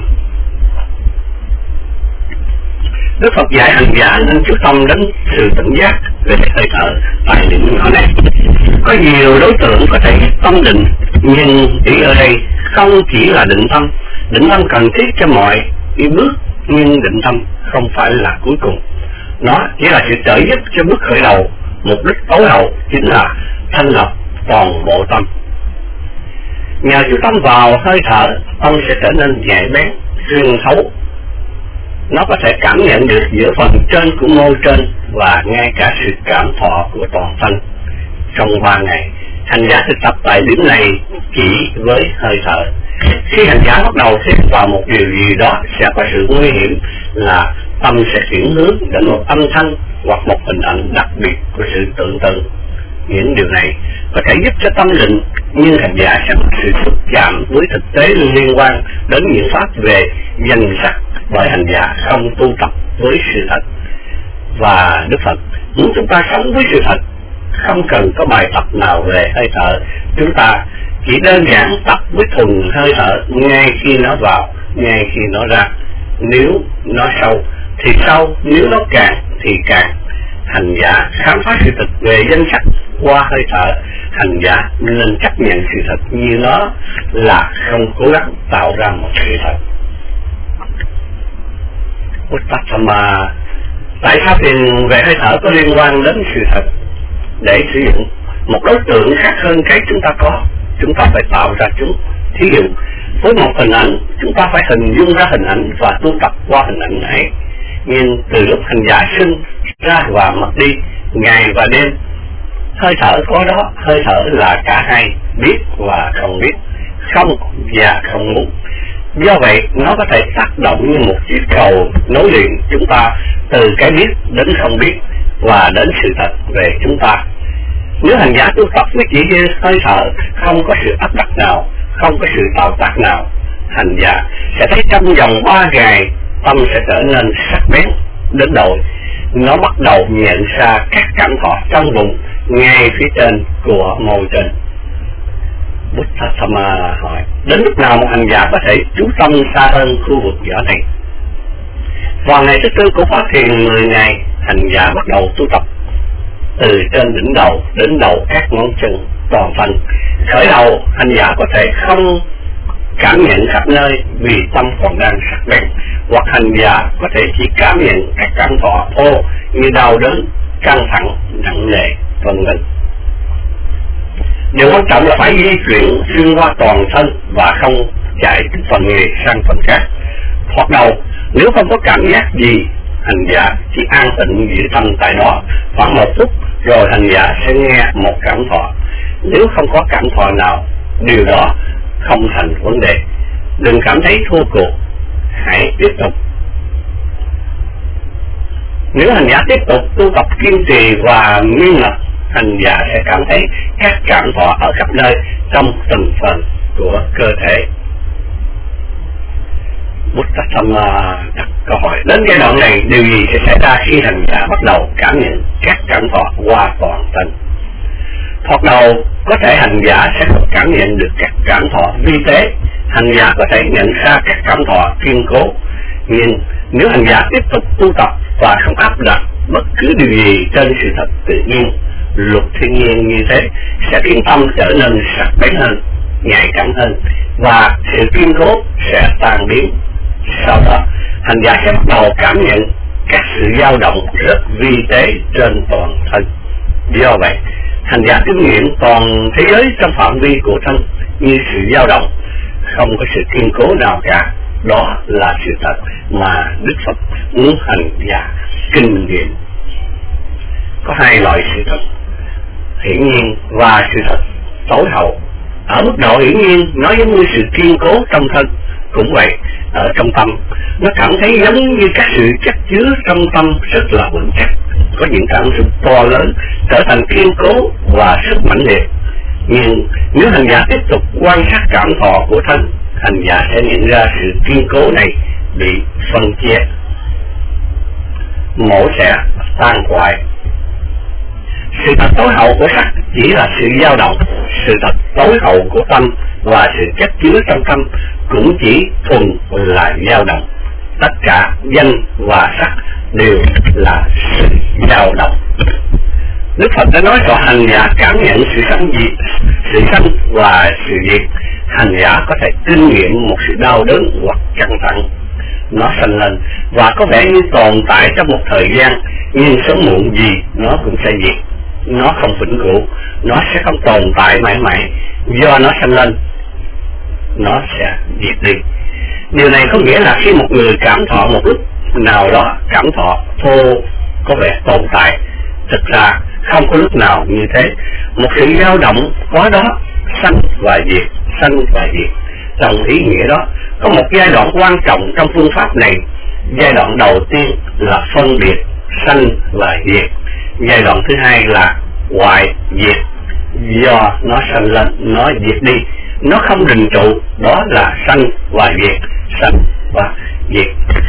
Đức Phật dạy hành giả nên chú tâm đến sự tỉnh giác về hơi thở tại điểm nhỏ này. Có nhiều đối tượng có thể tâm định, nhưng ý ở đây không chỉ là định tâm. Định tâm cần thiết cho mọi bước, nhưng định tâm không phải là cuối cùng. Nó chỉ là sự trợ giúp cho bước khởi đầu. Mục đích tối hậu chính là thanh lọc toàn bộ tâm. Nhờ chú tâm vào hơi thở, tâm sẽ trở nên nhạy bén, xuyên thấu. Nó có thể cảm nhận được giữa phần trên của môi trên và ngay cả sự cảm thọ của toàn thân. Trong 3 ngày, hành giả thực tập tại điểm này chỉ với hơi thở. Khi hành giả bắt đầu thêm vào một điều gì đó, sẽ có sự nguy hiểm là tâm sẽ chuyển hướng đến một âm thanh hoặc một hình ảnh đặc biệt của sự tưởng tượng. Những điều này có thể giúp cho tâm định, nhưng hành giả sẽ có sự xúc chạm với thực tế liên quan đến những pháp về danh sắc, bởi hành giả không tu tập với sự thật. Và Đức Phật muốn chúng ta sống với sự thật, không cần có bài tập nào về hơi thở. Chúng ta chỉ đơn giản tập với thuần hơi thở, ngay khi nó vào, ngay khi nó ra. Nếu nó sâu thì sâu, nếu nó cạn thì cạn. Hành giả khám phá sự thật về danh sắc qua hơi thở. Hành giả nên chấp nhận sự thật như nó là, không cố gắng tạo ra một sự thật. Uttama, tại sao thiền về hơi thở có liên quan đến sự thật? Để sử dụng một đối tượng khác hơn cái chúng ta có, chúng ta phải tạo ra chúng. Thí dụ, với một hình ảnh, chúng ta phải hình dung ra hình ảnh và tu tập qua hình ảnh ấy. Nhưng từ lúc hành giả sinh ra và mất đi, ngày và đêm. Hơi thở có đó, hơi thở là cả hai, biết và không biết, không và không muốn. Do vậy, nó có thể tác động như một chiếc cầu nối liền chúng ta từ cái biết đến không biết và đến sự thật về chúng ta. Nếu hành giả tu tập mới chỉ hơi thở, không có sự áp đặt nào, không có sự tạo tác nào, hành giả sẽ thấy trong vòng 3 ngày tâm sẽ trở nên sắc bén đến độ nó bắt đầu nhận ra các cảm thọ trong vùng ngay phía trên của môi trên. Buddha hỏi, đến lúc nào một hành giả có thể chú tâm xa hơn khu vực nhỏ này? Vào ngày thứ tư của khóa thiền 10 ngày, hành giả bắt đầu tu tập từ trên đỉnh đầu đến đầu các ngón chân toàn thân. Khởi đầu, hành giả có thể không cảm nhận khắp nơi vì tâm còn đang sắc bén, hoặc hành giả có thể chỉ cảm nhận các cảm thọ thô như đau đớn, căng thẳng, nặng nề, vân vân. Điều quan trọng là phải di chuyển xuyên qua toàn thân và không chạy từ phần này sang phần khác. Hoặc đầu, nếu không có cảm giác gì, hành giả chỉ an tịnh giữ tâm tại đó khoảng 1 phút, rồi hành giả sẽ nghe một cảm thọ. Nếu không có cảm thọ nào, điều đó không thành vấn đề. Đừng cảm thấy thua cuộc, hãy tiếp tục. Nếu hành giả tiếp tục tu tập kiên trì và nghiêm ngặt, hành giả sẽ cảm thấy các cảm thọ ở khắp nơi trong từng phần của cơ thể. Buddha đặt câu hỏi, đến giai đoạn này điều gì sẽ xảy ra khi hành giả bắt đầu cảm nhận các cảm thọ qua toàn thân? Thoạt đầu có thể hành giả sẽ không cảm nhận được các cảm thọ vi tế, hành giả có thể nhận ra các cảm thọ kiên cố. Nhưng nếu hành giả tiếp tục tu tập và không áp đặt bất cứ điều gì trên sự thật tự nhiên, luật thiên nhiên như thế sẽ khiến tâm trở nên sắc bén hơn, nhạy cảm hơn, và sự kiên cố sẽ tan biến. Sau đó, hành giả sẽ bắt đầu cảm nhận các sự dao động rất vi tế trên toàn thân. Do vậy, hành giả kinh nghiệm toàn thế giới trong phạm vi của thân như sự dao động, không có sự kiên cố nào cả. Đó là sự thật mà Đức Phật muốn hành giả kinh nghiệm. Có 2 loại sự thật, hiển nhiên và sự thật tối hậu. Ở mức độ hiển nhiên, nó giống như sự kiên cố trong thân. Cũng vậy, ở trong tâm, nó cảm thấy giống như các sự chất chứa trong tâm rất là vững chắc, có những cảm xúc to lớn, trở thành kiên cố và rất mãnh liệt. Nhưng nếu hành giả tiếp tục quan sát cảm thọ của thân, hành giả sẽ nhận ra sự kiên cố này bị phân chia, mổ xẻ, tan hoại. Sự thật tối hậu của sắc chỉ là sự dao động, sự thật tối hậu của tâm và sự chất chứa trong tâm cũng chỉ thuần là dao động. Tất cả danh và sắc đều là sự dao động. Đức Phật đã nói rõ hành giả cảm nhận sự sanh và sự diệt. Hành giả có thể kinh nghiệm một sự đau đớn hoặc căng thẳng. Nó sanh lên và có vẻ như tồn tại trong một thời gian, nhưng sớm muộn gì nó cũng sẽ diệt. Nó không vĩnh cửu, nó sẽ không tồn tại mãi mãi. Do nó sanh lên, nó sẽ diệt đi. Điều này có nghĩa là khi một người cảm thọ một lúc nào đó, cảm thọ thô có vẻ tồn tại, thực ra không có lúc nào như thế. Một sự dao động có đó, sanh và diệt, sanh và diệt. Trong ý nghĩa đó, có một giai đoạn quan trọng trong phương pháp này. Giai đoạn đầu tiên là phân biệt, sanh và diệt. Giai đoạn thứ hai là hoại diệt. Do nó sanh lên, nó diệt đi, nó không định trụ, đó là sanh và diệt, sanh và diệt.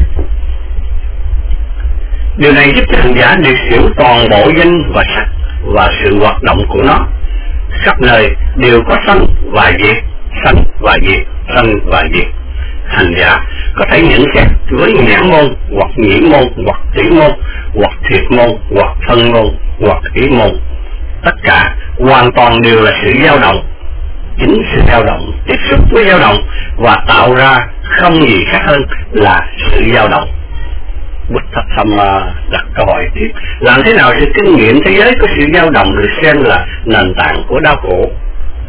Điều này giúp cho hành giả được hiểu toàn bộ danh và sắc và sự hoạt động của nó. Khắp nơi đều có sanh và diệt, sanh và diệt, sanh và diệt. Hành giả có thể nhận xét với nhãn môn, hoặc nhĩ môn, hoặc tỷ môn, hoặc thiệt môn, hoặc thân môn, hoặc ý môn. Tất cả hoàn toàn đều là sự dao động. Chính sự dao động tiếp xúc với dao động và tạo ra không gì khác hơn là sự dao động. Buddha đặt câu hỏi tiếp, làm thế nào sự kinh nghiệm thế giới có sự dao động được xem là nền tảng của đau khổ?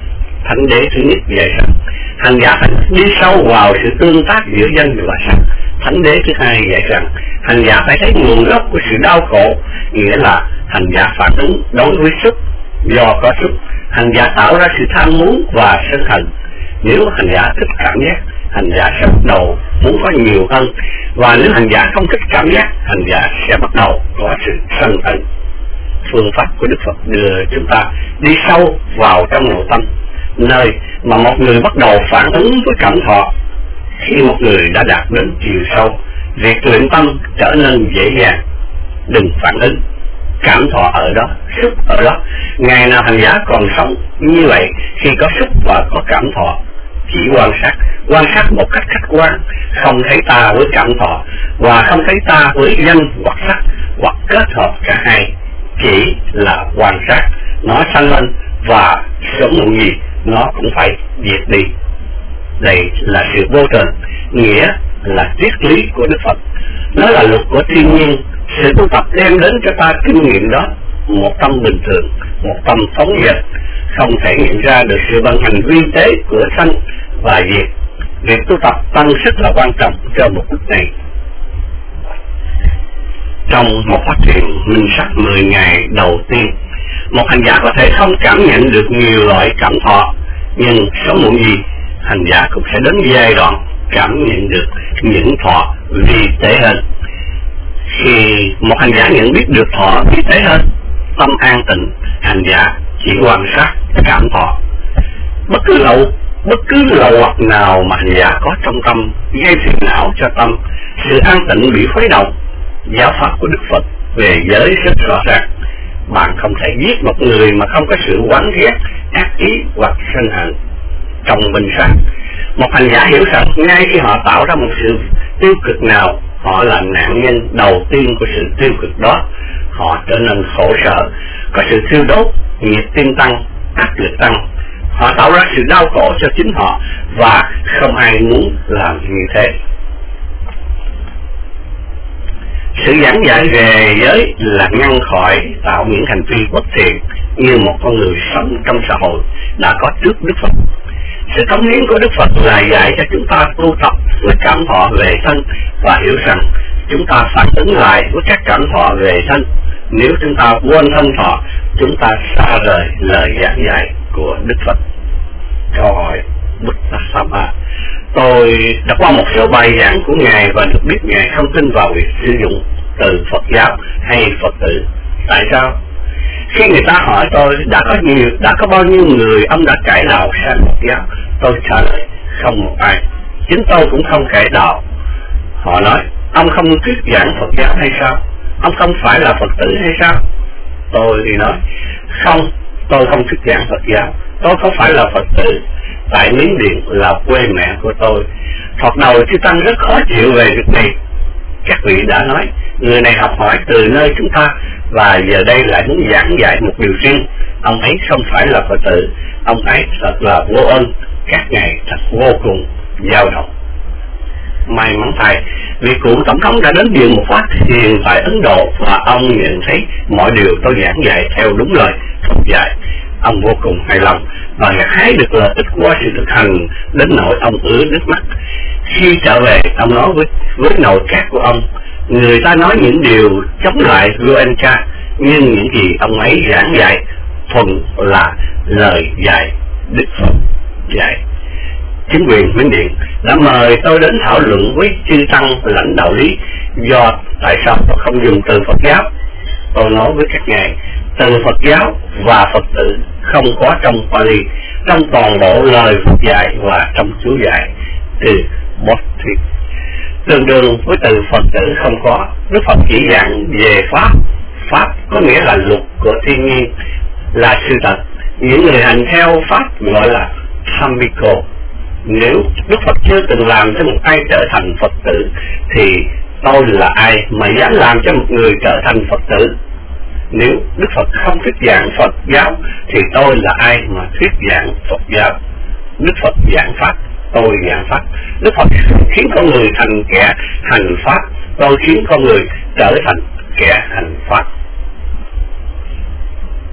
Thánh đế thứ nhất dạy rằng hành giả phải đi sâu vào sự tương tác giữa danh và sắc, Thánh đế thứ hai dạy rằng hành giả phải thấy nguồn gốc của sự đau khổ, nghĩa là hành giả phản ứng đối với xúc. Do có xúc, hành giả tạo ra sự tham muốn và sân hận. Nếu hành giả thích cảm giác, hành giả sẽ bắt đầu muốn có nhiều hơn, và nếu hành giả không thích cảm giác, hành giả sẽ bắt đầu có sự sân hận. Phương pháp của Đức Phật đưa chúng ta đi sâu vào trong nội tâm, nơi mà một người bắt đầu phản ứng với cảm thọ. Khi một người đã đạt đến chiều sâu, việc luyện tâm trở nên dễ dàng. Đừng phản ứng, cảm thọ ở đó, xúc ở đó. Ngày nào hành giả còn sống như vậy, khi có xúc và có cảm thọ, chỉ quan sát một cách khách quan, không thấy ta với cảm thọ và không thấy ta với danh hoặc sắc, hoặc kết hợp cả hai, chỉ là quan sát. Nó sanh lên và sớm muộn gì nó cũng phải diệt đi. Đây là sự vô thường, nghĩa là triết lý của Đức Phật. Nó là luật của thiên nhiên. Sự tu tập đem đến cho ta kinh nghiệm đó. Một tâm bình thường, một tâm phóng dật, không thể nhận ra được sự vận hành vi tế của sanh và diệt. Việc tu tập tăng sức là quan trọng cho mục đích này. Trong một phát triển minh sắc 10 ngày đầu tiên, một hành giả có thể không cảm nhận được nhiều loại cảm thọ, nhưng sớm muộn gì hành giả cũng sẽ đến giai đoạn cảm nhận được những thọ vi tế hơn. Khi một hành giả nhận biết được thọ vi tế hơn, tâm an tịnh, hành giả chỉ quan sát cảm thọ. Bất cứ lậu hoặc nào mà hành giả có trong tâm gây phiền não cho tâm, sự an tịnh bị khuấy động. Giáo pháp của Đức Phật về giới rất rõ ràng. Bạn không thể giết một người mà không có sự oán ghét, ác ý hoặc sân hận. Trong bình sát, một hành giả hiểu rằng ngay khi họ tạo ra một sự tiêu cực nào, họ là nạn nhân đầu tiên của sự tiêu cực đó. Họ trở nên khổ sở, có sự thiêu đốt, nhiệt tim tăng, áp lực tăng. Họ tạo ra sự đau khổ cho chính họ và không ai muốn làm như thế. Sự giảng dạy về giới là ngăn khỏi tạo những hành vi bất thiện như một con người sống trong xã hội đã có trước Đức Phật. Sự cống hiến của Đức Phật là dạy cho chúng ta tu tập với cảm thọ về thân và hiểu rằng chúng ta phản ứng lại với các cảm thọ về thân. Nếu chúng ta quên thân thọ, chúng ta xa rời lời giảng dạy của Đức Phật. Câu hỏi Buddha Sama: tôi đã qua một số bài giảng của Ngài và được biết Ngài không tin vào việc sử dụng từ Phật giáo hay Phật tử. Tại sao? Khi người ta hỏi tôi đã có bao nhiêu người ông đã cải đạo sang Phật giáo, tôi trả lời không một ai. Chính tôi cũng không cải đạo. Họ nói: ông không thuyết giảng Phật giáo hay sao? Ông không phải là Phật tử hay sao? Tôi thì nói: không, tôi không thuyết giảng Phật giáo. Tôi không phải là Phật tử. Tại Miến Điện là quê mẹ của tôi. Thoạt đầu chư Tăng rất khó chịu về việc này. Các vị đã nói người này học hỏi từ nơi chúng ta và giờ đây lại muốn giảng dạy một điều riêng. Ông ấy không phải là Phật tử. Ông ấy thật là vô ơn. Các ngài thật vô cùng dao động. May mắn thay, vị cựu tổng thống đã đến Điện một phát thiền tại Ấn Độ và ông nhận thấy mọi điều tôi giảng dạy theo đúng lời Phật dạy. Ông vô cùng hài lòng và gặt hái được lợi ích qua sự thực hành đến nỗi ông ứa nước mắt. Khi trở về, ông nói với nội các của ông: người ta nói những điều chống lại Goenka, nhưng những gì ông ấy giảng dạy thuần là lời dạy Đức Phật dạy. Chính quyền Miến Điện đã mời tôi đến thảo luận với chư Tăng lãnh đạo lý do tại sao tôi không dùng từ Phật giáo. Tôi nói với các ngài, từ Phật giáo và Phật tử không có trong Pali, trong toàn bộ lời Phật dạy và trong chú dạy. Từ Bodhi tương đương với từ Phật tử không có. Đức Phật chỉ giảng về Pháp. Pháp có nghĩa là luật của thiên nhiên, là sự thật. Những người hành theo Pháp gọi là Dhammiko. Nếu Đức Phật chưa từng làm cho một ai trở thành Phật tử, thì tôi là ai mà dám làm cho một người trở thành Phật tử? Nếu Đức Phật không thuyết giảng Phật giáo, thì tôi là ai mà thuyết giảng Phật giáo? Đức Phật giảng Pháp, tôi giảng Pháp. Đức Phật khiến con người thành kẻ hành Pháp, tôi khiến con người trở thành kẻ hành Pháp.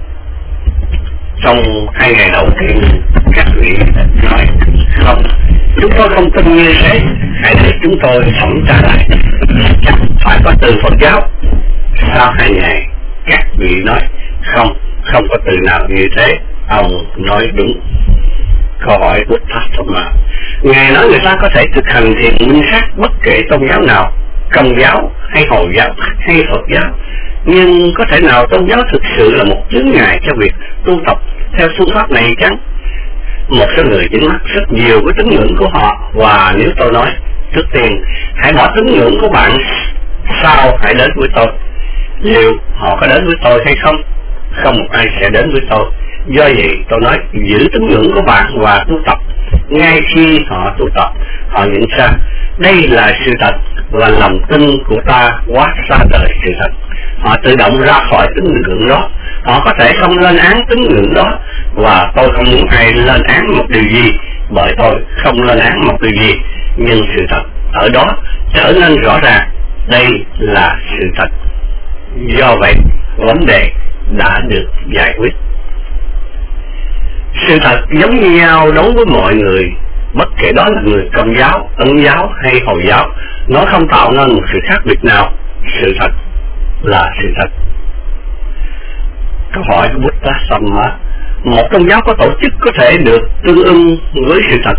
Trong 2 ngày đầu tiên, các vị nói không, Chúng tôi không tin như thế, hãy để chúng tôi thẩm tra lại. Chắc phải có từ Phật giáo. Sau 2 ngày, các vị nói không có từ nào như thế. Ông nói đúng. Câu hỏi Buddha. Ngài nói người ta có thể thực hành thiền minh sát bất kể tôn giáo nào, Công giáo hay Hồi giáo hay Phật giáo, nhưng có thể nào tôn giáo thực sự là một chướng ngại cho việc tu tập theo phương pháp này chăng? Một số người dính mắc rất nhiều với tín ngưỡng của họ, và nếu tôi nói trước tiên hãy bỏ tín ngưỡng của bạn, sau hãy đến với tôi, liệu họ có đến với tôi hay không? Không một ai sẽ đến với tôi. Do vậy tôi nói giữ tín ngưỡng của bạn và tu tập. Ngay khi họ tu tập, họ nhận ra đây là sự thật và lòng tin của ta quá xa đời sự thật. Họ tự động ra khỏi tín ngưỡng đó. Họ có thể không lên án tín ngưỡng đó, và tôi không muốn ai lên án một điều gì, bởi tôi không lên án một điều gì, nhưng sự thật ở đó trở nên rõ ràng. Đây là sự thật. Do vậy vấn đề đã được giải quyết. Sự thật giống như nhau đối với mọi người, bất kể đó là người Công giáo, Ấn giáo hay Hồi giáo. Nó không tạo nên một sự khác biệt nào. Sự thật là sự thật. Câu hỏi của Buddha: một tôn giáo có tổ chức có thể được tương ưng với sự thật?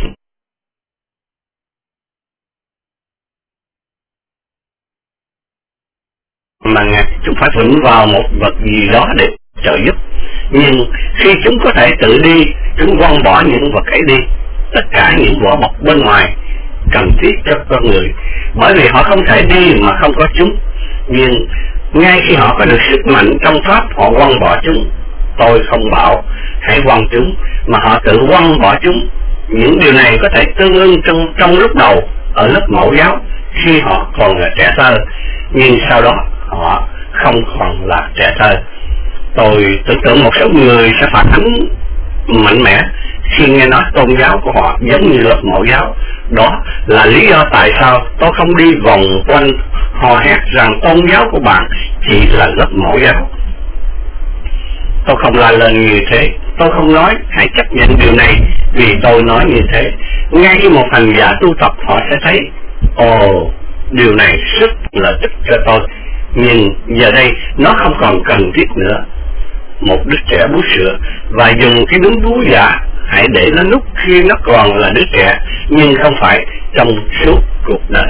Mà chúng phải vững vào một vật gì đó để trợ giúp. Nhưng khi chúng có thể tự đi, chúng quăng bỏ những vật ấy đi, tất cả những vỏ bọc bên ngoài cần thiết cho con người, bởi vì họ không thể đi mà không có chúng. Nhưng ngay khi họ có được sức mạnh trong pháp, họ quăng bỏ chúng. Tôi không bảo hãy quăng chúng, mà họ tự quăng bỏ chúng. Những điều này có thể tương ưng trong lúc đầu ở lớp mẫu giáo, khi họ còn là trẻ thơ, nhưng sau đó họ không còn là trẻ thơ. Tôi tưởng tượng một số người sẽ phản ánh mạnh mẽ khi nghe nói tôn giáo của họ giống như lớp mẫu giáo. Đó là lý do tại sao tôi không đi vòng quanh hò hét rằng tôn giáo của bạn chỉ là lớp mẫu giáo. Tôi không la lên như thế. Tôi không nói hãy chấp nhận điều này, vì tôi nói như thế. Ngay khi một hành giả tu tập, họ sẽ thấy điều này rất là ích cho tôi, nhưng giờ đây nó không còn cần thiết nữa. Một đứa trẻ bú sữa và dùng cái núm bú giả, hãy để nó nút khi nó còn là đứa trẻ, nhưng không phải trong suốt cuộc đời.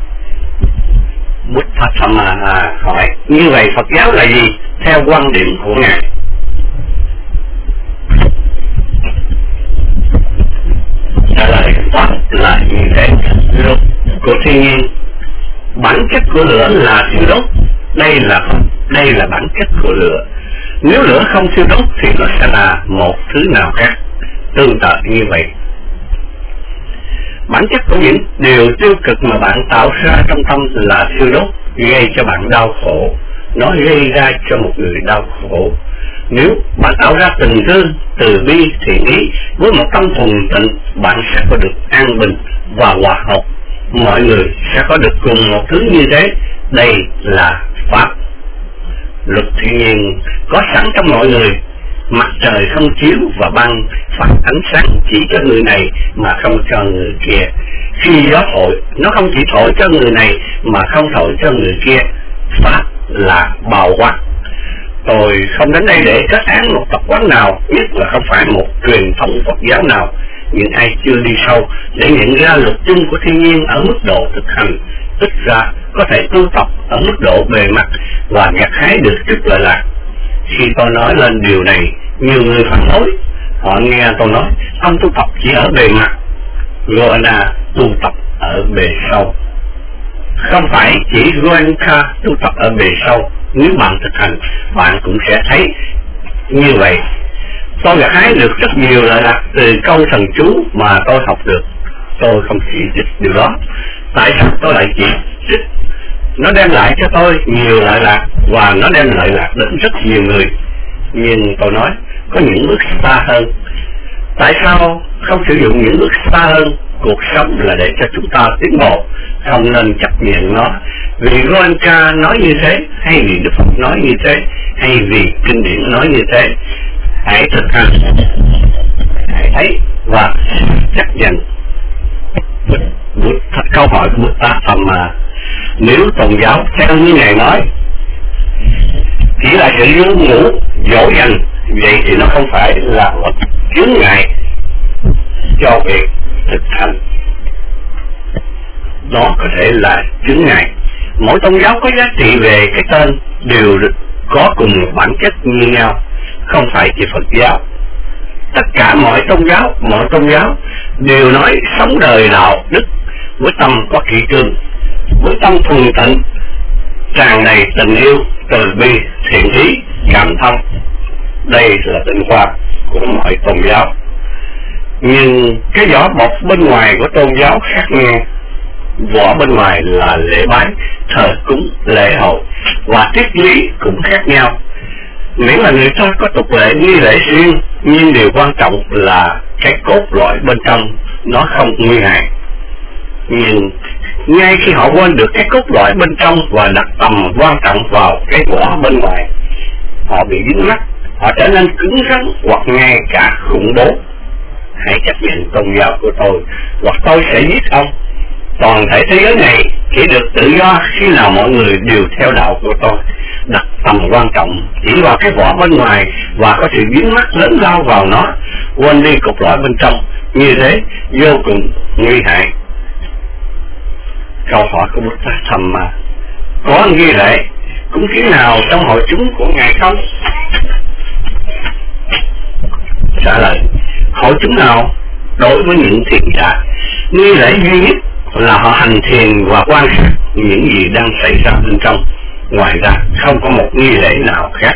Buddha hỏi: như vậy Phật giáo là gì theo quan điểm của Ngài? Trả lời: Pháp là như thế. Luật của thiên nhiên. Bản chất của lửa là thiêu đốt. Đây là bản chất của lửa. Nếu lửa không thiêu đốt thì nó sẽ là một thứ nào khác. Tương tự như vậy, bản chất của những điều tiêu cực mà bạn tạo ra trong tâm là thiêu đốt, gây cho bạn đau khổ. Nó gây ra cho một người đau khổ. Nếu bạn tạo ra tình thương, từ bi, thiện ý với một tâm thuần tịnh, bạn sẽ có được an bình và hòa hợp. Mọi người sẽ có được cùng một thứ như thế. Đây là Pháp. Luật thiên nhiên có sẵn trong mọi người. Mặt trời không chiếu và băng phát ánh sáng chỉ cho người này mà không cho người kia. Khi gió thổi, nó không chỉ thổi cho người này mà không thổi cho người kia. Pháp là bao quát. Tôi không đến đây để kết án một tập quán nào, nhất là không phải một truyền thống Phật giáo nào. Những ai chưa đi sâu để nhận ra luật chung của thiên nhiên ở mức độ thực hành, ít ra có thể tu tập ở mức độ bề mặt và gặt hái được chút lợi lạc. Khi tôi nói lên điều này, nhiều người phản đối. Họ nghe tôi nói ông tu tập chỉ ở bề mặt, gọi là tu tập ở bề sâu. Không phải chỉ Goenka tu tập ở bề sâu. Nếu bạn thực hành, bạn cũng sẽ thấy như vậy. Tôi gặt hái được rất nhiều lợi lạc từ câu thần chú mà tôi học được. Tôi không chỉ trích điều đó. Tại sao tôi lại chỉ trích? Nó đem lại cho tôi nhiều lợi lạc và nó đem lợi lạc đến rất nhiều người. Nhưng tôi nói có những bước xa hơn. Tại sao không sử dụng những bước xa hơn? Cuộc sống là để cho chúng ta tiến bộ, không nên chấp nhận nó vì Goenka nói như thế, hay vì Đức Phật nói như thế, hay vì kinh điển nói như thế. Hãy thực hành, hãy thấy và chấp nhận. câu hỏi của Buddha Dhamma. Nếu tôn giáo theo như Ngài nói chỉ là sự ru ngủ dỗ dành, vậy thì nó không phải là một chướng ngại cho việc thực hành. Đó có thể là chướng ngại. Mỗi tôn giáo có giá trị về cái tên đều có cùng một bản chất như nhau, không phải chỉ Phật giáo. Tất cả mọi tôn giáo đều nói sống đời đạo đức với tâm có kỷ cương, với tâm thuần tịnh, tràn đầy tình yêu, từ bi, thiện ý, cảm thông. Đây là tinh hoa của mọi tôn giáo. Nhưng cái vỏ bọc bên ngoài của tôn giáo khác nhau. Vỏ bên ngoài là lễ bái, thờ cúng, lễ hội và triết lý cũng khác nhau. Miễn là người ta có tục lệ nghi lễ riêng, nhưng điều quan trọng là cái cốt lõi bên trong nó không nguy hại. Nhưng ngay khi họ quên được cái cốt lõi bên trong và đặt tầm quan trọng vào cái vỏ bên ngoài, họ bị dính mắc, họ trở nên cứng rắn hoặc ngay cả khủng bố. Hãy chấp nhận tôn giáo của tôi, hoặc tôi sẽ giết ông. Toàn thể thế giới này chỉ được tự do khi nào mọi người đều theo đạo của tôi. Đặt tầm quan trọng chỉ vào cái vỏ bên ngoài và có sự dính mắc lớn lao vào nó, quên đi cốt lõi bên trong, như thế vô cùng nguy hại. Câu hỏi của Buddha Dhamma: có nghi lễ cúng kiến nào trong hội chúng của Ngài không? Trả lời: hội chúng nào đối với những thiền giả, nghi lễ duy nhất là họ hành thiền và quan sát những gì đang xảy ra bên trong. Ngoài ra không có một nghi lễ nào khác.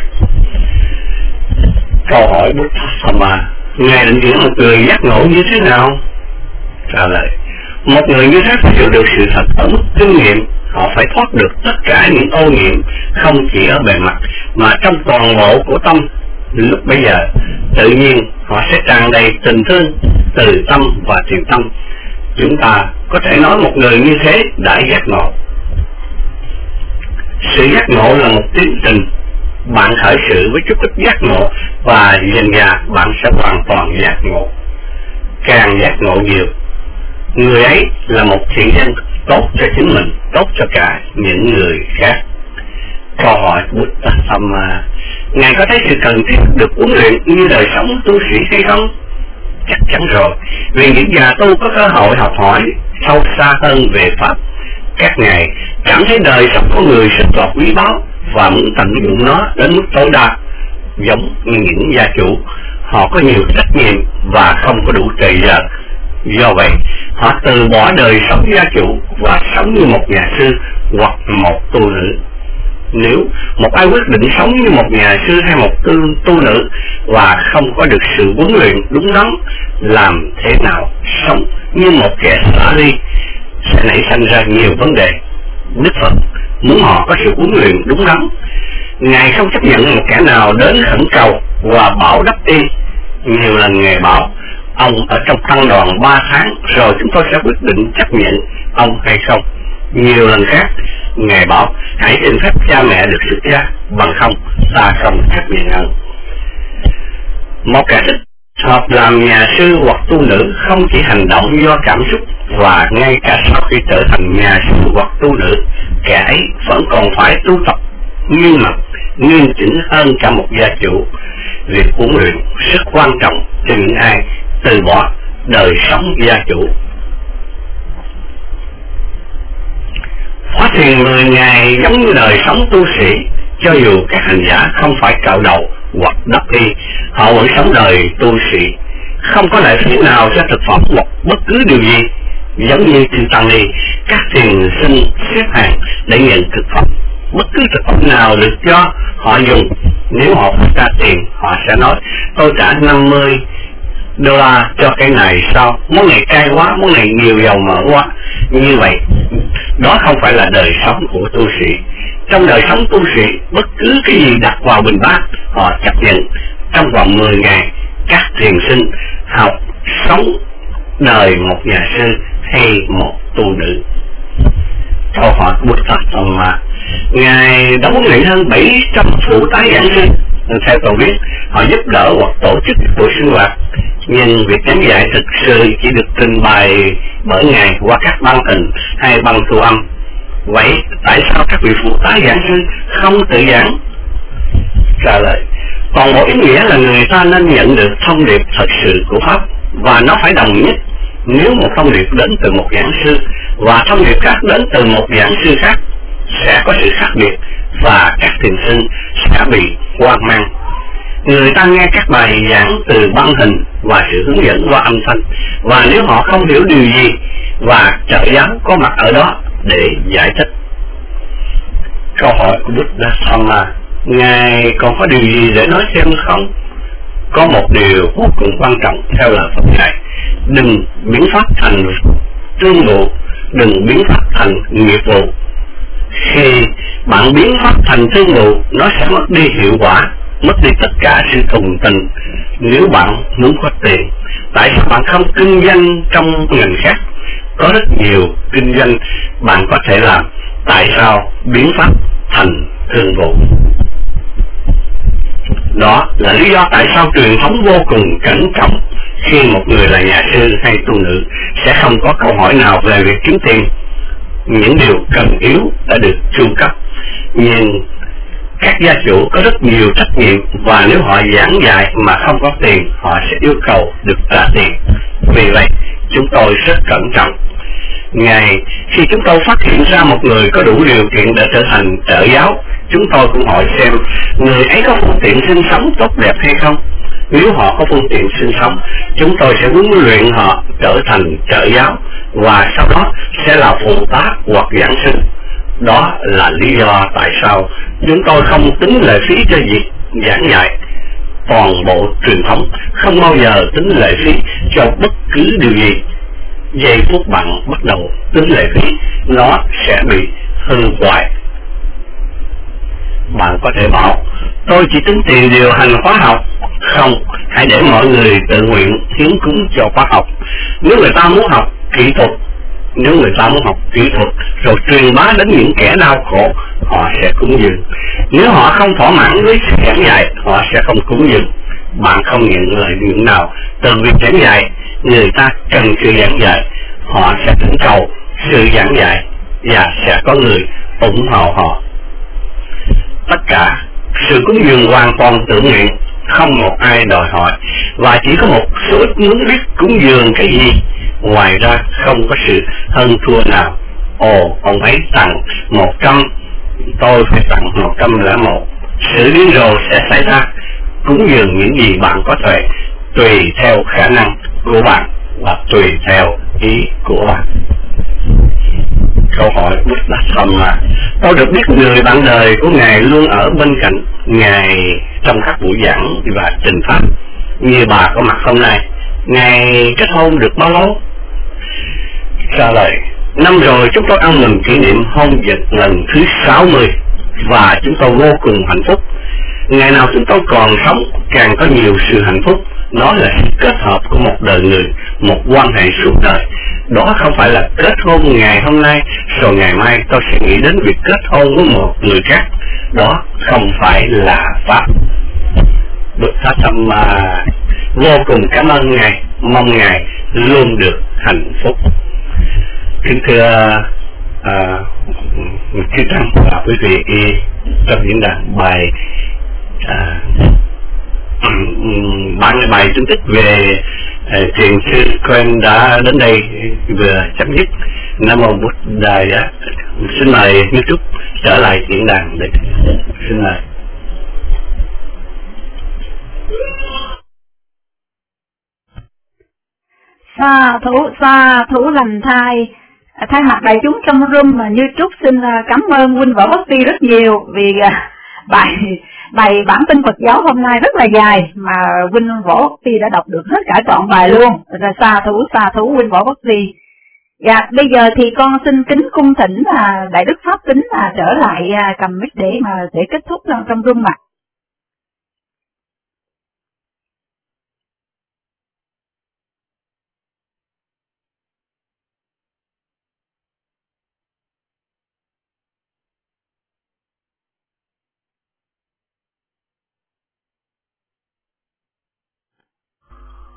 Câu hỏi Buddha Dhamma: Ngài định diễn một người giác ngộ như thế nào? Trả lời: một người như thế phải hiểu được sự thật ở mức kinh nghiệm. Họ phải thoát được tất cả những ô nhiễm, không chỉ ở bề mặt mà trong toàn bộ của tâm. Lúc bây giờ tự nhiên họ sẽ tràn đầy tình thương, từ tâm và thiện tâm. Chúng ta có thể nói một người như thế đã giác ngộ. Sự giác ngộ là một tiến trình. Bạn khởi sự với chút ít giác ngộ và dần dà bạn sẽ hoàn toàn giác ngộ. Càng giác ngộ nhiều, người ấy là một thiện nhân tốt cho chính mình, tốt cho cả những người khác. Câu hỏi Buddha Dhamma: Ngài có thấy sự cần thiết được huấn luyện như đời sống tu sĩ hay không? Chắc chắn rồi, vì những nhà tu có cơ hội học hỏi sâu xa hơn về Pháp. Các ngài cảm thấy đời sống của người rất là quý báu và muốn tận dụng nó đến mức tối đa. Giống như những gia chủ, họ có nhiều trách nhiệm và không có đủ thời giờ. Do vậy, họ từ bỏ đời sống gia chủ và sống như một nhà sư hoặc một tu nữ. Nếu một ai quyết định sống như một nhà sư hay một tu nữ và không có được sự huấn luyện đúng đắn, làm thế nào sống như một kẻ xả ly, sẽ nảy sinh ra nhiều vấn đề. Đức Phật muốn họ có sự huấn luyện đúng đắn. Ngài không chấp nhận một kẻ nào đến khẩn cầu và bảo đắp y. Nhiều lần Ngài bảo ông ở trong tăng đoàn 3 tháng rồi chúng tôi sẽ quyết định chấp nhận ông hay không. Nhiều lần khác Ngài bảo hãy xin phép cha mẹ được xuất gia, bằng không ta không chấp nhận ông. Một kẻ thích hợp làm nhà sư hoặc tu nữ không chỉ hành động do cảm xúc, và ngay cả sau khi trở thành nhà sư hoặc tu nữ, kẻ ấy vẫn còn phải tu tập nghiêm mật, nghiêm chỉnh hơn cả một gia chủ. Việc huấn luyện rất quan trọng cho những ai từ bỏ đời sống gia chủ. Khóa thiền 10 ngày giống như đời sống tu sĩ. Cho dù các hành giả không phải cạo đầu hoặc đắp y, họ vẫn sống đời tu sĩ. Không có lệ phí nào cho thực phẩm hoặc bất cứ điều gì. Giống như trên tăng ni, các thiền sinh xếp hàng để nhận thực phẩm. Bất cứ thực phẩm nào được cho họ dùng, nếu họ phải trả tiền, họ sẽ nói tôi trả $50 cho cái này sao? Món này cay quá, món này nhiều dầu mỡ quá. Như vậy, đó không phải là đời sống của tu sĩ. Trong đời sống tu sĩ, bất cứ cái gì đặt vào bình bát, họ chấp nhận. Trong vòng 10 ngày, các thiền sinh học sống đời một nhà sư hay một tu nữ. Câu hỏi của Buddha Dhamma: Ngài đã huấn luyện hơn 700 phụ tá giảng sư. Theo tôi biết, họ giúp đỡ hoặc tổ chức buổi sinh hoạt Nhưng việc giảng dạy thực sự chỉ được trình bày bởi Ngài qua các băng hình hay băng thu âm. Vậy tại sao các vị phụ tá giảng sư không tự giảng? Trả lời, toàn bộ ý nghĩa là người ta nên nhận được thông điệp thật sự của Pháp, và nó phải đồng nhất. Nếu một thông điệp đến từ một giảng sư và thông điệp khác đến từ một giảng sư khác, sẽ có sự khác biệt và các thiền sinh sẽ bị hoang mang. Người ta nghe các bài giảng từ băng hình và sự hướng dẫn qua âm thanh, và nếu họ không hiểu điều gì và trợ giáo có mặt ở đó để giải thích. Câu hỏi của Buddha Dhamma, Ngài còn có điều gì để nói thêm không? Có một điều vô cùng quan trọng theo lời Phật dạy: đừng biến pháp thành thương vụ, đừng biến pháp thành nghiệp vụ. Khi bạn biến pháp thành thương vụ, nó sẽ mất đi hiệu quả, mất đi tất cả sự thuần tình. Nếu bạn muốn có tiền, tại sao bạn không kinh doanh trong ngành khác? Có rất nhiều kinh doanh bạn có thể làm, tại sao biến pháp thành thương vụ? Đó là lý do tại sao truyền thống vô cùng cẩn trọng khi một người là nhà sư hay tu nữ sẽ không có câu hỏi nào về việc kiếm tiền. Những điều cần yếu đã được chu cấp, nhưng các gia chủ có rất nhiều trách nhiệm, và nếu họ giảng dạy mà không có tiền, họ sẽ yêu cầu được trả tiền. Vì vậy, chúng tôi rất cẩn trọng. Khi chúng tôi phát hiện ra một người có đủ điều kiện để trở thành trợ giáo, chúng tôi cũng hỏi xem người ấy có phương tiện sinh sống tốt đẹp hay không. Nếu họ có phương tiện sinh sống, chúng tôi sẽ huấn luyện họ trở thành trợ giáo, và sau đó sẽ là phụ tá hoặc giảng sư. Đó là lý do tại sao chúng tôi không tính lệ phí cho việc giảng dạy. Toàn bộ truyền thống không bao giờ tính lệ phí cho bất cứ điều gì. Giây phút bạn bắt đầu tính lệ phí, nó sẽ bị hư hoại. Bạn có thể bảo, tôi chỉ tính tiền điều hành khóa học. Không, hãy để mọi người tự nguyện hiến cúng cho khóa học. Nếu người ta muốn học kỹ thuật rồi truyền bá đến những kẻ đau khổ, họ sẽ cúng dường. Nếu họ không thỏa mãn với sự giảng dạy, họ sẽ không cúng dường. Bạn không nhận lợi nhuận nào từ việc giảng dạy. Người ta cần sự giảng dạy, họ sẽ thỉnh cầu sự giảng dạy, và sẽ có người ủng hộ họ. Tất cả sự cúng dường hoàn toàn tự nguyện, không một ai đòi hỏi, và chỉ có một số ít muốn biết cúng dường cái gì. Ngoài ra không có sự hơn thua nào. Ông ấy tặng 100, tôi phải tặng 101. Sự điên rồ sẽ xảy ra. Cúng dường những gì bạn có thể, tùy theo khả năng của bạn và tùy theo ý của bạn. Câu hỏi Buddha Dhamma, tôi được biết người bạn đời của Ngài luôn ở bên cạnh Ngài trong các buổi giảng và trình pháp. Như bà có mặt hôm nay, Ngài kết hôn được bao lâu? Trả lời, năm rồi chúng tôi ăn mừng kỷ niệm hôn vật lần thứ 60, và chúng tôi vô cùng hạnh phúc. Ngày nào chúng tôi còn sống càng có nhiều sự hạnh phúc. Nó là sự kết hợp của một đời người, một quan hệ suốt đời. Đó không phải là kết hôn ngày hôm nay rồi ngày mai tôi sẽ nghĩ đến việc kết hôn với một người khác. Đó không phải là pháp. Buddha Dhamma vô cùng cảm ơn Ngài, mong Ngài luôn được hạnh phúc. Kính thưa chư tăng và quý vị, trong diễn đàn bài bài phân tích về thiền sư Cohen đã đến đây vừa chấm dứt. Nam mô Buddha. Xin mời YouTube trở lại diễn đàn để xin mời. Xa thủ lành thai. Thay mặt đại chúng trong room mà Như Trúc xin cảm ơn huynh Võ Bất Tri rất nhiều vì bài bản tin Phật giáo hôm nay rất là dài mà huynh Võ Bất Tri đã đọc được hết cả trọn bài luôn. Rồi xa thủ huynh Võ Bất Tri. Dạ, bây giờ thì con xin kính cung thỉnh Đại Đức Pháp Tính trở lại cầm mic để kết thúc trong room ạ.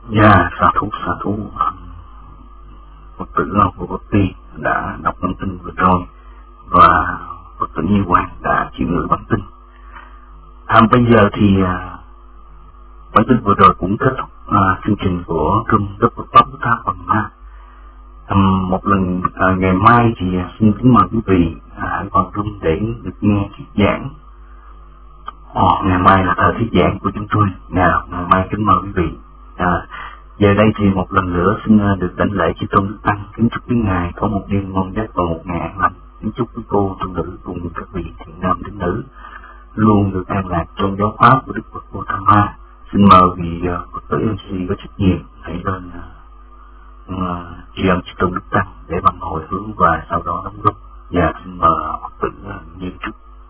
Dạ, sa thú. Phật tử của Phật Ti đã đọc bản tin vừa rồi và Phật tử Như Quang đã chịu ngữ bản tin. Bây giờ thì bản tin vừa rồi cũng kết thúc chương trình của Trung Đức Phật Pháp Bút Tháp phần 3. Một lần ngày mai thì xin kính mời quý vị hãy vào Trung để được nghe thuyết giảng. Ngày mai là thời thuyết giảng của chúng tôi. Ngày mai kính mời quý vị. Giờ đây thì một lần nữa xin được đảnh lễ chư tôn đức tăng, kính chúc quý ngài có một đêm ngon giấc và một ngày an lành. Kính chúc quý cô tu nữ cùng các vị thiện nam tín nữ luôn được an lạc trong giáo pháp của Đức Phật Gautama. Xin mời vị Phật tử MC có trách nhiệm hãy lên tri ân chư tôn đức tăng để bằng hồi hướng và sau đó đóng góp. Và xin mời Phật tử Như Trúc.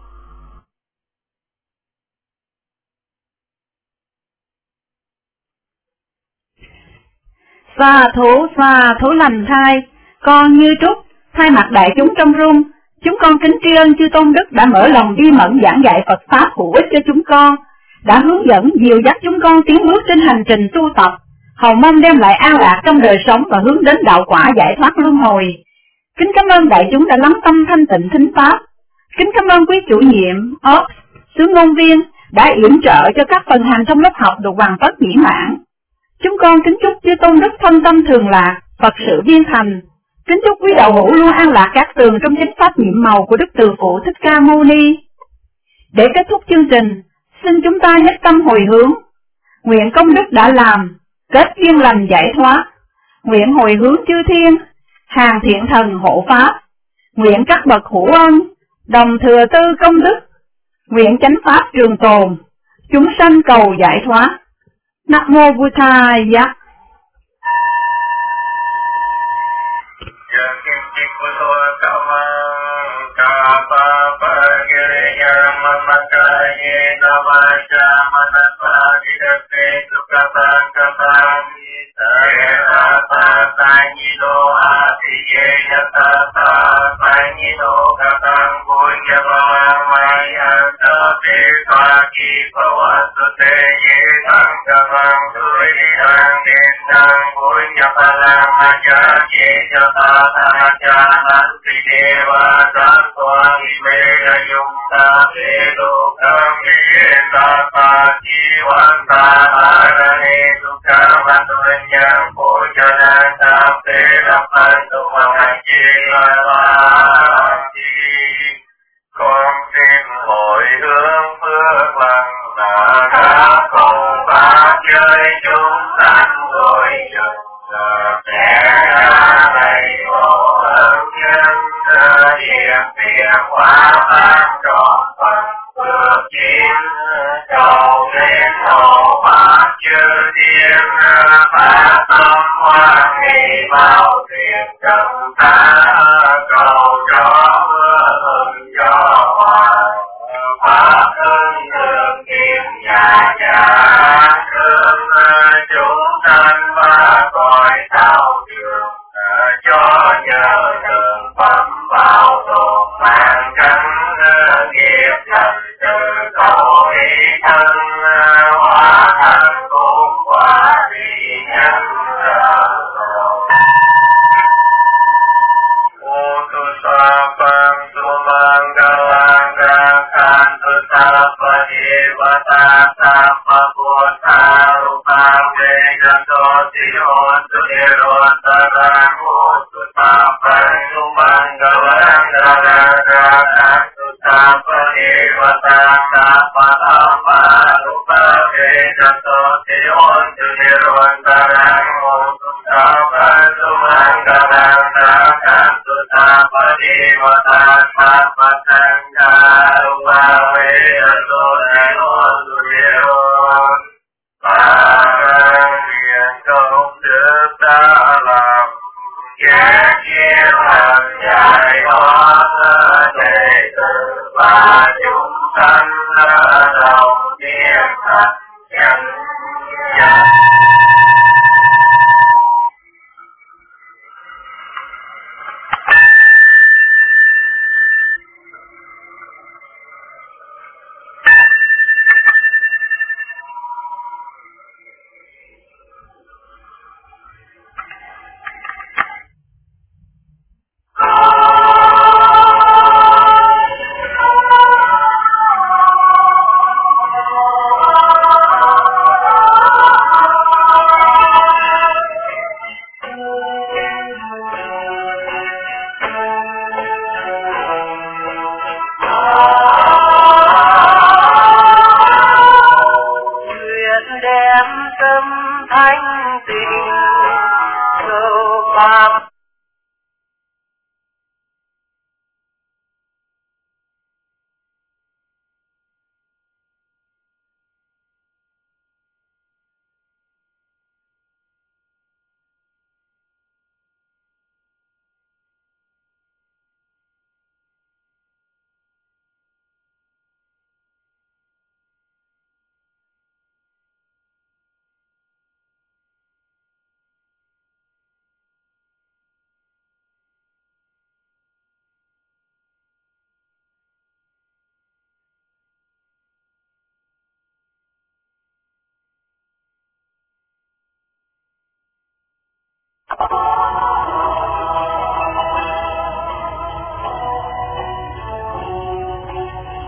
Xa thú lành thai, con Như Trúc, thay mặt đại chúng trong room, chúng con kính tri ân chư tôn đức đã mở lòng bi mẫn giảng dạy Phật pháp hữu ích cho chúng con, đã hướng dẫn dìu dắt chúng con tiến bước trên hành trình tu tập, hầu mong đem lại an lạc trong đời sống và hướng đến đạo quả giải thoát luân hồi. Kính cảm ơn đại chúng đã lắng tâm thanh tịnh thính pháp. Kính cảm ơn quý chủ nhiệm, OPS, xứ ngôn viên đã yểm trợ cho các phần hành trong lớp học được hoàn tất mỹ mãn. Chúng con kính chúc chư tôn đức thân tâm thường lạc, Phật sự viên thành. Kính chúc quý đạo hữu luôn an lạc các tường trong chánh pháp nhiệm màu của Đức Từ Phụ Thích Ca Mâu Ni. Để kết thúc chương trình, xin chúng ta nhất tâm hồi hướng. Nguyện công đức đã làm, kết duyên lành giải thoát. Nguyện hồi hướng chư thiên, hàng thiện thần hộ pháp. Nguyện các bậc hữu ân, đồng thừa tư công đức. Nguyện chánh pháp trường tồn, chúng sanh cầu giải thoát. Nam mô Bụt Thaya. thanh tịnh, cầu Pháp